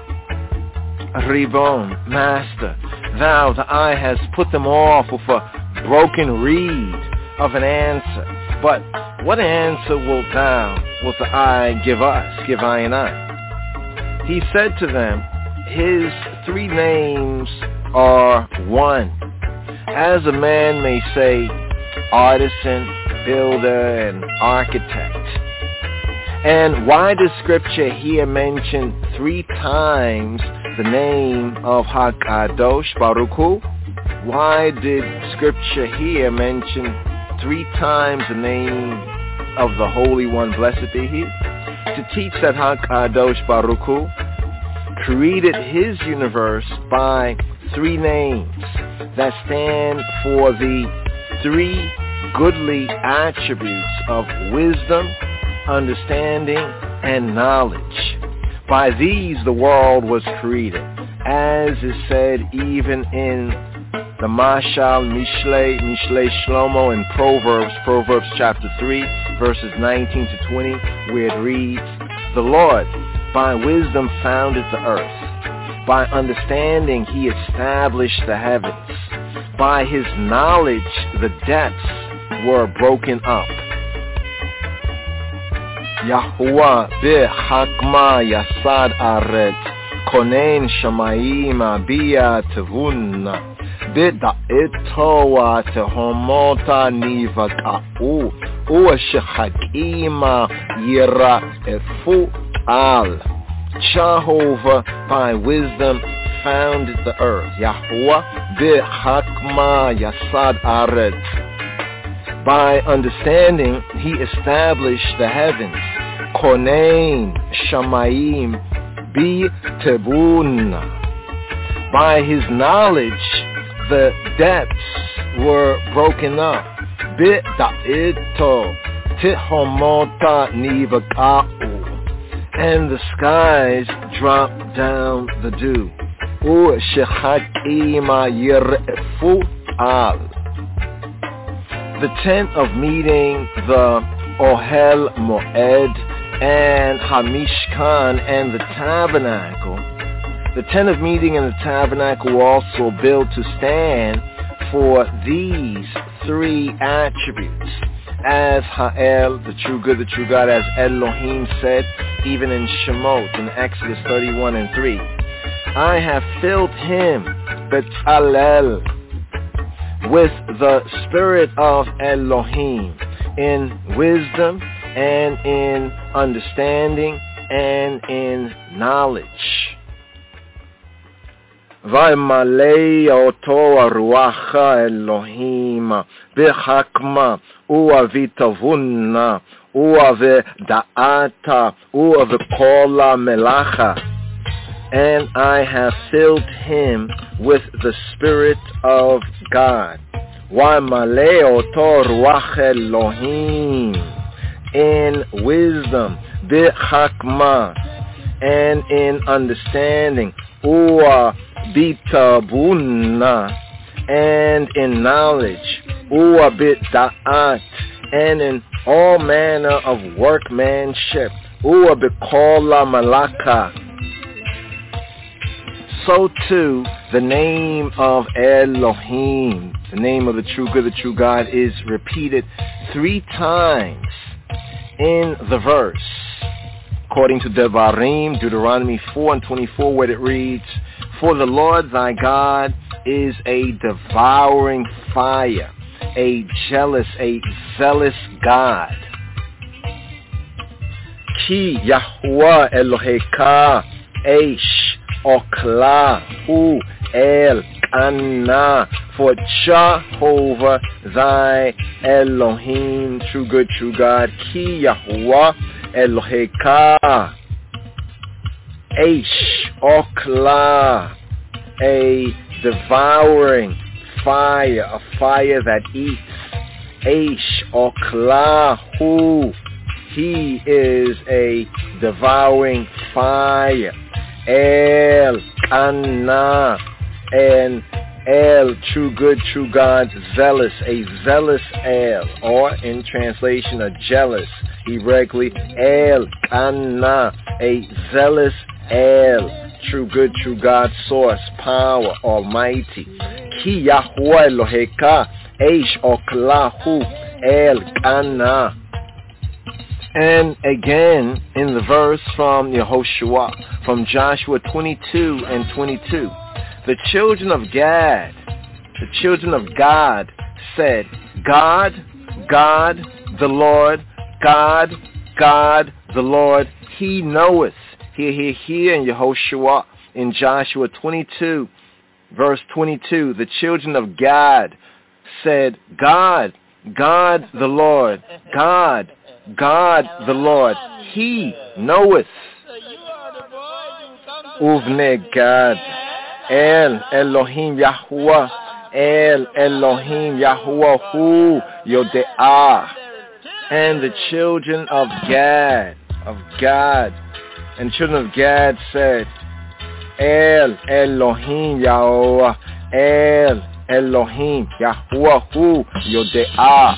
Ribon, Master, thou, the eye, hast put them off with a broken reed of an answer. But what answer wilt the eye give us, give I and I? He said to them, his three names are one. As a man may say, artisan, builder, and architect. And why does Scripture here mention three times the name of HaKadosh Baruch Hu? Why did Scripture here mention three times the name of the Holy One, blessed be He? To teach that HaKadosh Baruch Hu created his universe by three names that stand for the three goodly attributes of wisdom, understanding, and knowledge. By these the world was created, as is said even in the Mashal Mishlei Shlomo in Proverbs chapter 3, verses 19 to 20, where it reads, the Lord by wisdom founded the earth. By understanding he established the heavens. By his knowledge the depths were broken up. Yahuwah b'chakma yasad aretz, konen shamayim abia tevunna, b'da'etoa tehomota nivaka'u, u'ashechakima yira'efu al. Jehovah by wisdom founded the earth. Yahuwah b'chakma yasad aretz. By understanding, he established the heavens. Konein Shamayim Bitebun. By his knowledge, the depths were broken up. Bida'ito Tihomota Nivaka'u. And the skies dropped down the dew. The tent of meeting, the Ohel Moed, and Hamishkan, and the tabernacle. The tent of meeting and the tabernacle were also built to stand for these three attributes. As Ha'el, the true good, the true God, as Elohim said, even in Shemot, in Exodus 31:3. I have filled him, Betzalel, with the spirit of Elohim, in wisdom and in understanding and in knowledge. Vaymalei oto ruacha Elohim bechakma uavitavunna uaveda'ata uavekola melacha. And I have filled him with the Spirit of God. Vaymalei oto ruach Elohim, in wisdom, bechakma, and in understanding, ua bitabuna, and in knowledge, ua bida'at, and in all manner of workmanship, ua bikola malaka. So too, the name of Elohim, the name of the true good, the true God, is repeated 3 times in the verse. According to Devarim, Deuteronomy 4:24, where it reads, for the Lord thy God is a devouring fire, a jealous, a zealous God. Ki Yahuwah Eloheka Eish Okla Hu El Kana, for Jehovah thy Elohim, true good, true God, Ki Yahuwah Eloheka Eish Okla, a devouring fire, a fire that eats. Eish Okla Hu, he is a devouring fire. El Kana, and El, true good, true God, zealous, a zealous El, or in translation, a jealous, Hebreically, El Kana, a zealous El, true good, true God, source, power, almighty. Ki Yahuwah Eloheka Eish Oklahu El Kana. And again in the verse from Yehoshua, from Joshua 22:22, the children of Gad said, God, God, the Lord, God, God, the Lord, he knoweth. Here in Yehoshua, in Joshua 22:22, the children of Gad said, God, God, the Lord, God, God, the Lord, he knoweth. Uvne Gad, El Elohim Yahuwah, El Elohim Yahuwah Hu Yode'ah. And the children of Gad, and children of Gad said, El Elohim Yahuwah, El Elohim Yahuwah Hu Yode'ah.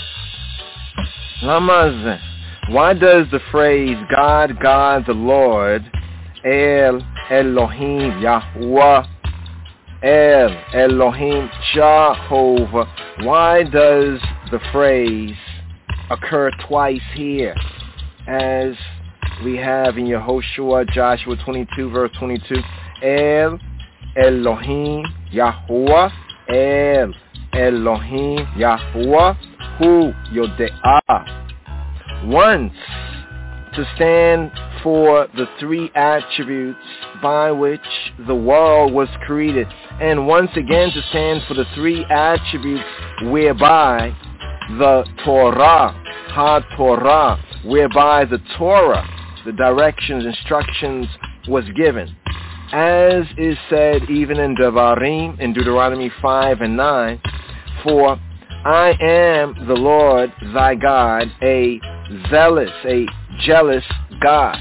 Lamazeh, why does the phrase God, God, the Lord, El Elohim Yahuwah, El Elohim Jehovah, why does the phrase occur twice here, as we have in Yehoshua, Joshua 22:22, El Elohim Yahuwah, El Elohim Yahuwah Hu Yode'ah. Once to stand for the 3 attributes by which the world was created, and once again to stand for the 3 attributes whereby the Torah, HaTorah, whereby the Torah, the directions, instructions was given. As is said even in Devarim, in Deuteronomy 5 and 9, for I am the Lord thy God, a zealous, a jealous God.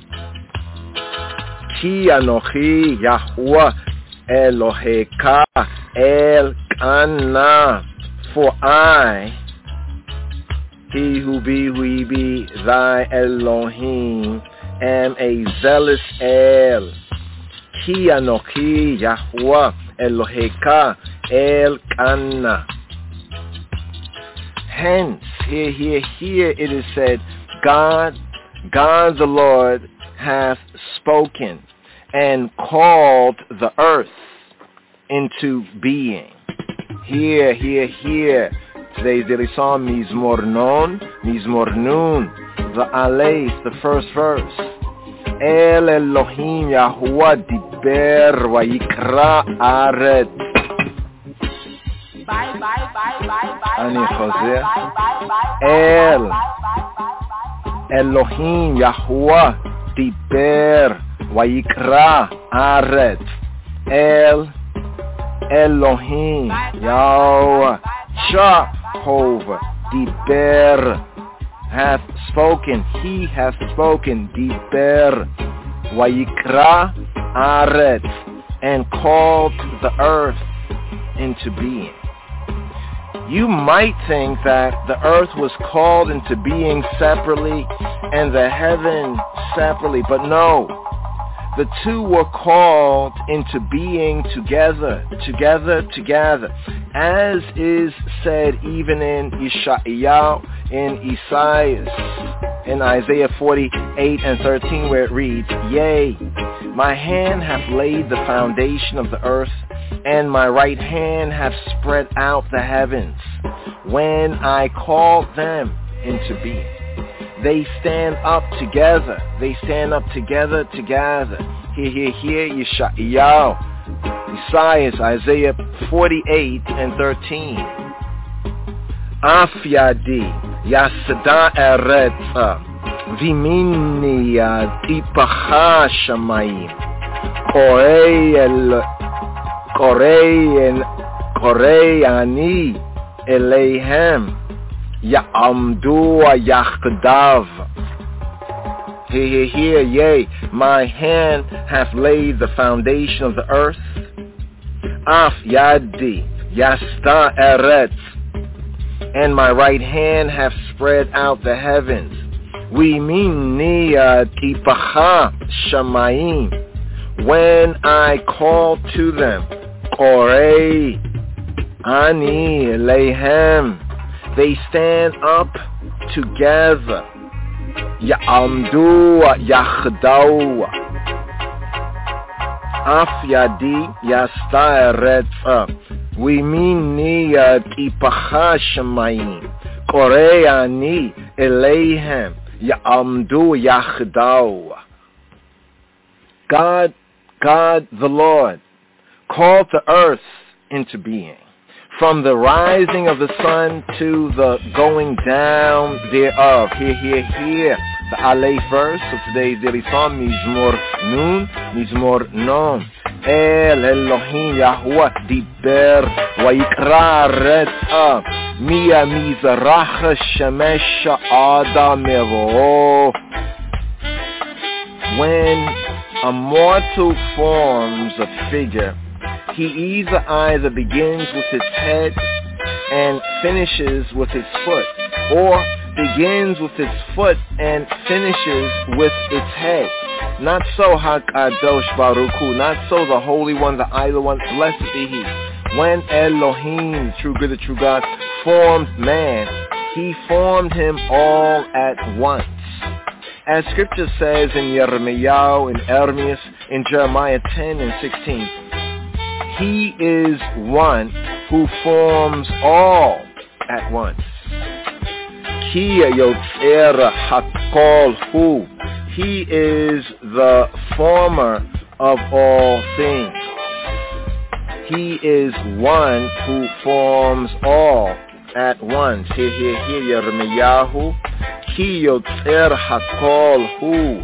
Ki anochi Yahuwah Eloheka Elkanah, for I, he who be, thy Elohim, am a zealous El. Ki anochi Yahuwah Eloheka Elkanah. Hence, here it is said, God the Lord hath spoken and called the earth into being. Here. Today's daily psalm, Mizmor Nun, the Aleph, the first verse. El Elohim Yahuwah diber vayikra aret. אני חוזר. El Elohim Yahuwah diber vayikra aret. El Elohim Yahweh Jehovah diber hath spoken, he hath spoken, diber vayikra aret, and called the earth into being. You might think that the earth was called into being separately and the heaven separately, but no. The two were called into being together, as is said even in Isaiah, in Isaiah 48 and 13, where it reads, Yea, my hand hath laid the foundation of the earth, and my right hand hath spread out the heavens. When I called them into being, they stand up together. Here, Yeshayahu, Isaiah 48 and 13. Af yadi yasda eretza vimini yatipacha shamayim korei ani eleihem ya'amdu yachdav. Here, yea, my hand hath laid the foundation of the earth. Af yadi yasta eretz, and my right hand hath spread out the heavens. Vimini yatipacha shamayim, when I call to them, korei ani eleihem, they stand up together. Ya'amdu yachdau. Af yadi yasta eretza vimini yatipacha shamayim korei ani eleihem ya'amdu yachdau. God the Lord called the earth into being, from the rising of the sun to the going down thereof. Here, the Aleph verse of today's daily psalm, Mizmor Nun. El Elohim Yahuwah diber vayikra retza miya mizrach shemesha adam mevo. When a mortal forms a figure, he either begins with his head and finishes with his foot, or begins with his foot and finishes with its head. Not so HaKadosh Baruch Hu, not so the Holy One, the Idol One, blessed be He. When Elohim, true good, the true God, formed man, He formed him all at once. As Scripture says in Yirmiyahu, in Ermias, in Jeremiah 10 and 16, He is one who forms all at once. Ki yotzer hakol hu. He is the former of all things. He is one who forms all at once. Here, Yirmiyahu. Ki yotzer hakol hu.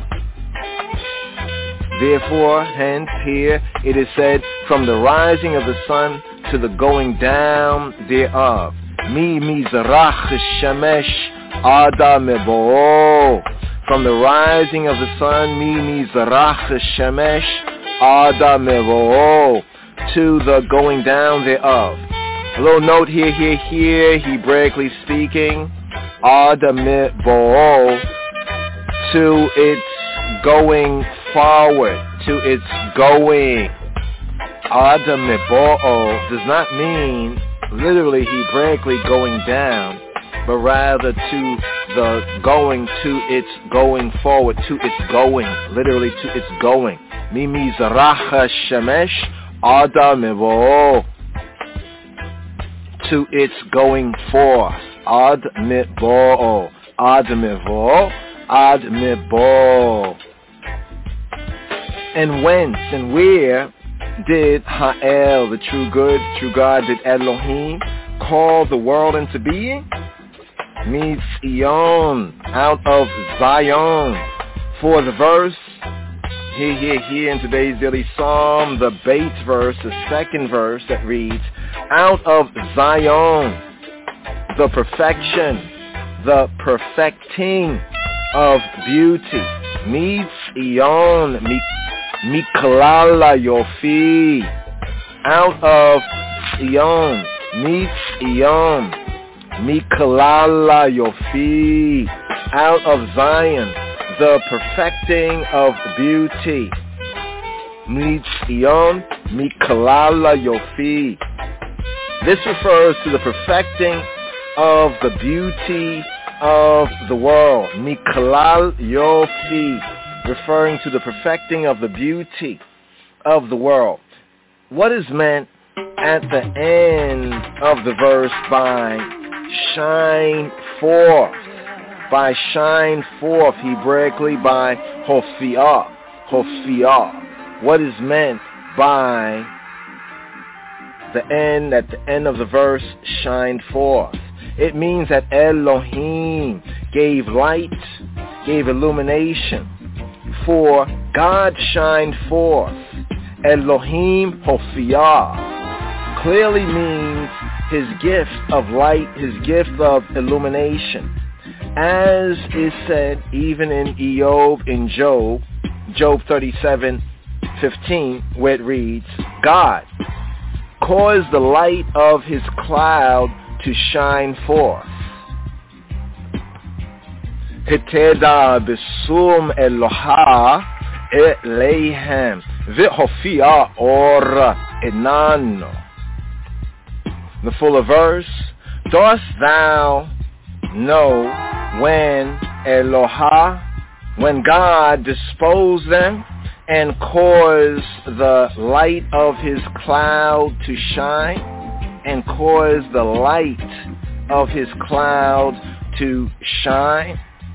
Therefore, hence, here it is said, from the rising of the sun to the going down thereof. Mi mizrach shemesh ada mebo. From the rising of the sun, mi mizrach shemesh ada mebo, to the going down thereof. A little note here, Hebraically speaking, ada mebo, to its going forward, to its going. Ada mebo does not mean literally Hebraically going down, but rather to the going, to its going forward, to its going, literally to its going. Mimi zaracha shemesh ada mebo, to its going forth. Ad mebo, ad mebo, ad mebo. And whence and where did Ha'el, the true good, true God, did Elohim call the world into being? Mitzion, out of Zion. For the verse, here in today's daily psalm, the Beit verse, the second verse that reads, out of Zion, the perfection, the perfecting of beauty. Mitzion, Miklala Yofi, out of Zion, Mitzion, Miklala Yofi, out of Zion, the perfecting of beauty. Mitzion, Miklala Yofi. This refers to the perfecting of the beauty of the world. Miklal Yofi, referring to the perfecting of the beauty of the world. What is meant at the end of the verse by shine forth? By shine forth, Hebraically by Hofiah. Hofiah. What is meant by the end, at the end of the verse, shine forth? It means that Elohim gave light, gave illumination, for God shined forth. Elohim Hofiah clearly means his gift of light, his gift of illumination. As is said even in Job 37:15, where it reads, God caused the light of his cloud to shine forth. Heteda besum Eloha Eleihem V'Hofia or Enano. The fuller verse, dost thou know when Eloha, when God disposed them and caused the light of his cloud to shine, and caused the light of his cloud to shine?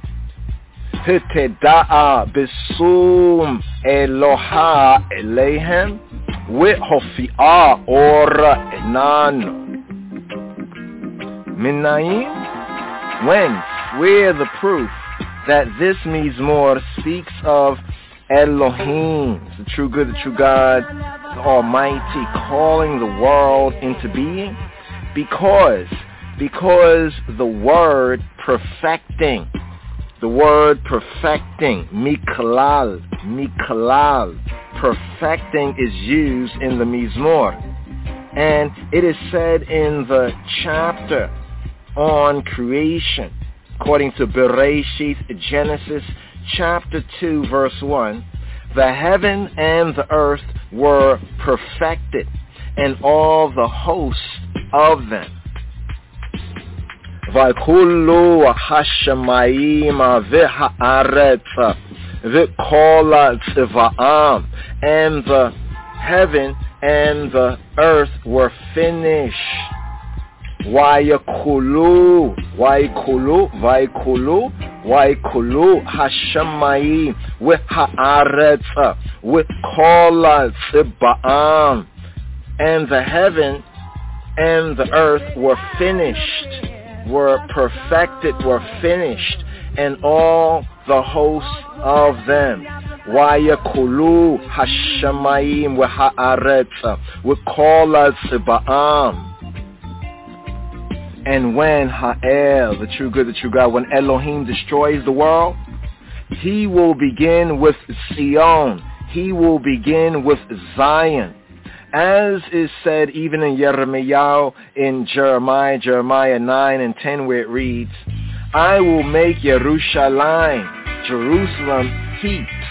Heteda besum Eloha Eleihem V'Hofia or Enano. Minayin, whence, where the proof that this Mizmor speaks of Elohim, the true good, the true God, the Almighty, calling the world into being? Because the word perfecting, miklal, perfecting is used in the Mizmor. And it is said in the chapter on creation, according to Bereshit, Genesis chapter 2, verse 1, the heaven and the earth were perfected, and all the hosts of them. V'kullu hashamayim v'ha'aretz v'kol tziva'am, and the heaven and the earth were finished. Vayikulu hashamayim v'ha'aretz v'kol tziva'am, and the heaven and the earth were finished, were perfected, were finished, and all the hosts of them. Wayakulu hashamayim waha'aretz wikola tziba'am. And when Ha'el, the true good, the true God, when Elohim destroys the world, he will begin with Zion. He will begin with Zion. As is said even in Jeremiah, Jeremiah 9 and 10, where it reads, I will make Jerusalem heaps.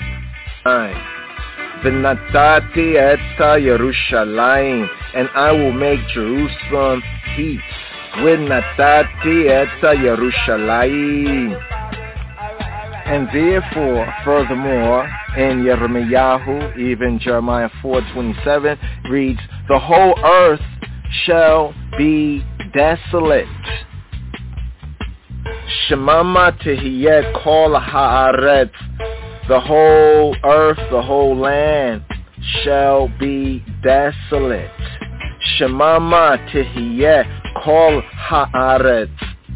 V'natati etza Yerushalayim, and I will make Jerusalem heaps. V'natati etza Yerushalayim. And therefore, furthermore, in Jeremiah, even Jeremiah 4:27 reads, the whole earth shall be desolate. Shemama tehiyeh kol haaretz. The whole earth, the whole land shall be desolate. Shemama tehiyeh kol haaretz.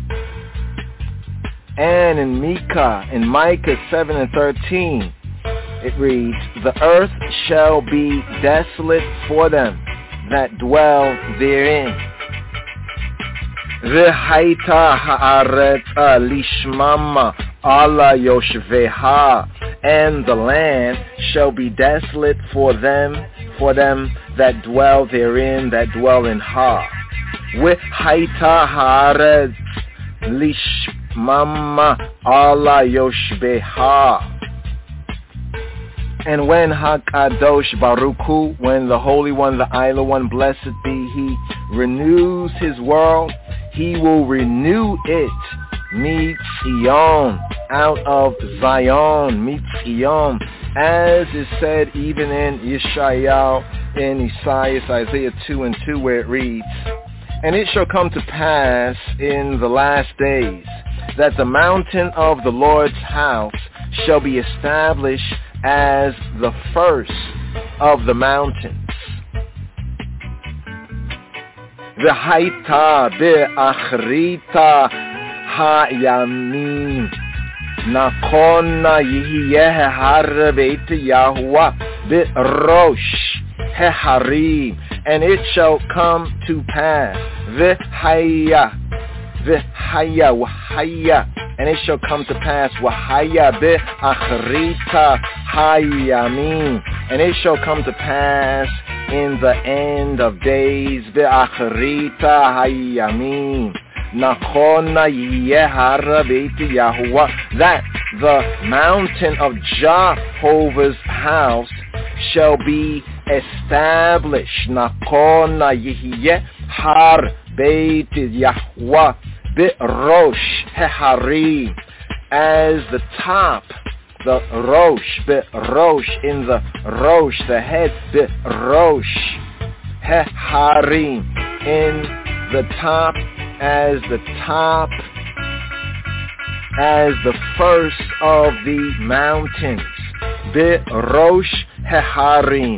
And in Micah 7 and 13, it reads, the earth shall be desolate for them that dwell therein. V'haita haaretz lishmama ala yoshveha, and the land shall be desolate for them that dwell therein, that dwell in Ha. V'haita haaretz lishmama ala yoshveha. And when HaKadosh Baruch Hu, when the Holy One, the Isla One, blessed be He, renews His world, He will renew it, Mitzion, out of Zion, Mitzion, as is said even in Isaiah 2 and 2, where it reads, and it shall come to pass in the last days that the mountain of the Lord's house shall be established as the first of the mountains. V'haita be'achrita ha'yamim nakona yihiyeh har beit Yahuwah be'rosh heharim, and it shall come to pass v'haya, and it shall come to pass wahaya be'achrita hayamim, and it shall come to pass in the end of days be'achrita hayamim nachona yehara beit Yahuwah, that the mountain of Jehovah's house shall be established. Nachona yehar beit Yahuwah be'rosh heharim, as the top, the rosh, be'rosh, in the rosh, the head, be'rosh heharim, in the top, as the first of the mountains, be'rosh heharim.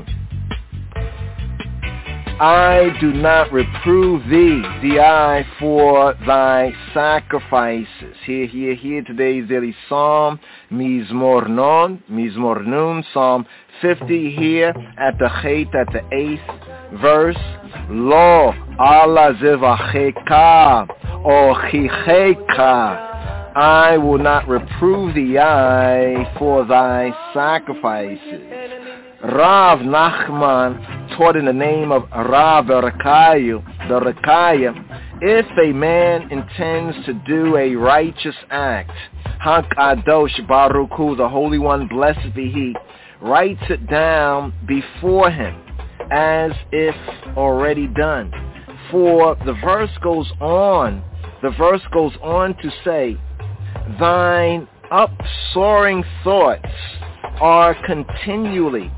I do not reprove thee, for thy sacrifices. Here today's daily psalm, Mizmor Nun, Psalm 50 here at the 8th verse. Lo ala zevacheka ochicheka. I will not reprove thee, for thy sacrifices. Rav Nachman taught in the name of Rav Berekaya, if a man intends to do a righteous act, HaKadosh Baruch Hu, the Holy One, blessed be He, writes it down before him as if already done. For the verse goes on to say, thine upsoaring thoughts are continually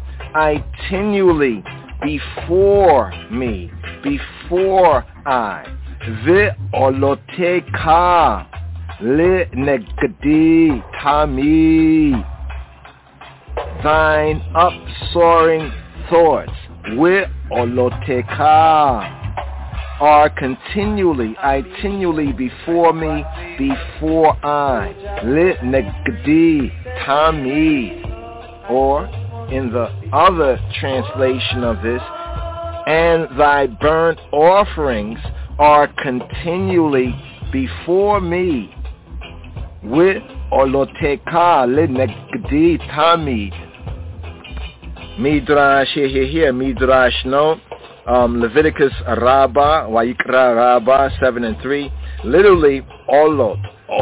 before me, before I. Ve'oloteka le'negdi tami. Thine upsoaring thoughts, ve'oloteka, are continually before me, before I. Lit negdi tamid. Or, in the other translation of this, and thy burnt offerings are continually before me. With oloteka lit negdi tamid. Midrash here, Midrash no. Leviticus Rabbah, Wayikra Rabbah 7:3, literally olot.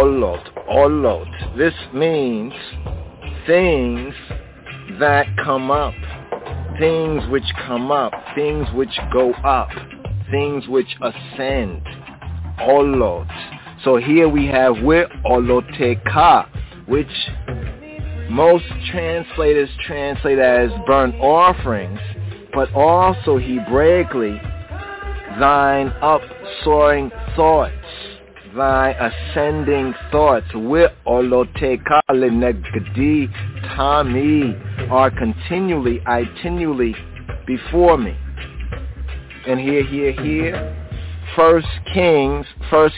This means things that come up, things which come up, things which go up, things which ascend. Olot. So here we have with oloteka, which most translators translate as burnt offerings, but also Hebraically, thine up-soaring thoughts, thy ascending thoughts, with oloteka lenegdi tami, are continually before me. And here, 1 Kings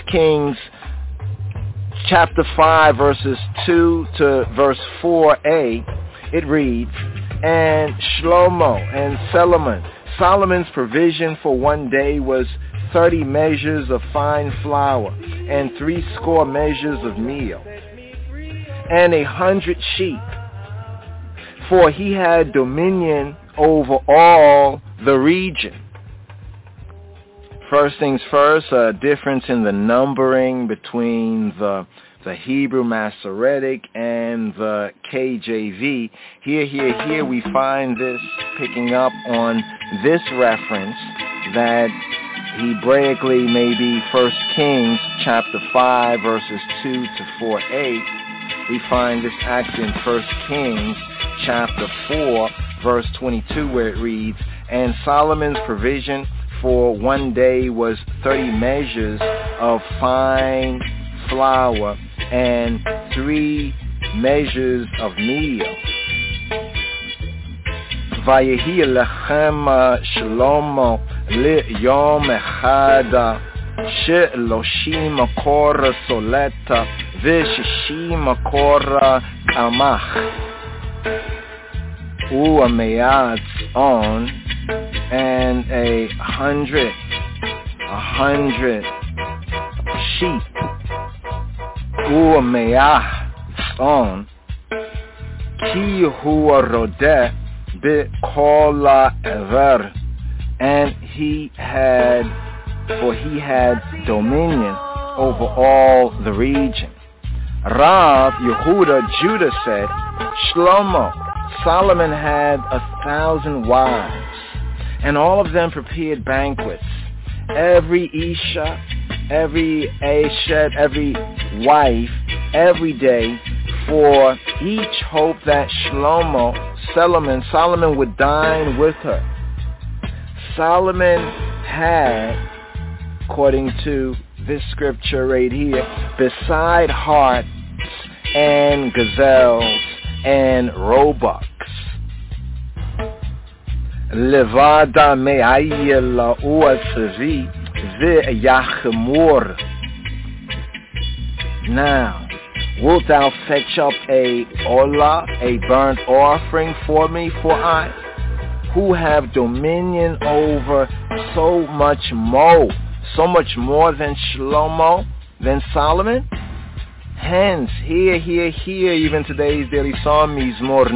chapter 5 verses 2 to verse 4a, it reads, and Shlomo and Solomon's provision for one day was 30 measures of fine flour and 80 measures of meal, and 100 sheep, for he had dominion over all the region. First things first, a difference in the numbering between the Hebrew Masoretic and the KJV. Here we find this picking up on this reference that Hebraically maybe 1 Kings chapter 5 verses 2 to 4a. We find this actually in 1 Kings chapter 4 verse 22 where it reads, and Solomon's provision for one day was 30 measures of fine flour and 3 measures of meal. Vayehi lechem Shlomo liyom echad sheloshim makor soleta v'shishim makor kamach u'ameatz on, and 100 sheep, u'meah on, ki huwa rodeh b'kol ever, and he had dominion over all the region. Rav Yehuda Judah said, Shlomo, Solomon had 1,000 wives, and all of them prepared banquets. Every Isha, every Eshet, every wife, every day, for each hope that Solomon would dine with her. Solomon had, according to this scripture right here, beside harts and gazelles and roebucks, Levada me'ayela u'atzavi ve'yachemur. Now, wilt thou fetch up a olah, a burnt offering for me, for I, who have dominion over so much more than Shlomo, than Solomon? Hence, here, even today's daily psalm, Mizmor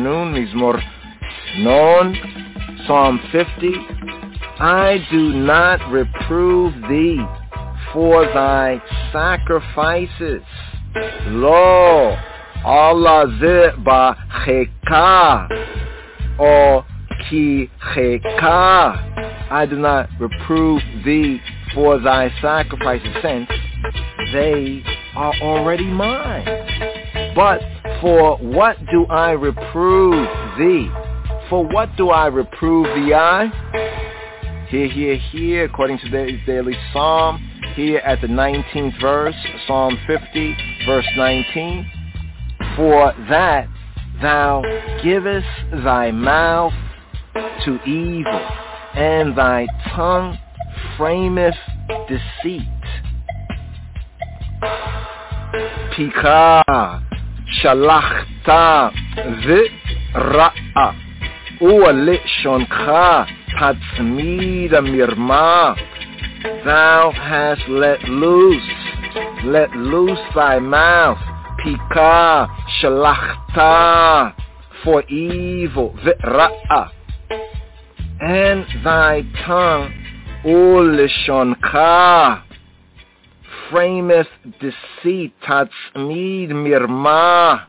Non, Psalm 50, I do not reprove thee for thy sacrifices. Lo, Allah ze ba cheka, or ki cheka. I do not reprove thee for thy sacrifices, since they are already mine. But for what do I reprove thee? For what do I reprove thee I? Here, according to today's daily psalm, here at the 19th verse, Psalm 50, verse 19, for that thou givest thy mouth to evil, and thy tongue frameth deceit. Pika shalachta v'ra'a u'alishoncha tatzmida mirma. Thou hast let loose thy mouth. Pika shalachta, for evil, v'ra'a, and thy tongue, u'lishoncha, frameth deceit, tatzmid mirma.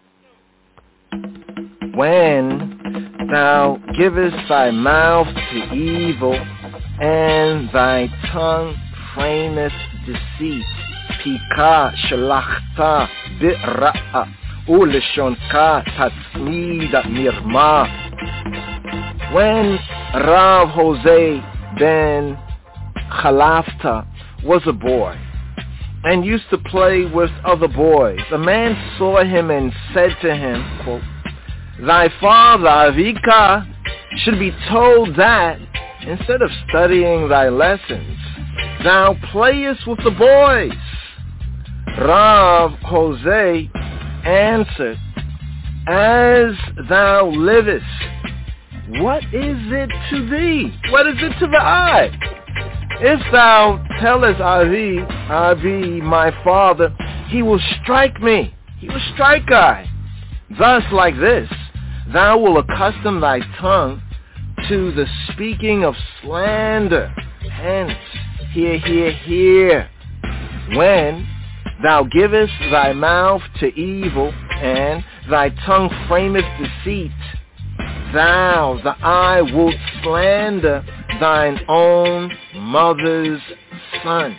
When thou givest thy mouth to evil, and thy tongue frameth deceit, pika shalachta bi'ra'a u'lishonka tatzmida mirma. When Rav Jose ben Chalafta was a boy and used to play with other boys, a man saw him and said to him, quote, thy father Avika should be told that instead of studying thy lessons, thou playest with the boys. Rav Jose answered, as thou livest, what is it to thee? What is it to the eye? If thou tellest Avi, my father, he will strike me. He will strike I. Thus, like this, thou will accustom thy tongue to the speaking of slander. Hence, hear. When thou givest thy mouth to evil, and thy tongue frameth deceit, thou, the eye, wilt slander thine own mother's son.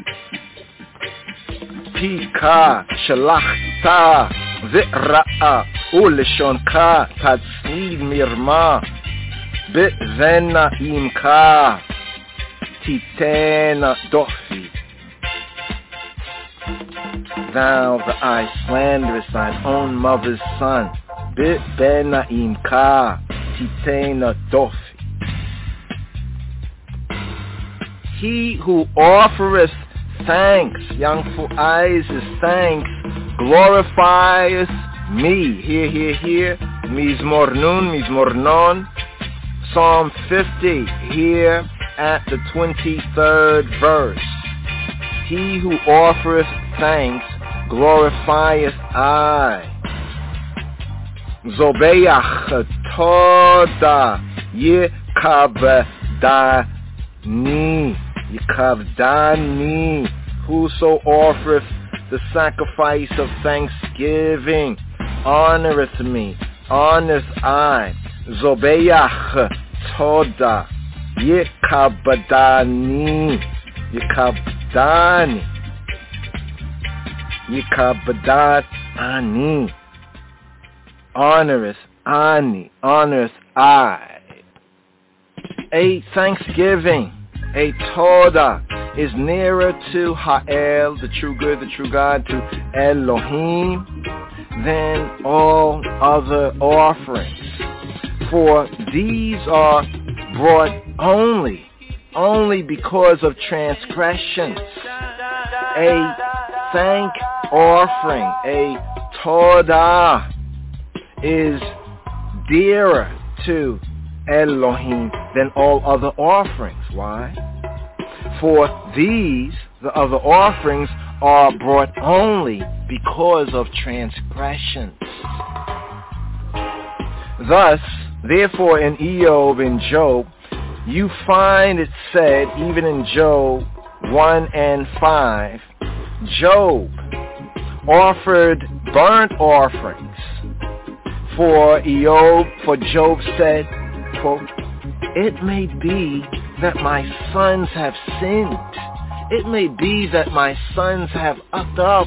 Pika shalachta v'ra'a u'lishonka tatzmid mirma be'vena imka titena dofi. Thou, the eye, slanderest thine own mother's son. Be'vena imka titena dofi. He who offereth thanks, Yangfu eyes is thanks, glorifieth me. Hear. Mizmornon. Psalm 50, here at the 23rd verse. He who offereth thanks, glorifieth I. Zobeach toda Yikavdani, whoso offereth the sacrifice of thanksgiving, honoreth me, honors I. Zobeach toda Yikavdani, honoreth I. A thanksgiving, a toda, is nearer to Ha'el, the true good, the true God, to Elohim, than all other offerings. For these are brought only because of transgressions. A thank offering, a toda, is dearer to Elohim than all other offerings. Why? For these, the other offerings, are brought only because of transgressions. Thus, therefore, in Eob and Job, you find it said, even in Job 1 and 5, Job offered burnt offerings. For Job said, quote, it may be that my sons have sinned. It may be that my sons have upped up.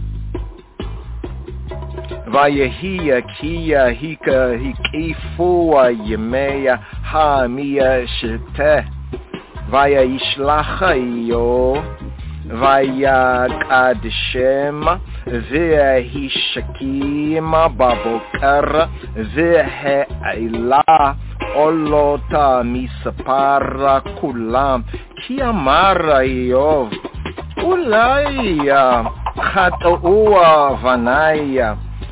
Vayahia kiya hika hikifua yemeya ha miya shete. Vayishlacha iyo ויקדשם והשכים בבוקר והעלה עולותה מספר כולם כי אמר איוב אולי חטאו בניי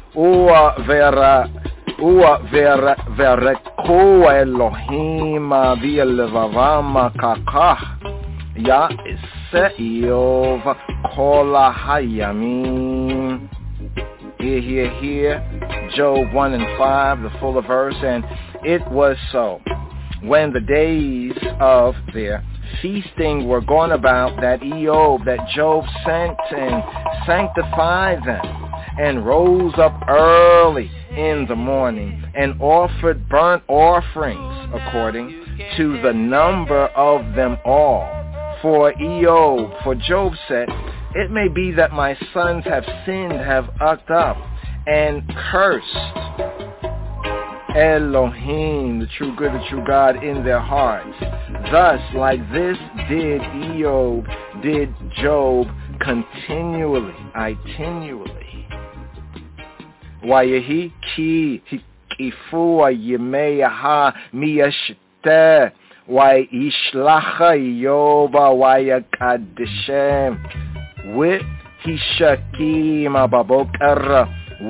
ורקו אלוהים בלבבם כך יעשה איוב כל הימים. Here, Job 1 and 5, the full verse, and it was so. When the days of their feasting were gone about, that Job sent and sanctified them, and rose up early in the morning, and offered burnt offerings according to the number of them all. For Job said, it may be that my sons have sinned, have upped up, and cursed Elohim, the true good, the true God, in their hearts. Thus, like this did Job continually. Wayehi ki hikifu yemeyaha miyashte wayishlacha yoba wayakadeshem وهشكيم ببكر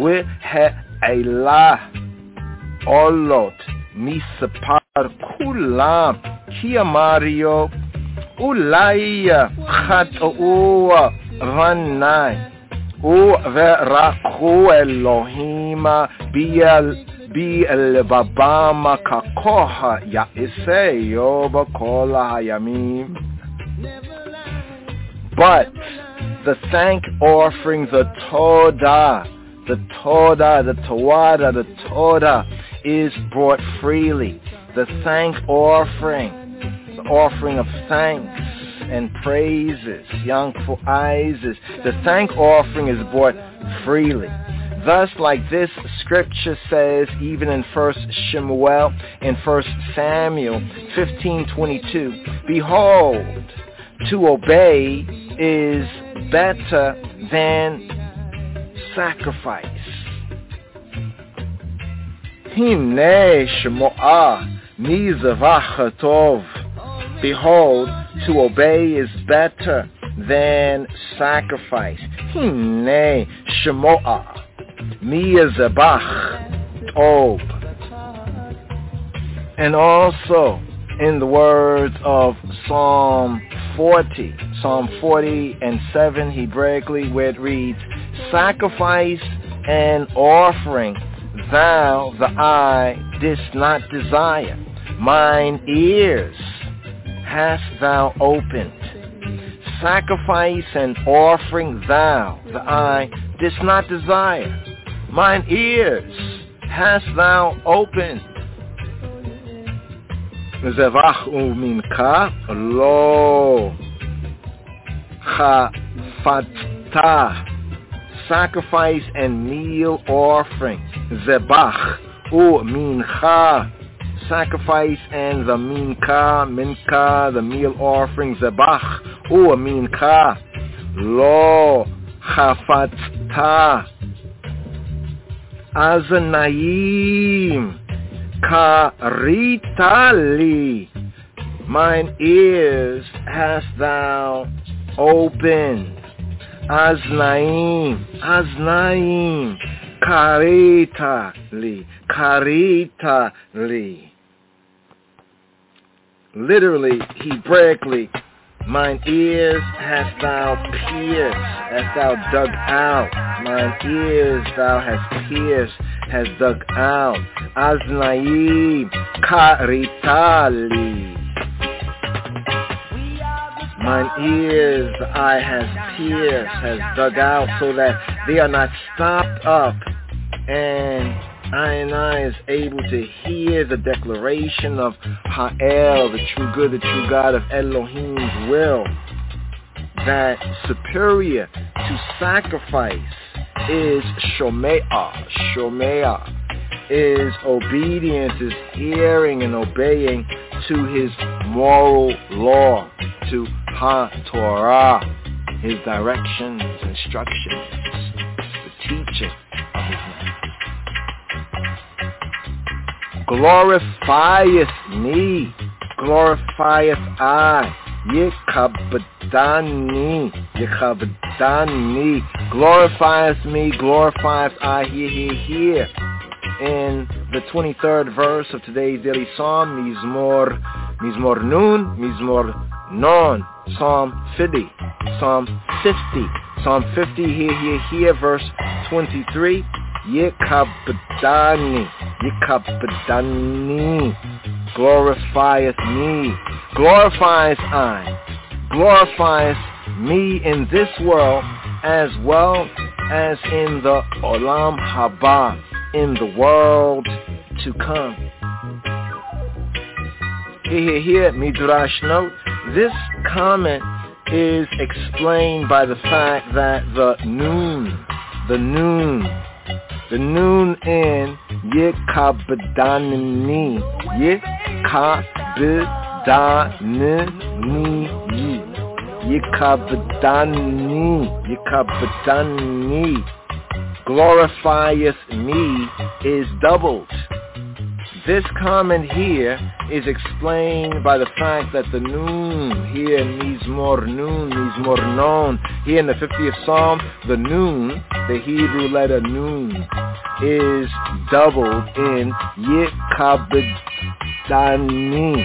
وهعلا أولوت مسپار كلام كي ماريو أولي خطأوا وناي ورقو إلهيم بلبابام ككوها يأسيو بكولا يميم. But the thank offering, the Todah is brought freely. The thank offering, the offering of thanks and praises, the thank offering is brought freely. Thus, like this scripture says, even in 1 Shemuel and 1 Samuel 15:22, behold, to obey is better than sacrifice. Hine Shemoah mizavach tov. Behold, to obey is better than sacrifice. Hine Shemoah mizavach tov. And also in the words of Psalm 40 and 7 Hebraically, where it reads, sacrifice and offering thou the eye didst not desire, mine ears hast thou opened. Sacrifice and offering thou the eye didst not desire, mine ears hast thou opened. Zevach uminka lo chafatah. Sacrifice and meal offering. Zebach umincha. Sacrifice and the minka, the meal offering. Zebach uminka lo chafatah. Azanayim karitali, mine ears hast thou opened. Aznaim karitali. Literally, Hebraically, mine ears hast thou pierced, hast thou dug out. Mine ears thou hast pierced, hast dug out. Aznaim karitali. Mine ears the eye has pierced, has dug out, so that they are not stopped up, and I is able to hear the declaration of Ha'el, the true good, the true God of Elohim's will, that superior to sacrifice is Shomeah, is obedience, is hearing and obeying to his moral law, to HaTorah. his directions, instructions, the teaching of his name. Glorifieth me, glorifieth I, Yikabadani, Yikabadani, glorifieth me, glorifieth I, here. In the 23rd verse of today's daily psalm, Mizmor Nun, Mizmor Non, Psalm 50, Psalm 50, here, verse 23, Yikabadani, glorifieth me, glorifies I, glorifies me in this world as well as in the Olam Haba, in the world to come. Here, Midrash note, this comment is explained by the fact that the noon in Yikabadani, Yikabadani, glorifieth me is doubled. This comment here is explained by the fact that the noon here in Mizmor Non, here in the 50th Psalm, the noon, the Hebrew letter noon, is doubled in Yikabadani,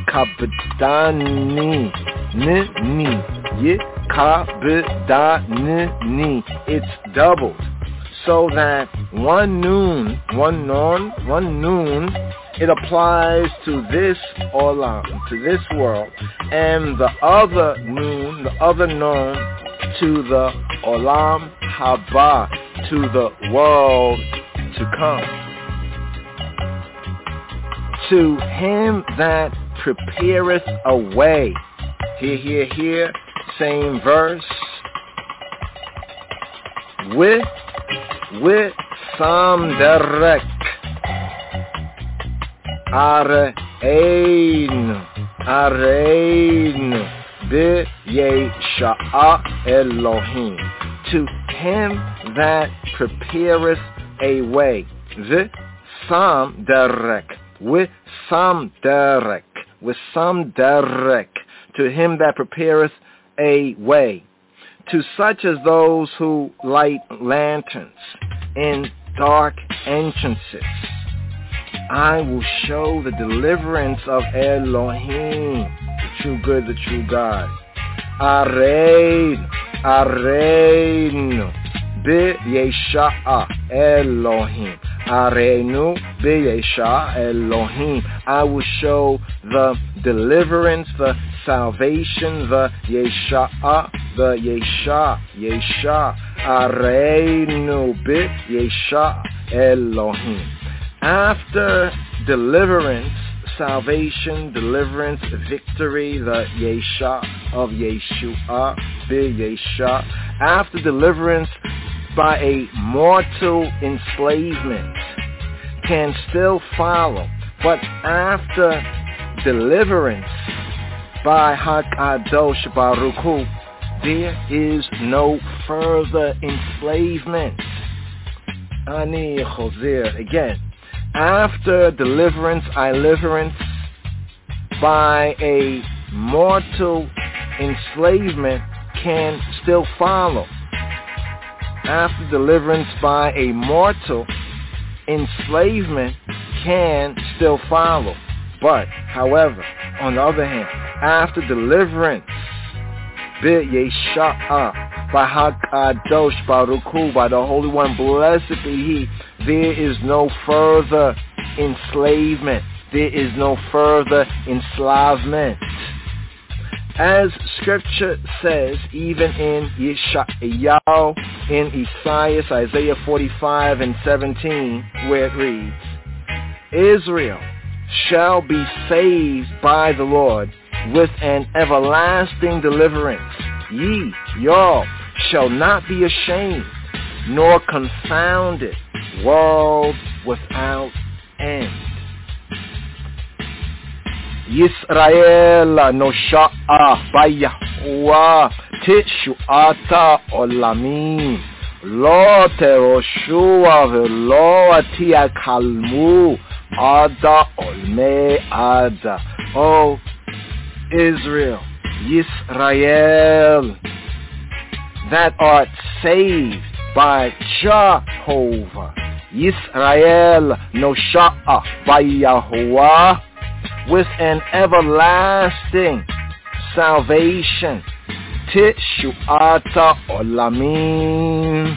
Yikabadani, it's doubled. So that one noon, it applies to this olam, to this world, and the other noon to the olam haba, to the world to come. To him that prepareth a way. Here, same verse. With some derek. Arein be Yesha'a Elohim. To him that prepareth a way. With some derek. To him that prepareth a way. To such as those who light lanterns in dark entrances, I will show the deliverance of Elohim, the true good, the true God. Arein be Yesha'a Elohim. Areinu be Yesha'a Elohim. I will show the deliverance, the salvation, the Yesha'a, the Yesha. Areinu be Yesha'a Elohim. After deliverance, salvation, deliverance, victory, the Yesha of Yeshua, be Yesha. After deliverance by a mortal enslavement can still follow. But after deliverance by HaKadosh Baruch Hu, there is no further enslavement. Ani Choser, again. After deliverance by a mortal enslavement can still follow. After deliverance by a mortal enslavement can still follow. But, however, on the other hand, after deliverance by Yesha'a, by HaKadosh Baruch Hu, by the Holy One, blessed be He, there is no further enslavement. There is no further enslavement. As Scripture says, even in Yeshayahu, in Isaiah 45 and 17, where it reads, Israel shall be saved by the Lord with an everlasting deliverance. Ye, y'all, shall not be ashamed, nor confounded, world without end. Yisrael nosha'a by Yahuwah תשועת עולמים, לא תרושוע ולא תיעלמו עד עולמי עד. O Israel, Yisrael, that art saved by Jehovah. Yisrael Nosha'a by Yahuwah, with an everlasting salvation. Tishuata Olamim.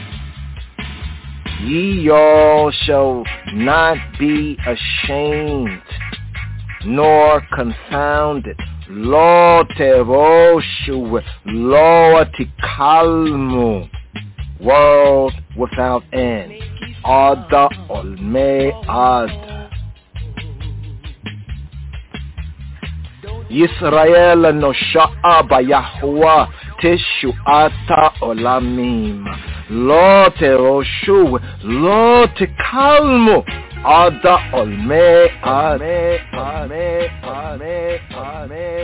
Ye all shall not be ashamed nor confounded. Lo teroshu, lo tikalmu, world without end. Ada olme ad. Yisrael nosha'a bayahuwa tishuata olamim. Lo teroshu, lo tikalmu. Ada olme ad.